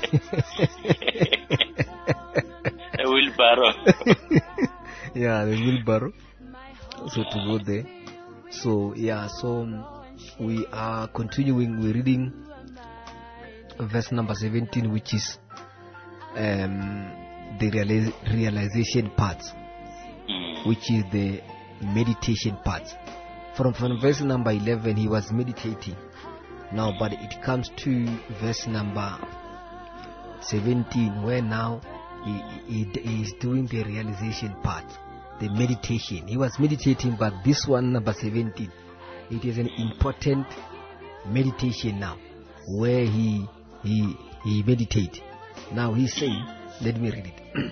A wheelbarrow. Yeah, the wheelbarrow. So to go there. So yeah, so um, we are continuing. We're reading verse number seventeen, which is um, the reali- realization part, which is the meditation part. From, from verse number eleven, he was meditating. Now, but it comes to verse number seventeen, where now he, he, he is doing the realization part, the meditation. He was meditating, but this one, number seventeen, it is an important meditation now, where he he he meditate. Now he's saying, let me read it.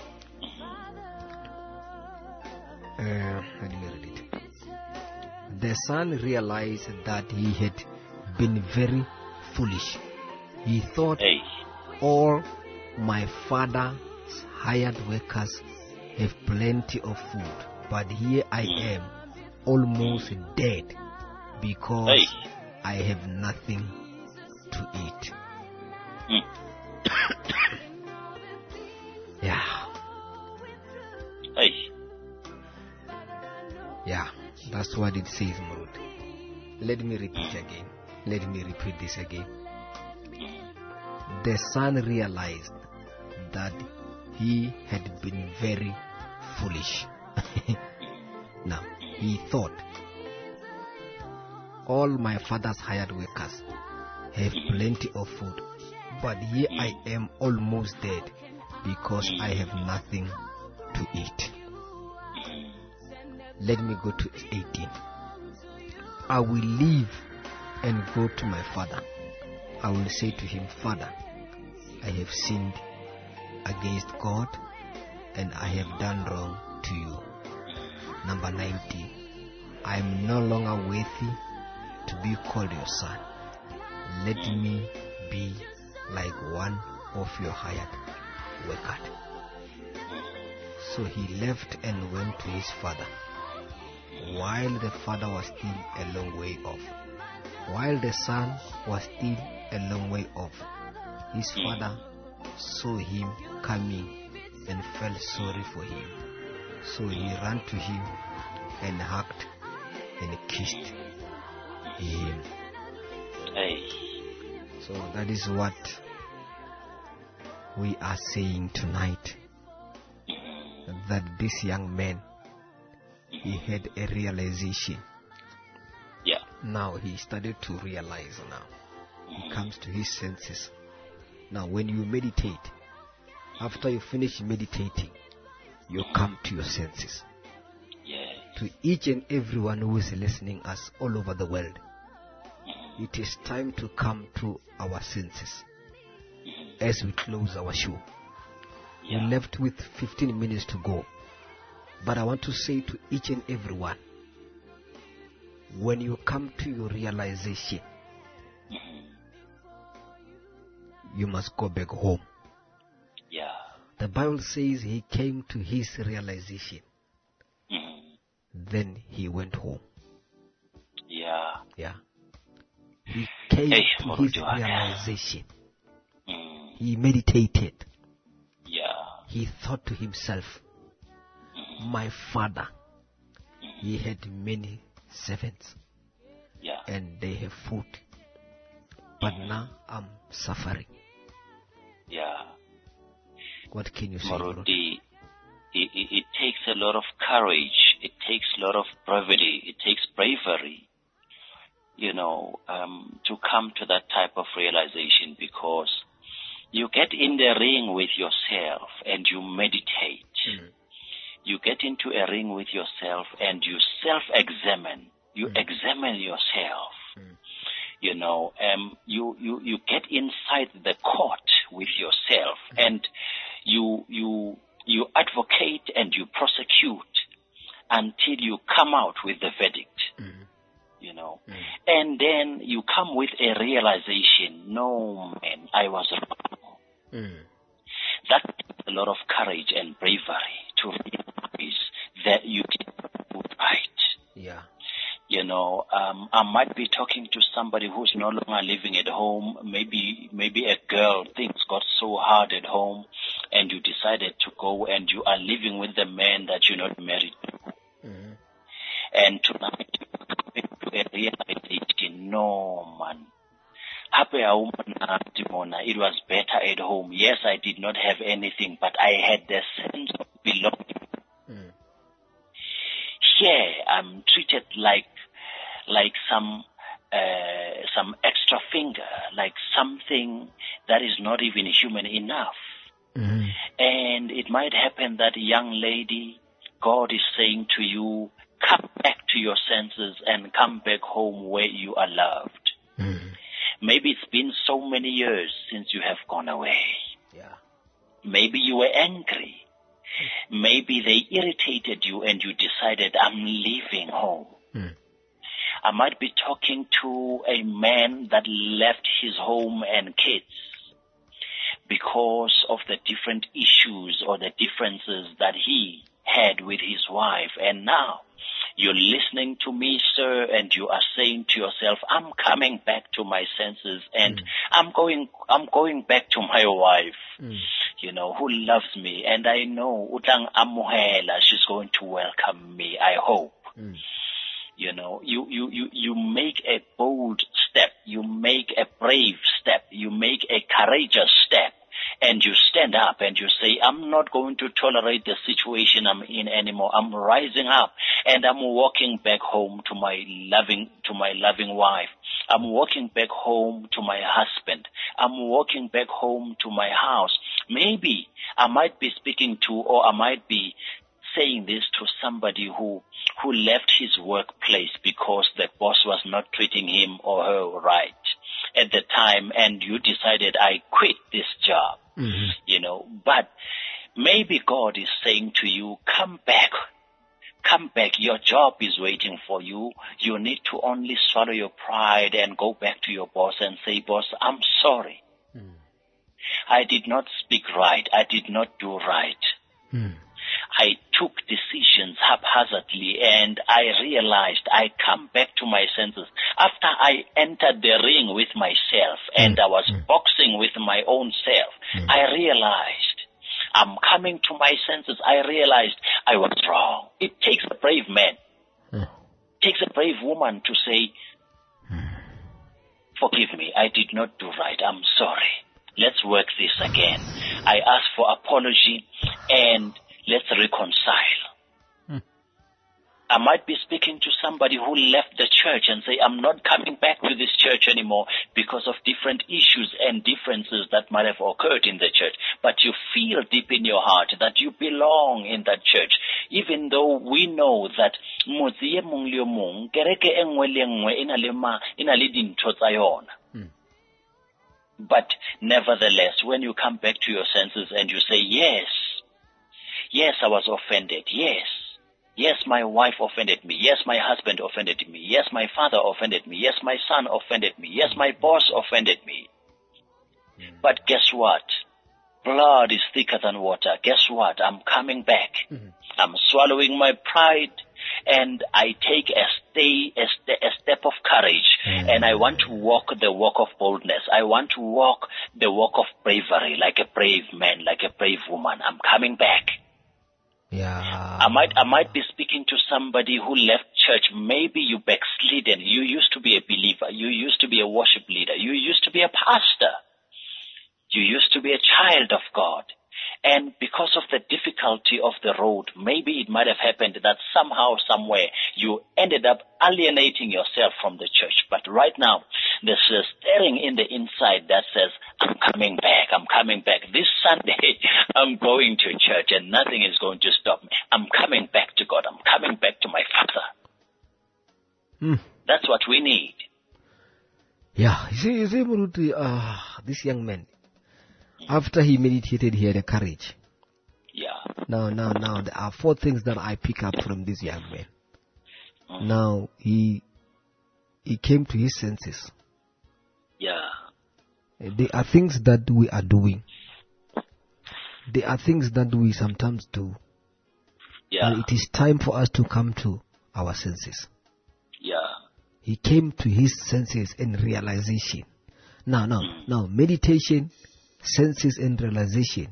uh, let me read it. The son realized that he had been very foolish. He thought, Hey. all my father's hired workers have plenty of food, but here I am, almost dead, because Hey. I have nothing to eat. Mm. Yeah, Hey. yeah, that's what it says, Marut. Let me repeat again. Let me repeat this again. The son realized that he had been very foolish. Now, he thought, all my father's hired workers have plenty of food, but here I am almost dead because I have nothing to eat. Let me go to eighteen. I will leave and go to my father. I will say to him, Father, I have sinned against God and I have done wrong to you. Number nineteen. I am no longer worthy to be called your son. Let me be like one of your hired workers. So he left and went to his father, while the father was still a long way off. While the son was still a long way off, his father saw him coming and felt sorry for him. So he ran to him and hugged and kissed him. Hey. So that is what we are saying tonight, that this young man, he had a realization. Yeah. Now he started to realize now. He comes to his senses. Now when you meditate, after you finish meditating, you come to your senses. Yeah. To each and everyone who is listening us all over the world, it is time to come to our senses as we close our show. Yeah. We left with fifteen minutes to go. But I want to say to each and everyone, when you come to your realization, you must go back home. Yeah. The Bible says he came to his realization. Then he went home. Yeah. Yeah. He came Hey, to Lord, his you are- realization. Mm. He meditated. Yeah. He thought to himself, my father, he had many servants, Yeah. and they have food. But now I'm suffering. Yeah. What can you say? Maruti, it, it, it takes a lot of courage. It takes a lot of bravery. It takes bravery, you know, um, to come to that type of realization, because you get in the ring with yourself and you meditate. Mm. You get into a ring with yourself and you self-examine. You mm. examine yourself. Mm. You know, um, you, you, you get inside the court with yourself mm. and you, you, you advocate and you prosecute until you come out with the verdict. Mm. You know, mm. and then you come with a realization, no, man, I was wrong. Mm. That takes a lot of courage and bravery to realize that you can do right. Yeah. You know, um, I might be talking to somebody who's no longer living at home. Maybe, maybe a girl, things got so hard at home and you decided to go and you are living with the man that you're not married to. Mm-hmm. And tonight you come into a realization, no man, it was better at home. Yes, I did not have anything, but I had the sense of belonging. Mm. Here, I'm treated like, like some, uh, some extra finger, like something that is not even human enough. Mm-hmm. And it might happen that, young lady, God is saying to you, come back to your senses and come back home where you are loved. Mm-hmm. Maybe it's been so many years since you have gone away. Yeah. Maybe you were angry. Maybe they irritated you and you decided, I'm leaving home. Mm. I might be talking to a man that left his home and kids because of the different issues or the differences that he had with his wife. And now you're listening to me, sir, and you are saying to yourself, I'm coming back to my senses and mm. I'm going, I'm going back to my wife, mm. you know, who loves me. And I know Utang Amuhela, she's going to welcome me, I hope. Mm. You know, you, you, you, you make a bold step. You make a brave step. You make a courageous step. And you stand up and you say, I'm not going to tolerate the situation I'm in anymore. I'm rising up and I'm walking back home to my loving, to my loving wife. I'm walking back home to my husband. I'm walking back home to my house. Maybe I might be speaking to, or I might be saying this to somebody who, who left his workplace because the boss was not treating him or her right at the time, and you decided, I quit this job, mm-hmm. you know, but maybe God is saying to you, come back, come back, your job is waiting for you. You need to only swallow your pride and go back to your boss and say, boss, I'm sorry. Mm. I did not speak right. I did not do right. Mm. I took decisions haphazardly and I realized I come back to my senses. After I entered the ring with myself and mm. I was mm. boxing with my own self, mm. I realized I'm coming to my senses. I realized I was wrong. It takes a brave man. Mm. It takes a brave woman to say, forgive me, I did not do right. I'm sorry. Let's work this again. I ask for apology and let's reconcile. Hmm. I might be speaking to somebody who left the church and say, I'm not coming back to this church anymore because of different issues and differences that might have occurred in the church. But you feel deep in your heart that you belong in that church, even though we know that hmm. But nevertheless, when you come back to your senses and you say, yes, yes, I was offended. Yes. Yes, my wife offended me. Yes, my husband offended me. Yes, my father offended me. Yes, my son offended me. Yes, my boss offended me. Mm. But guess what? Blood is thicker than water. Guess what? I'm coming back. Mm-hmm. I'm swallowing my pride and I take a stay, a, st- a step of courage mm. and I want to walk the walk of boldness. I want to walk the walk of bravery like a brave man, like a brave woman. I'm coming back. Yeah. I might, I might be speaking to somebody who left church, maybe you backslidden. You used to be a believer. You used to be a worship leader. You used to be a pastor. You used to be a child of God. And because of the difficulty of the road, maybe it might have happened that somehow, somewhere, you ended up alienating yourself from the church. But right now, there's a stirring in the inside that says, I'm coming back, I'm coming back. This Sunday, I'm going to church and nothing is going to stop me. I'm coming back to God. I'm coming back to my Father. Mm. That's what we need. Yeah, you see, you see, Muruti, uh, this young man, after he meditated, he had a courage. Yeah. Now, now, now, there are four things that I pick up from this young man. Mm. Now, he he came to his senses. Yeah. There are things that we are doing. There are things that we sometimes do. Yeah. And it is time for us to come to our senses. Yeah. He came to his senses and realization. Now, now, Mm. now, meditation, senses and realization,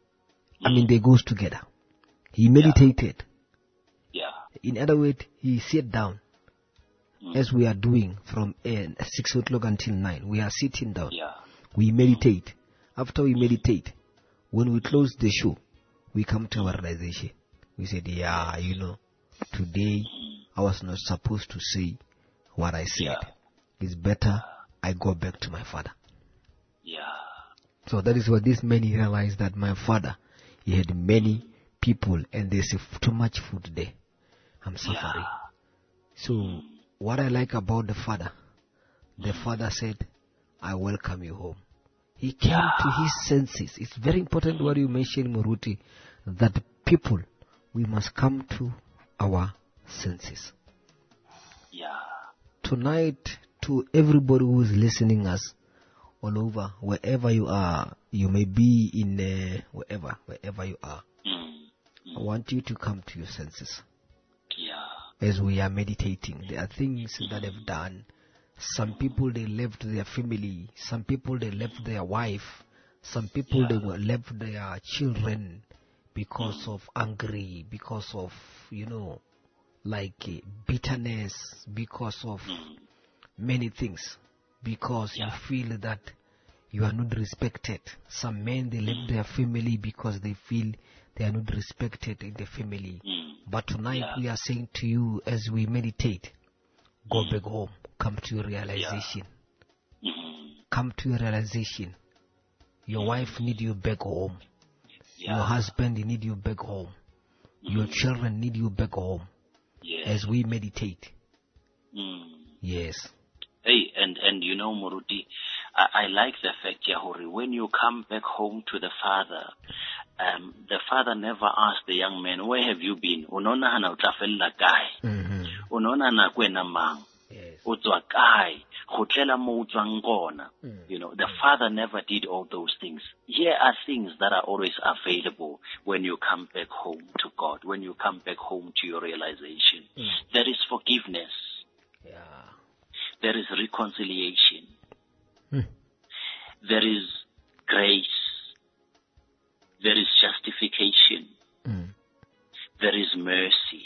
I mean, they goes together. He meditated. Yeah. In other words, he sat down, Mm. as we are doing from uh, six o'clock until nine. We are sitting down. Yeah. We meditate. After we meditate, when we close the show, we come to our realization. We said, yeah, you know, today I was not supposed to say what I said. Yeah. It's better I go back to my Father. Yeah. So that is what this man realized, that my father, he had many people and there's too much food there. I'm suffering. Yeah. So what I like about the father, the father said, I welcome you home. He came Yeah. to his senses. It's very important what you mentioned, Muruti, that people, we must come to our senses. Yeah. Tonight, to everybody who is listening us, all over, wherever you are, you may be in uh, wherever, wherever you are. Mm. I want you to come to your senses. Yeah. As we are meditating, there are things that have done. Some people, they left their family. Some people, they left their wife. Some people, Yeah. they were left their children because of angry, because of, you know, like uh, bitterness, because of Mm. many things. Because Yeah. you feel that you are not respected. Some men, they left their family because they feel they are not respected in the family. Mm. But tonight Yeah. we are saying to you, as we meditate, go back home. Come to your realization. Mm. Come to your realization. Your wife need you back home. Yeah. Your husband need you back home. Your children need you back home. Yes. As we meditate. Mm. Yes. Hey, and, and you know, Muruti, I, I like the fact, Yahuri, when you come back home to the father, um, the father never asked the young man, where have you been? Unona hana utafella kai. Mm-hmm. Unona na kwena mang. Yes. Utswa kai. Khotlela mo utswang kona. Mm. You know, the father never did all those things. Here are things that are always available when you come back home to God, when you come back home to your realization. Mm. There is forgiveness. Yeah. There is reconciliation. Mm. There is grace. There is justification. Mm. There is mercy.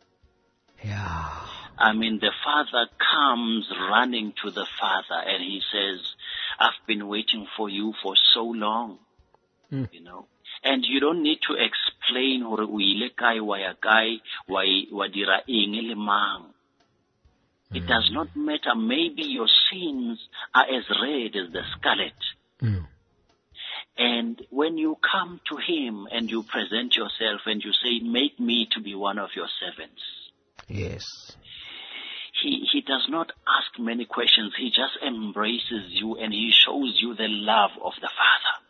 Yeah. I mean, the father comes running to the father and he says, I've been waiting for you for so long. Mm. You know, and you don't need to explain hore o ile kai wa ya kai wa wa dira eng le mang. It does not matter. Maybe your sins are as red as the scarlet. Mm. And when you come to him and you present yourself and you say, make me to be one of your servants, Yes. he, he does not ask many questions. He just embraces you and he shows you the love of the Father.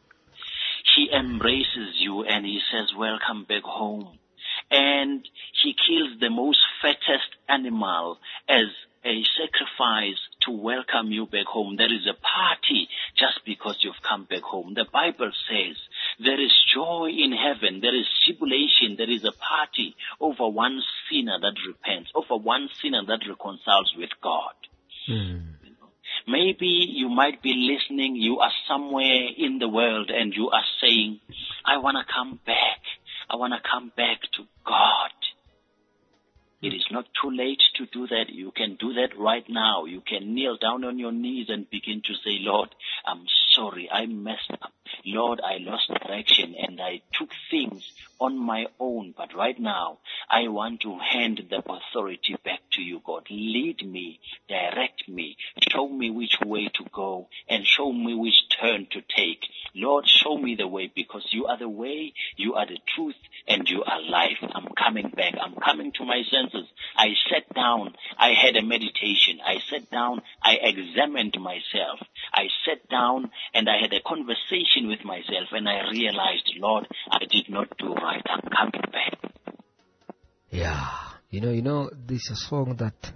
He embraces you and he says, welcome back home. And he kills the most fattest animal as a sacrifice to welcome you back home. There is a party just because you've come back home. The Bible says there is joy in heaven. There is jubilation. There is a party over one sinner that repents, over one sinner that reconciles with God. Mm. Maybe you might be listening. You are somewhere in the world and you are saying, I want to come back. I want to come back to God. It is not too late to do that. You can do that right now. You can kneel down on your knees and begin to say, Lord, I'm sorry, I messed up. Lord, I lost direction and I took things on my own. But right now, I want to hand the authority back to you, God. Lead me, direct me, show me which way to go and show me which turn to take. Lord, show me the way, because you are the way, you are the truth, and you are life. I'm coming back. I'm coming to my senses. I sat down. I had a meditation. I sat down. I examined myself. I sat down and I had a conversation with myself, and I realized, Lord, I did not do right. I'm coming back. Yeah. You know, you know, there's a song that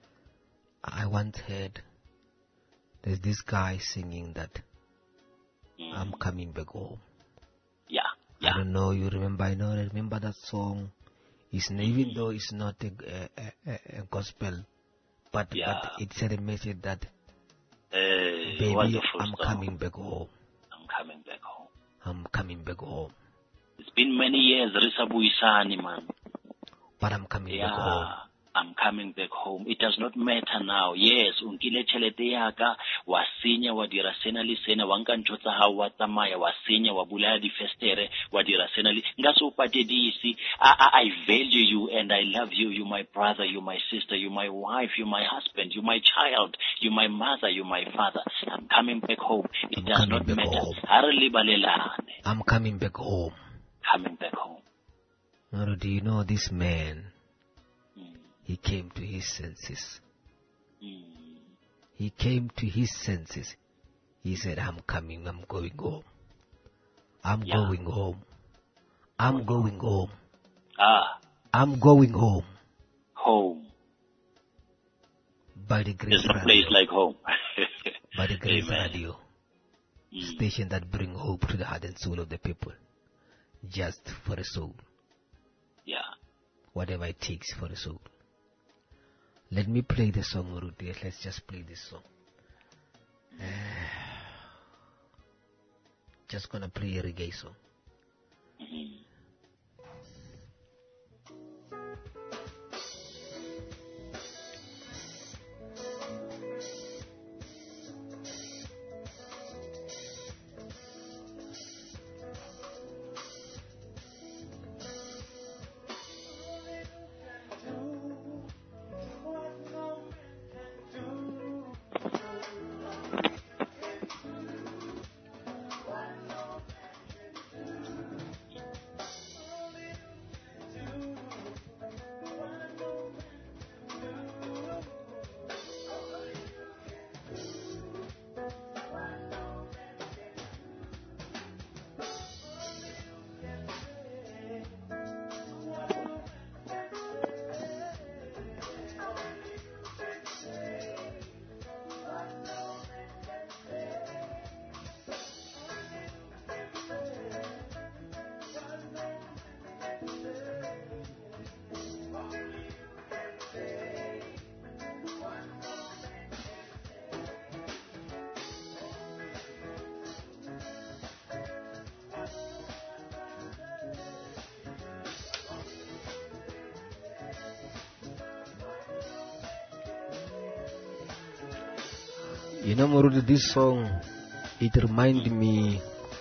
I once heard. There's this guy singing that, mm. I'm coming back home. Yeah. Yeah. I don't know, you remember, I know, I remember that song. It's, even though it's not a, a, a, a gospel, but, yeah. but it said a message that, uh, baby, I'm song. coming back home. I'm coming back home. I'm coming back home. It's been many years, Risabuisani, man. But I'm coming yeah. back home. I'm coming back home. It does not matter now. Yes, unkile chelete yaka, wasinya wadira sena li sena, wanka nchota hawa tamaya, wasinya wabulaya di festere, wadira sena li. Ngaso upate diisi, I, I, I value you and I love you. You my brother, you my sister, you my wife, you my husband, you my child, you my mother, you my father. I'm coming back home. It I'm does not matter. I'm coming back home. Coming back home. Now, do you know this man? He came to his senses. Mm. He came to his senses. He said, I'm coming, I'm going home. I'm yeah. going home. I'm going home. Ah. I'm going home. Home. By the Grace There's no Radio. place like home. By the Grace Amen. Radio. Mm. Station that bring hope to the heart and soul of the people. Just for a soul. Yeah. Whatever it takes for a soul. Let me play the song, Rudy. Let's just play this song. Uh, just gonna play a reggae song. Mm-hmm. You know, Marudu, this song, it reminded me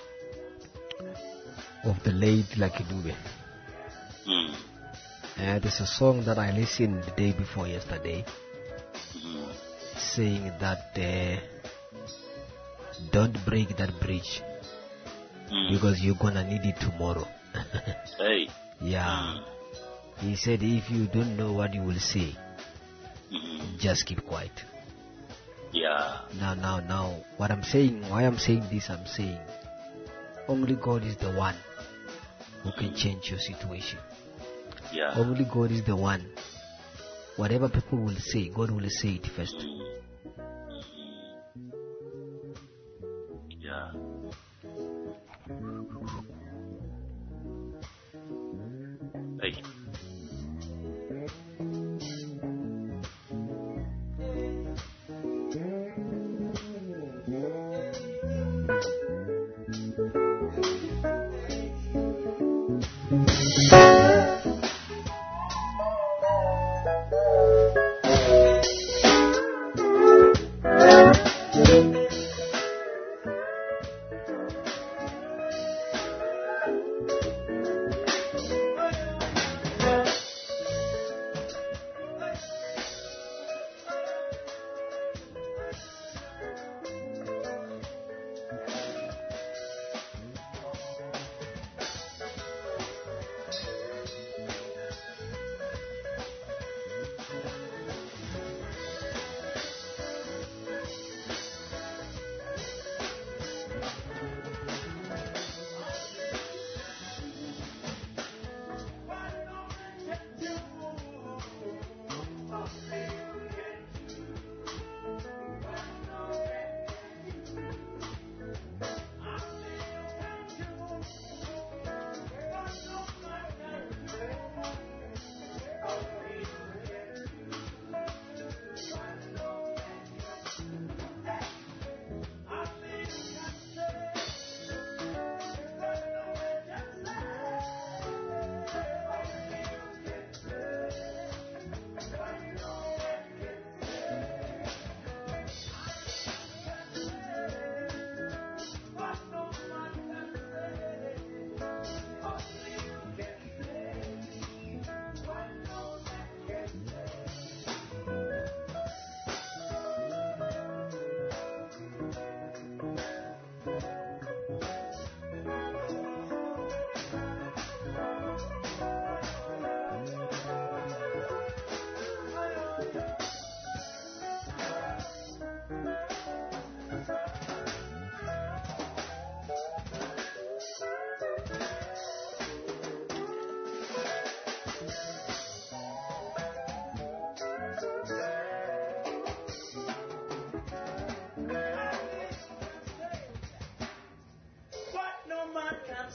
of the late Lucky Dube. Mm. Uh, there's a song that I listened the day before yesterday, mm. saying that uh, don't break that bridge mm. because you're gonna need it tomorrow. Hey. Yeah. Mm. He said if you don't know what you will say, mm. just keep quiet. Yeah. Now, now, now, what I'm saying, why I'm saying this, I'm saying only God is the one who can change your situation. Yeah. Only God is the one. Whatever people will say, God will say it first. Yeah. Hey.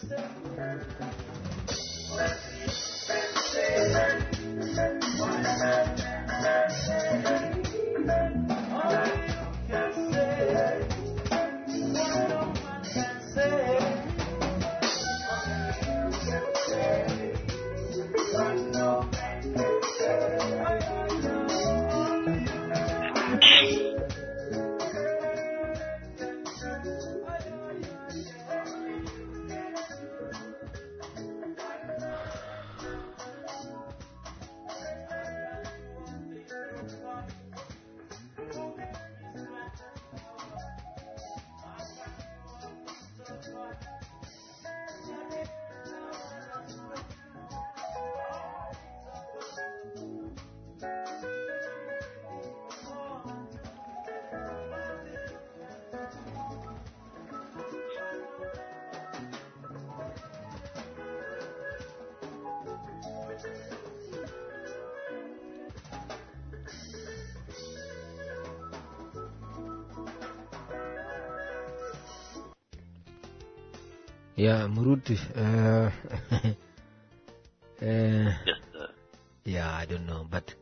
Yeah, Muruti. Uh, uh, Yes, sir. yeah, I don't know, but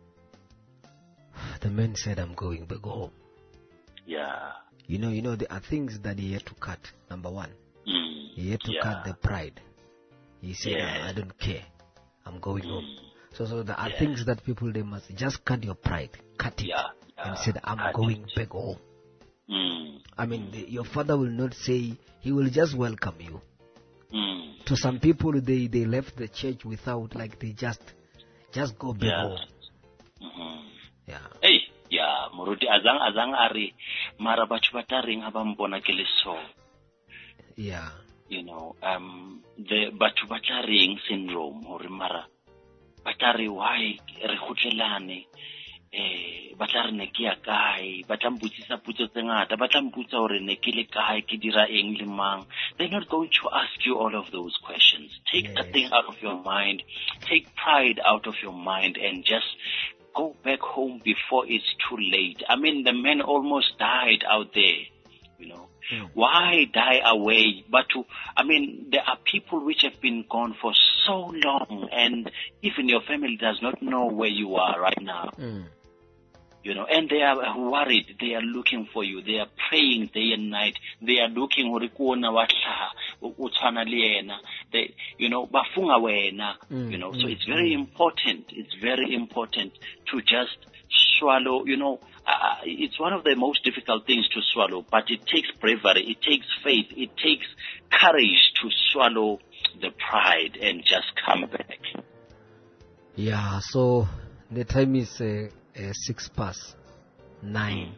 the man said I'm going back home. Yeah. You know, you know, there are things that he had to cut. Number one, Mm. he had to yeah. cut the pride. He said, Yeah. I don't care. I'm going home. Mm. So, so there are Yeah. things that people, they must just cut your pride. Cut it. Yeah. And yeah. said, I'm Cut going it. back home. Mm. I mean, the, your father will not say, he will just welcome you. Mm. To some people, they, they left the church without, like, they just, just go back Yeah. home. Mhm. Yeah. Hey, yeah, Moruti azang azang ari mara batho ba tla reng ha ba mbona ke le so. Yeah. You know, um the batho ba tla reng syndrome hore mara ba tla re why re khutlelane eh ba tla re ne ke ya kae ba tla mputsisa putso tse ngata ba tla mputsa hore ne ke le kae ke dira eng le mang. They're not going to ask you all of those questions. Take Yes. that thing out of your mind. Take pride out of your mind and just go back home before it's too late. I mean, the man almost died out there, you know. Mm. Why die away? But to, I mean, there are people which have been gone for so long, and even your family does not know where you are right now, Mm. you know, and they are worried. They are looking for you. They are praying day and night. They are looking hore ke ona wa hlaha, o- o tshwana le yena. They, you know, bafunga wena, Mm, you know. So mm, it's very important. It's very important to just swallow, you know. Uh, it's one of the most difficult things to swallow, but it takes bravery, it takes faith, it takes courage to swallow the pride and just come back. Yeah, so the time is uh, uh, six past nine.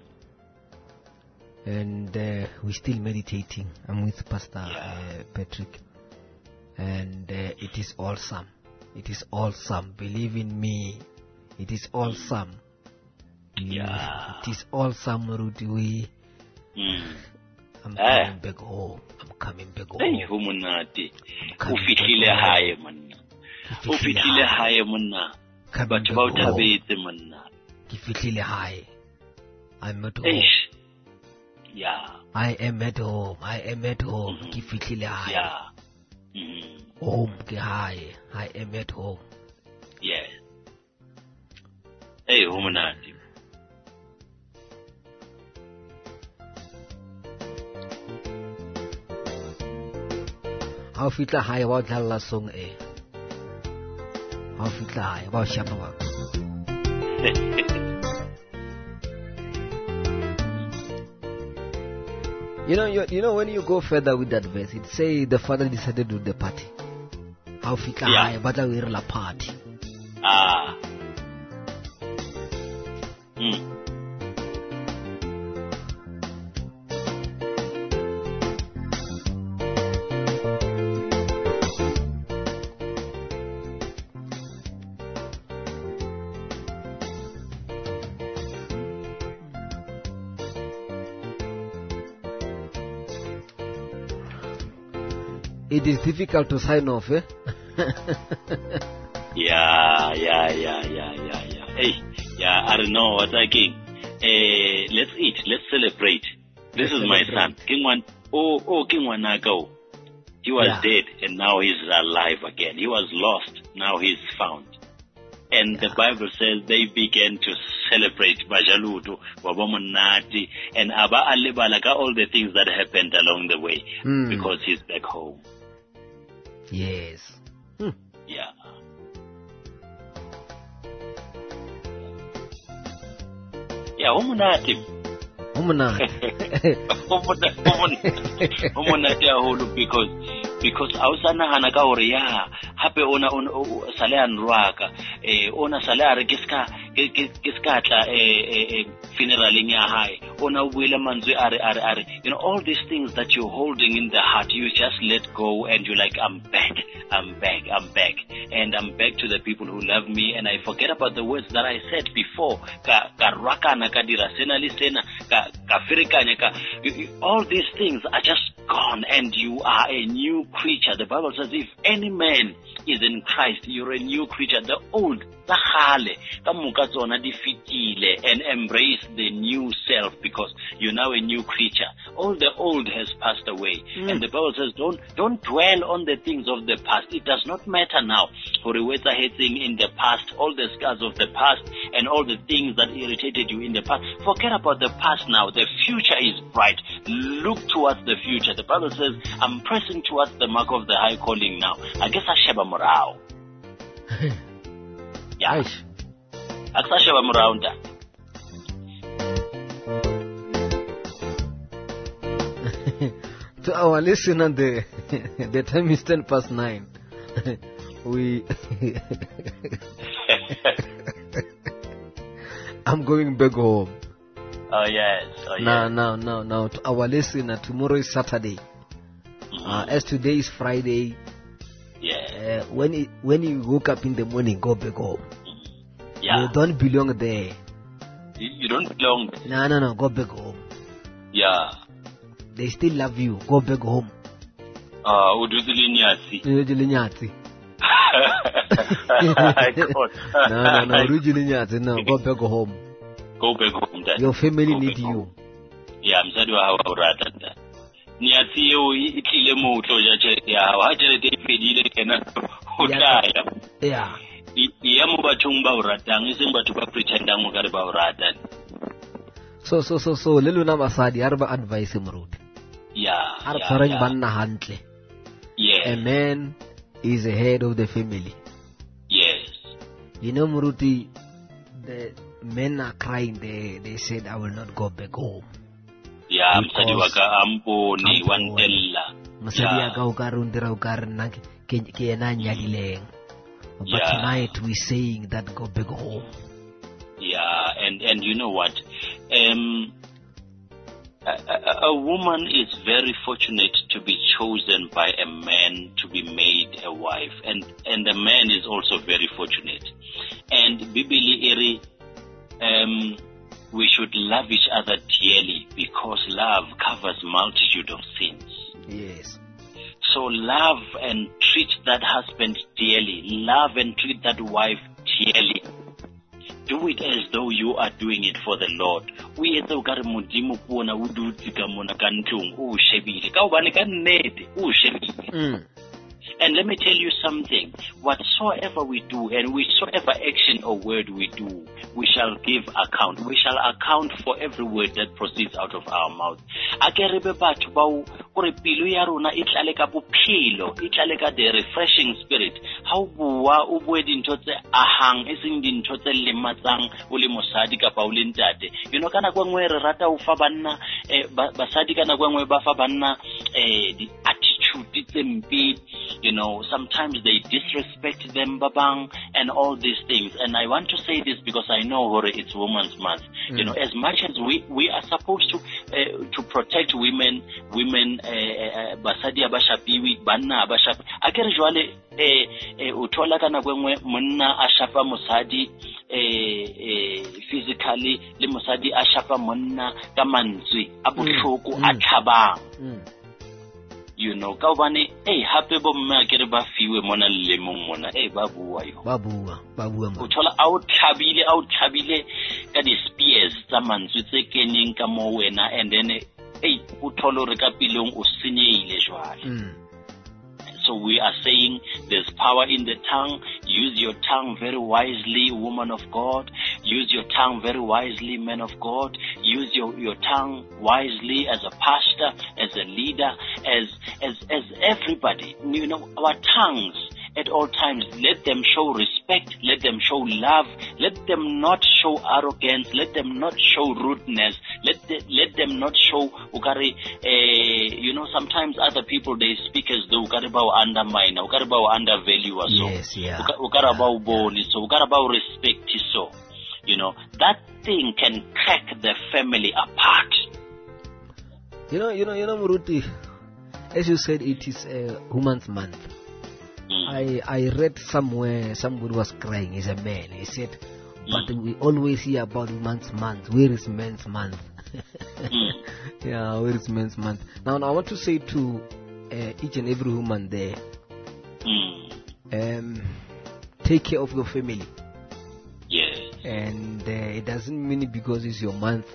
And uh, we're still meditating. I'm with Pastor Yeah. uh, Patrick. And uh, it is awesome. It is awesome. Believe in me. It is awesome. Yeah. It is awesome, Rudy. We, Mm. I'm Eh. coming back home. I'm coming back Hey, home. ho monate. I'm O coming fihlile back hae home. monna. Ke O fihlile fihlile hae. hae monna. Coming Batho ba o back home. thabetse monna. Ke fihlile hae. I'm at home. Eish. Yeah. I am at home. I am at home. Mhm. Ke fihlile hae. Yeah. Mm. Home ke hae. I am at home. Yes. Hey, ho monate. Ha o fitla hae wa o tlhalla song e. Ha o fitla hae wa o shapa wa. You know, you, you know when you go further with that verse, it say the father decided to do the party. Ha o fitla Yeah. hae batla o irela party. Ah. Mm. It is difficult to sign off, eh? Yeah, yeah, yeah, yeah, yeah, yeah. Hey, yeah, I don't know what I can. Eh, let's eat, let's celebrate. This Let's is my celebrate. son. King one, oh, oh, King one, go. He was Yeah. dead, and now he's alive again. He was lost, now he's found. And the Bible says they began to celebrate Bajaludu, Wabomonati, and Aba Alibalaka, all the things that happened along the way, Mm. because he's back home. Yes. Hmm. Yeah. Yeah, Umunati. Umunati. Umunati ahulu because because ausana hanaka hore ya hape ona ona sale anrwaka eh ona sale are kiska kiska tla eh funeral ya hae ona ubuile manzwi are are are you know, all these things that you're holding in the heart, you just let go and you're like, I'm back, I'm back, I'm back, and I'm back to the people who love me, and I forget about the words that I said before. Ka karwaka na kadira sena lisena ka kafirikanya ka. All these things are just gone, and you are a new creature. The Bible says, if any man is in Christ, you're a new creature. The old, the hale, and embrace the new self, because you're now a new creature. All the old has passed away. Mm. And the Bible says, don't don't dwell on the things of the past. It does not matter now. For the words are hitting in the past, all the scars of the past, and all the things that irritated you in the past. Forget about the past now. The future is bright. Look towards the future. The Bible says, I'm pressing towards the mark of the high calling now. I guess I sheba morao. Yeah. Aksa sheba morao nda. To our listener, the the time is ten past nine. we I'm going back home. Oh yes. Oh yes. Now, now, now, now. To our listener, tomorrow is Saturday. Mm-hmm. Uh, as today is Friday. Yeah. Uh, when it, when you woke up in the morning, go back home. Yeah. You don't belong there. You, you don't belong. No, no, no. Go back home. Yeah. They still love you. Go back home. Ah, uduzili nyati. Uduzili nyati. No, no, no. Uduzili nyati. No, go back home. Go back home. Dad. Your family Go need you. Home. Yeah, I'm sorry. How urata da. Nyati yo itlile mo utlo ja tshete ya ha ha tshete e fedile kena o tlaya. Yeah. Ya mo bathong ba uratang e seng batho ba pretendang mo ka re ba urata. So so so so le lona basadi arba advice moruti. Yeah. Ar yeah, tshwareng yeah. banna hantle. Yes. A man is the head of the family. Yes. You know, Muruti, the men are crying. They they said, I will not go back home. Yeah, msadi waka ampo ni wantella. Masadi waka ukarundira ukarna ke ke na nyadileng. But Yeah. tonight we're saying that go back home. Yeah, and and you know what? Um, a, a, a woman is very fortunate to be chosen by a man to be made a wife, and and the man is also very fortunate. And Bibili eri, um, we should love each other dearly, because love covers multitude of sins. Yes. So love and treat that husband dearly. Love and treat that wife dearly. Do it as though you are doing it for the Lord. We etsa o ka re modimo bona o dutse ka mona ka ntlong o shebile ka obane ka nnete o shebile. And let me tell you something, whatsoever we do and whichsoever action or word we do, we shall give account. We shall account for every word that proceeds out of our mouth. Akerebe batho ba o re pelo ya rona e tlale ka bophelo, e tlale ka the refreshing spirit. Ha o bua o bue dintho tse ahang e seng dintho tse lematsang o le mosadi kapa o le ntate. You know, kana kwa ngwe re rata o fa banna eh, basadi kana kwa ngwe ba fa banna eh, the attitude tse mpe. You know, sometimes they disrespect them, babang, and all these things. And I want to say this because I know Hore, it's Women's Month. Mm. You know, as much as we, we are supposed to uh, to protect women, women, basadi abashapiwi, banna abashapi. Akere jwale utola kana kwenwe monna ashapa musadi physically, le musadi ashapa monna kamanzwi abushoko athabang. You know, kaubane, eh, happy bomma kere ba fiwe mona le mona, eh, babuwa yo. Babuwa, babuwa mo. Utola out tabile, out tabile, ka di spears, za manzwi tse keneng ka mo wena, and then, eh, utolo re ka pilong o senye ile jwale. So we are saying there's power in the tongue. Use your tongue very wisely, woman of God. Use your tongue very wisely, man of God. Use your, your tongue wisely as a pastor, as a leader, as, as, as everybody. You know, our tongues at all times, let them show respect, let them show love, let them not show arrogance, let them not show rudeness, let the, let them not show, ukari, uh, you know, sometimes other people, they speak as though ukari bao undermine, ukari bao undervalue us. Yes, yeah. Ukari bao boni, so ukari bao respect so. You know, that thing can crack the family apart. You know, you know, you know, Muruti, as you said, it is a woman's month. I, I read somewhere somebody was crying. He's a man. He said, but mm. we always hear about men's month. Where is men's month? mm. Yeah, where is men's month? Now, now I want to say to uh, each and every woman there, mm. um, take care of your family. Yes. And uh, it doesn't mean because it's your month,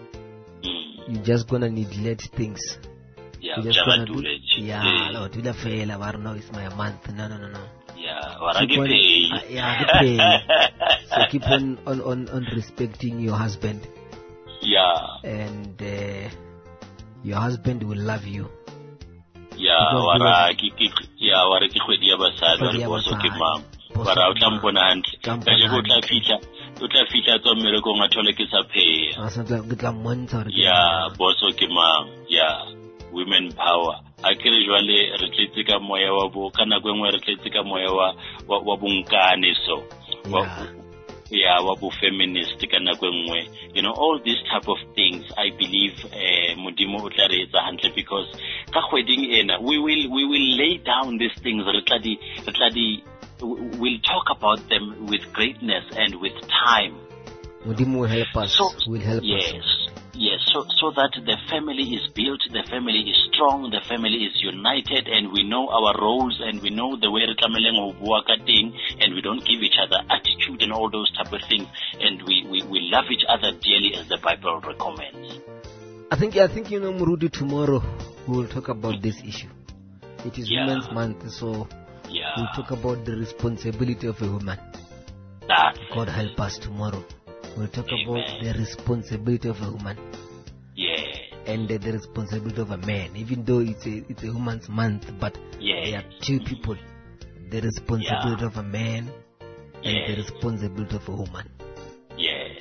mm. you're just gonna neglect things. Yeah, just gonna do, do yeah, yeah. no, do the fail. I don't know, it's my month. No, no, no, no. Yeah, keep on, uh, yeah, get paid. So keep on, on, on, on respecting your husband. Yeah. And uh, your husband will love you. Yeah, wara ki ki yeah, wara ki khwedi ya basadi wara boso ke mam. Wara utla mbona hantle. Ka je go tla fitla, o tla fitla tso mmereko nga thole ke sa pay. Asa ke tla montsha re. Yeah, boso ke mam. Yeah. Women power. Akere jwale re tletse ka moya wa bo kana kwengwe re tletse ka moya wa wa bunkane so. Yeah. Yeah, wa bo feminist kana kwengwe. You know, all these type of things I believe eh modimo o tla re etsa hantle because ka kgweding ena we will we will lay down these things re tla di re tla di we'll talk about them with greatness and with time. Modimo will help us. So, will help yes. us. Yes, so so that the family is built, the family is strong, the family is united, and we know our roles, and we know the way re tlameleng ho bua ka teng, and we don't give each other attitude and all those type of things, and we, we, we love each other dearly as the Bible recommends. I think I think you know, Murudi, tomorrow we will talk about this issue. It is yeah. Women's Month, so yeah. we'll talk about the responsibility of a woman. That's God help us tomorrow. We'll talk Amen. about the responsibility of a woman. Yeah. And uh, the responsibility of a man. Even though it's a it's a woman's month, but yeah. there are two people. The responsibility yeah. of a man and yeah. the responsibility of a woman. Yeah.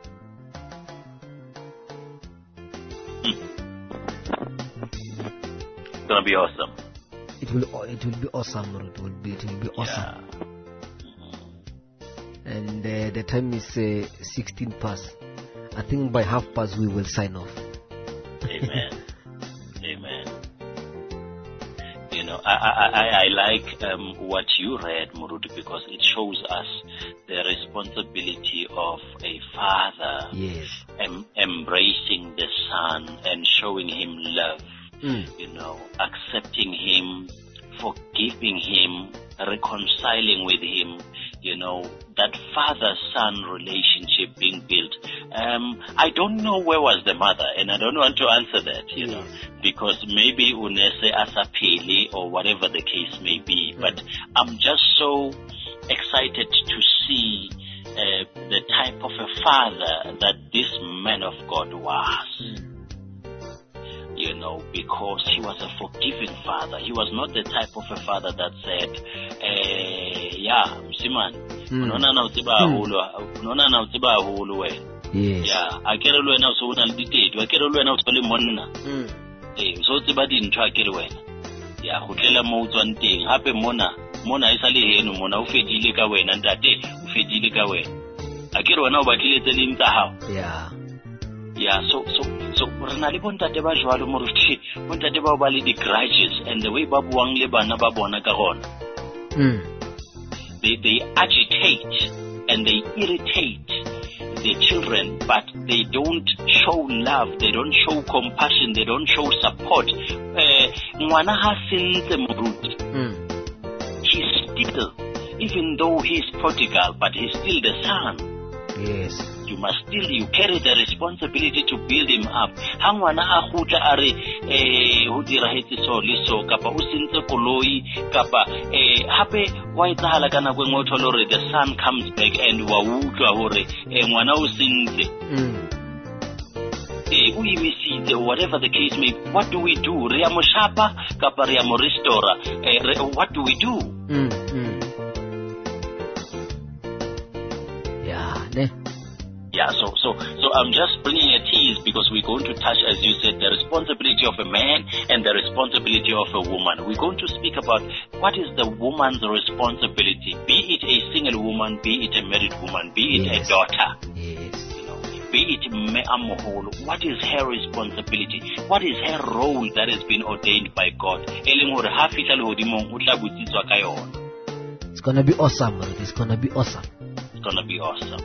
Mm. It's gonna be awesome. It will it will be awesome. It will be it will be awesome. Yeah. And uh, the time is uh, sixteen past. I think by half past we will sign off. Amen. Amen. You know, I I, I, I like um, what you read, Murudi, because it shows us the responsibility of a father yes. em- embracing the son and showing him love. Mm. You know, accepting him, forgiving him, reconciling with him. You know, that father-son relationship being built. Um, I don't know where was the mother, and I don't want to answer that, you yes. know, because maybe unese asapeli or whatever the case may be. Mm. But I'm just so excited to see uh, the type of a father that this man of God was. Mm. You know, because he was a forgiving father. He was not the type of a father that said, eh, yeah, Msiman, unaona na utiba hulu, unaona na utiba hulu we. Yes. Yeah, akere luwe na uso una dictate, akere luwe na utole monna. Eh, so utiba di ntwa akere wena. Yeah, hotlela mo utswanteng, hape mona, mona isale henu, mona ufedile ka wena, ntate, ufedile ka wena. Akere wena ubatlile tse leng tsa hao. Yeah. Yeah, so so so rena le bontate ba jwalo mo re bontate ba ba le di grudges and the way ba buang le bana ba bona ka gona. Mm. They they agitate and they irritate the children, but they don't show love, they don't show compassion, they don't show support. Ngwana ha sentse moruti. He's still, even though he's prodigal, but he's still the son. Yes. You must still, you carry the responsibility to build him up. Hangwana a khutla are eh ho dira hetse so le so kapa o sentse koloi kapa eh hape wa itsahala kana go ngotho le the sun comes back and wa utlwa hore eh ngwana o sentse. Eh o imisitse whatever the case may be. What do we do? Re a mo shapa kapa re a mo restore? Eh what do we do? Mm. Mm. Yeah, ne. Yeah, so so so I'm just bringing a tease because we're going to touch, as you said, the responsibility of a man and the responsibility of a woman. We're going to speak about what is the woman's responsibility, be it a single woman, be it a married woman, be it Yes. a daughter, Yes. you know, be it me amoholo. What is her responsibility? What is her role that has been ordained by God? Eleng hore ha fihla lehodimong o tla botsitswa ka yona. It's gonna be awesome, bro. It's gonna be awesome. It's gonna be awesome.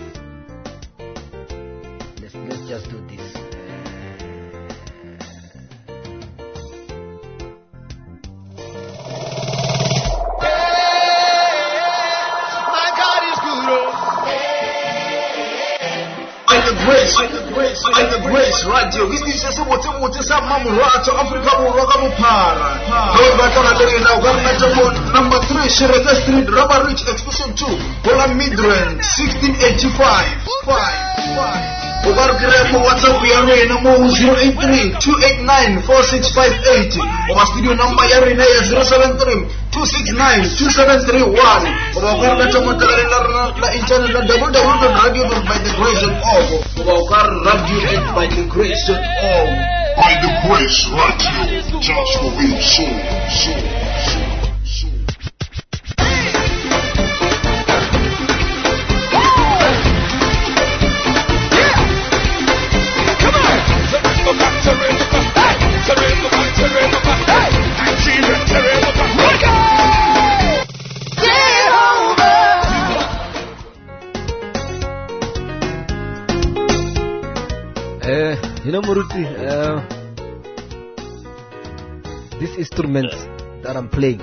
Let's let's just do this. By the grace, by the grace, by the grace, radio. This is just what what is up, Mamu Rato, Africa, Wagamu Para. However, number three, Shereka Street, Rubber Ridge, Extension two, Bola Midland, sixteen eighty-five. Five, five. Over Gremo, WhatsApp, we are in zero eight three, two eight nine, four six five eight. Over studio number, Yarina, zero seven three, two six nine, two seven three one. Over Garnato, la internet, double double radio by the grace of all. Over radio by the grace of all. By the grace, radio, just for we soul, soul, soul, soul. Uh, you know, Muruti, uh, this instrument that I'm playing,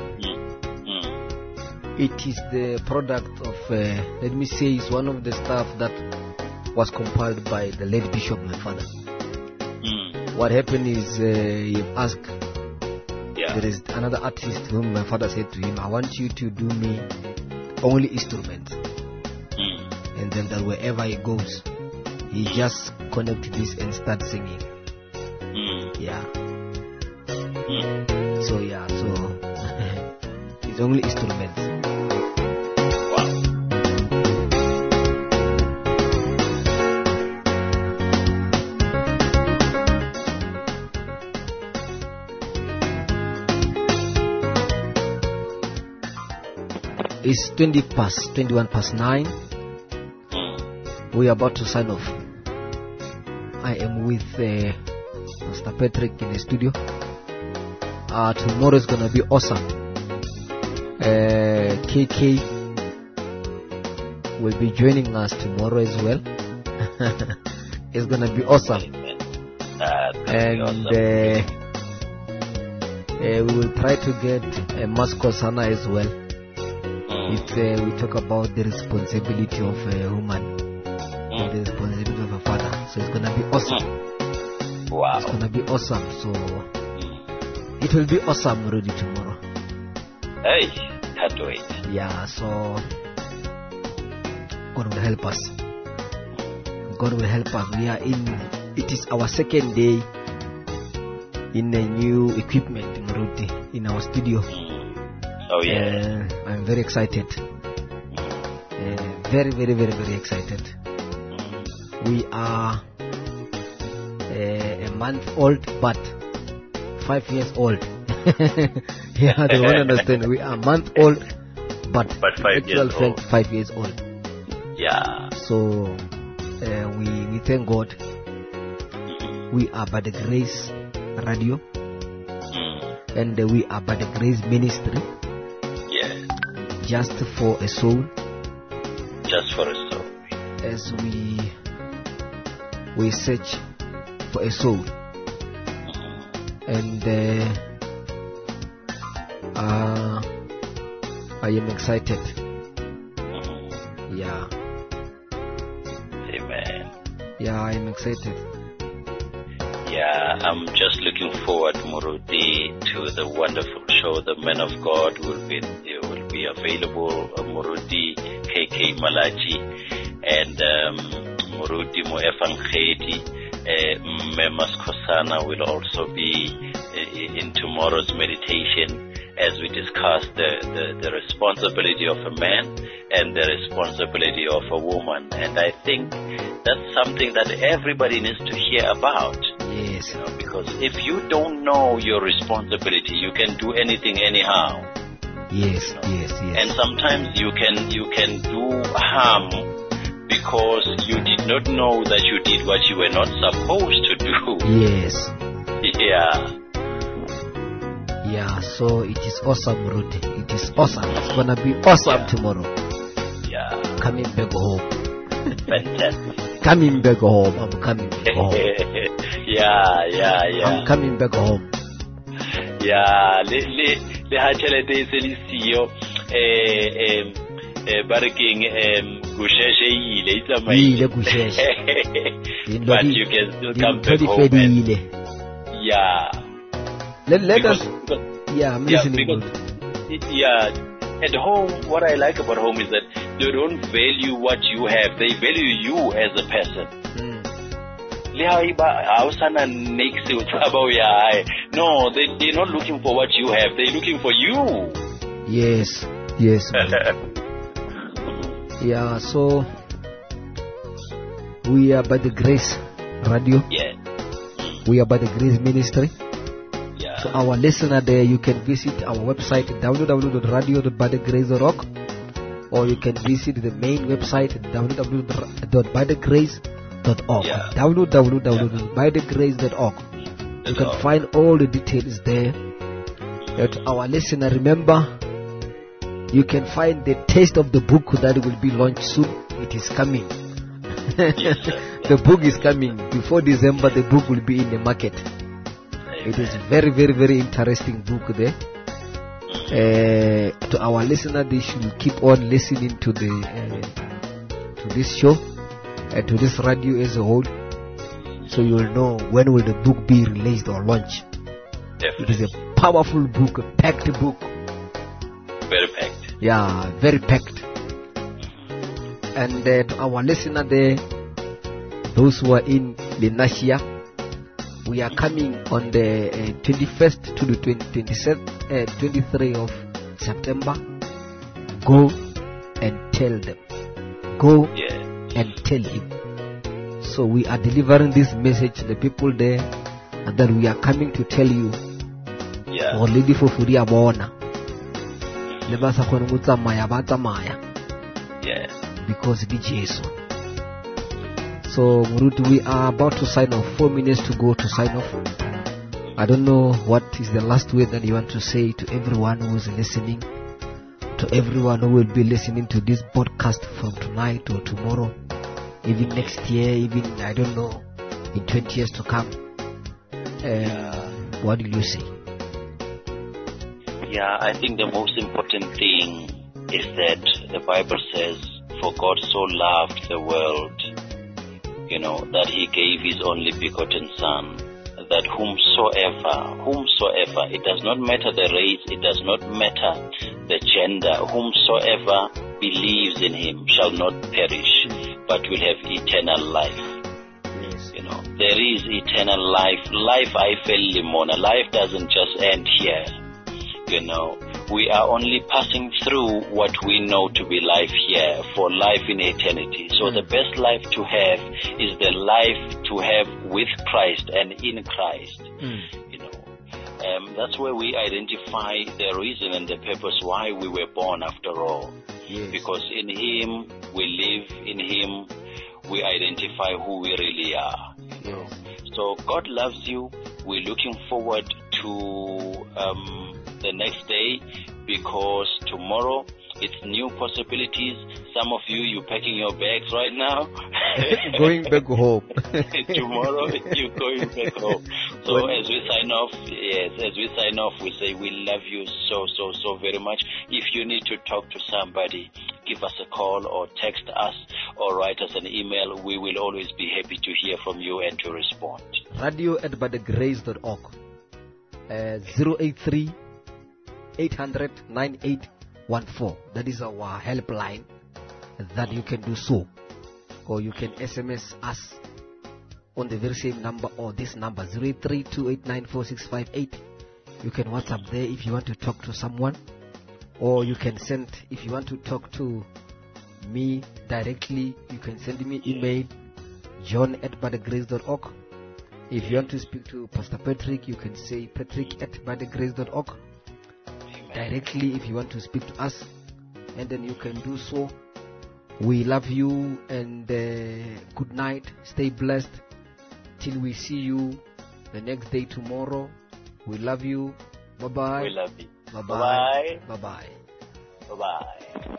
it is the product of, uh, let me say, it's one of the stuff that was compiled by the late Bishop, my father. What happened is, uh, he asked, Yeah. there is another artist whom my father said to him, I want you to do me only instruments. And then that wherever he goes, he just connect this and start singing. Yeah. So yeah, so it's only instruments. It's twenty past, twenty-one past nine. We are about to sign off. I am with uh, Mister Patrick in the studio. Uh, tomorrow is gonna be awesome. Uh, K K will be joining us tomorrow as well. It's gonna be awesome. And uh, uh, we will try to get uh, Masco Sana as well. If uh, we talk about the responsibility of a woman, and the responsibility of a father, so it's gonna be awesome. Wow. It's gonna be awesome. So it will be awesome already tomorrow. Hey, can't wait. Yeah. So God will help us. God will help us. We are in. It is our second day in a new equipment in Maruti, in our studio. Oh yeah. Uh, I'm very excited. Uh, very, very, very, very excited. We are uh, a month old, but five years old. Yeah, they won't understand. We are a month old, but, But five years actual old. fact, five years old. Yeah. So uh, we we thank God. We are by the Grace Radio, and uh, we are by the Grace Ministry. Yeah. Just for a soul, Just for a soul. as we we search for a soul, and uh, uh, I am excited. Yeah. Amen. Yeah, I'm excited. Yeah, I'm just looking forward, Muruti, to the wonderful show. The Man of God will be will be available. Uh, Muruti, K K Malachi, and um, Muruti Moefangedi, uh, Memas Kosana will also be uh, in tomorrow's meditation as we discuss the, the, the responsibility of a man and the responsibility of a woman. And I think that's something that everybody needs to hear about. Yes. You know, because if you don't know your responsibility, you can do anything anyhow. Yes, You know? yes, yes. And sometimes you can you can do harm because you did not know that you did what you were not supposed to do. Yes. Yeah. Yeah, so it is awesome, Rudy. It is awesome. It's gonna be awesome Yeah. tomorrow. Yeah. Coming back home. Fantastic. Coming back home. I'm coming back home. yeah, yeah, yeah. I'm coming back home. Yeah, le le le ha tšhelete e se le siyo eh eh eh ba re keng em kusheshe ile Ile itsamai. kusheshe. But you can still come back Dintho di home. And, fedile. yeah. Let, let Because, us. because Yeah, I'm yeah, listening. because Good. yeah, at home, what I like about home is that they don't value what you have; they value you as a person. Mm. No, they they're not looking for what you have; they're looking for you. Yes, yes. man. Yeah, so we are by the Grace Radio. Yeah, We are by the Grace Ministry. yeah. So our listener there, you can visit our website w w w dot radio dot by the grace dot org, or you can visit the main website w w w dot by the grace dot org. Yeah. w w w dot by the grace dot org. You can org. find all the details there. That our listener, remember, you can find the taste of the book that will be launched soon. It is coming. Yes, sir. The book is coming before December. The book will be in the market. It is very, very, very interesting book there. Uh, to our listener, they should keep on listening to the uh, to this show and to this radio as a whole, so you will know when will the book be released or launched. It is Definitely. a powerful book, a packed book. Very packed. Yeah, very packed. And uh, to our listener there, those who are in Lenasia, we are coming on the uh, twenty-first to the twenty-seventh, uh, twenty-third of September. Go and tell them. Go Yeah. and tell him. So we are delivering this message to the people there, and that we are coming to tell you. Yeah. Already for free abona. Le ba sa kgone go tsamaya ba tsamaya Yeah. because di Jesu. So Muruti, we are about to sign off. Four minutes to go to sign off. I don't know what is the last word that you want to say to everyone who is listening, to everyone who will be listening to this podcast from tonight or tomorrow, even next year, even I don't know, in twenty years to come. Uh, what do you say? Yeah, I think the most important thing is that the Bible says, for God so loved the world, you know, that he gave his only begotten Son, that whomsoever, whomsoever, it does not matter the race, it does not matter the gender, whomsoever believes in him shall not perish, but will have eternal life. You know, there is eternal life. Life, I feel limona. Life doesn't just end here. You know, we are only passing through what we know to be life here for life in eternity. So the best life to have is the life to have with Christ and in Christ. Mm. You know, um, that's where we identify the reason and the purpose why we were born after all. Yes. Because in him we live, in him we identify who we really are. Yes. So God loves you. We're looking forward to um, the next day, because tomorrow it's new possibilities. Some of you, you're packing your bags right now. Going back home. Tomorrow you're going back home. So When- as we sign off, yes, as we sign off, we say we love you so, so, so very much. If you need to talk to somebody, give us a call or text us or write us an email. We will always be happy to hear from you and to respond. Radio at by the grace dot org. Uh, zero eight three, eight hundred, nine eight one four. That is our helpline that you can do so. Or you can S M S us on the very same number or this number, zero eight three, two eight nine, four six five eight. You can WhatsApp there if you want to talk to someone. Or you can send, if you want to talk to me directly, you can send me email, john at by the grace dot org. If you want to speak to Pastor Patrick, you can say patrick at by the grace dot org. Directly, if you want to speak to us, and then you can do so. We love you, and uh, good night. Stay blessed till we see you the next day tomorrow. We love you. Bye bye. We love you. Bye bye. Bye Bye bye. bye. Bye bye.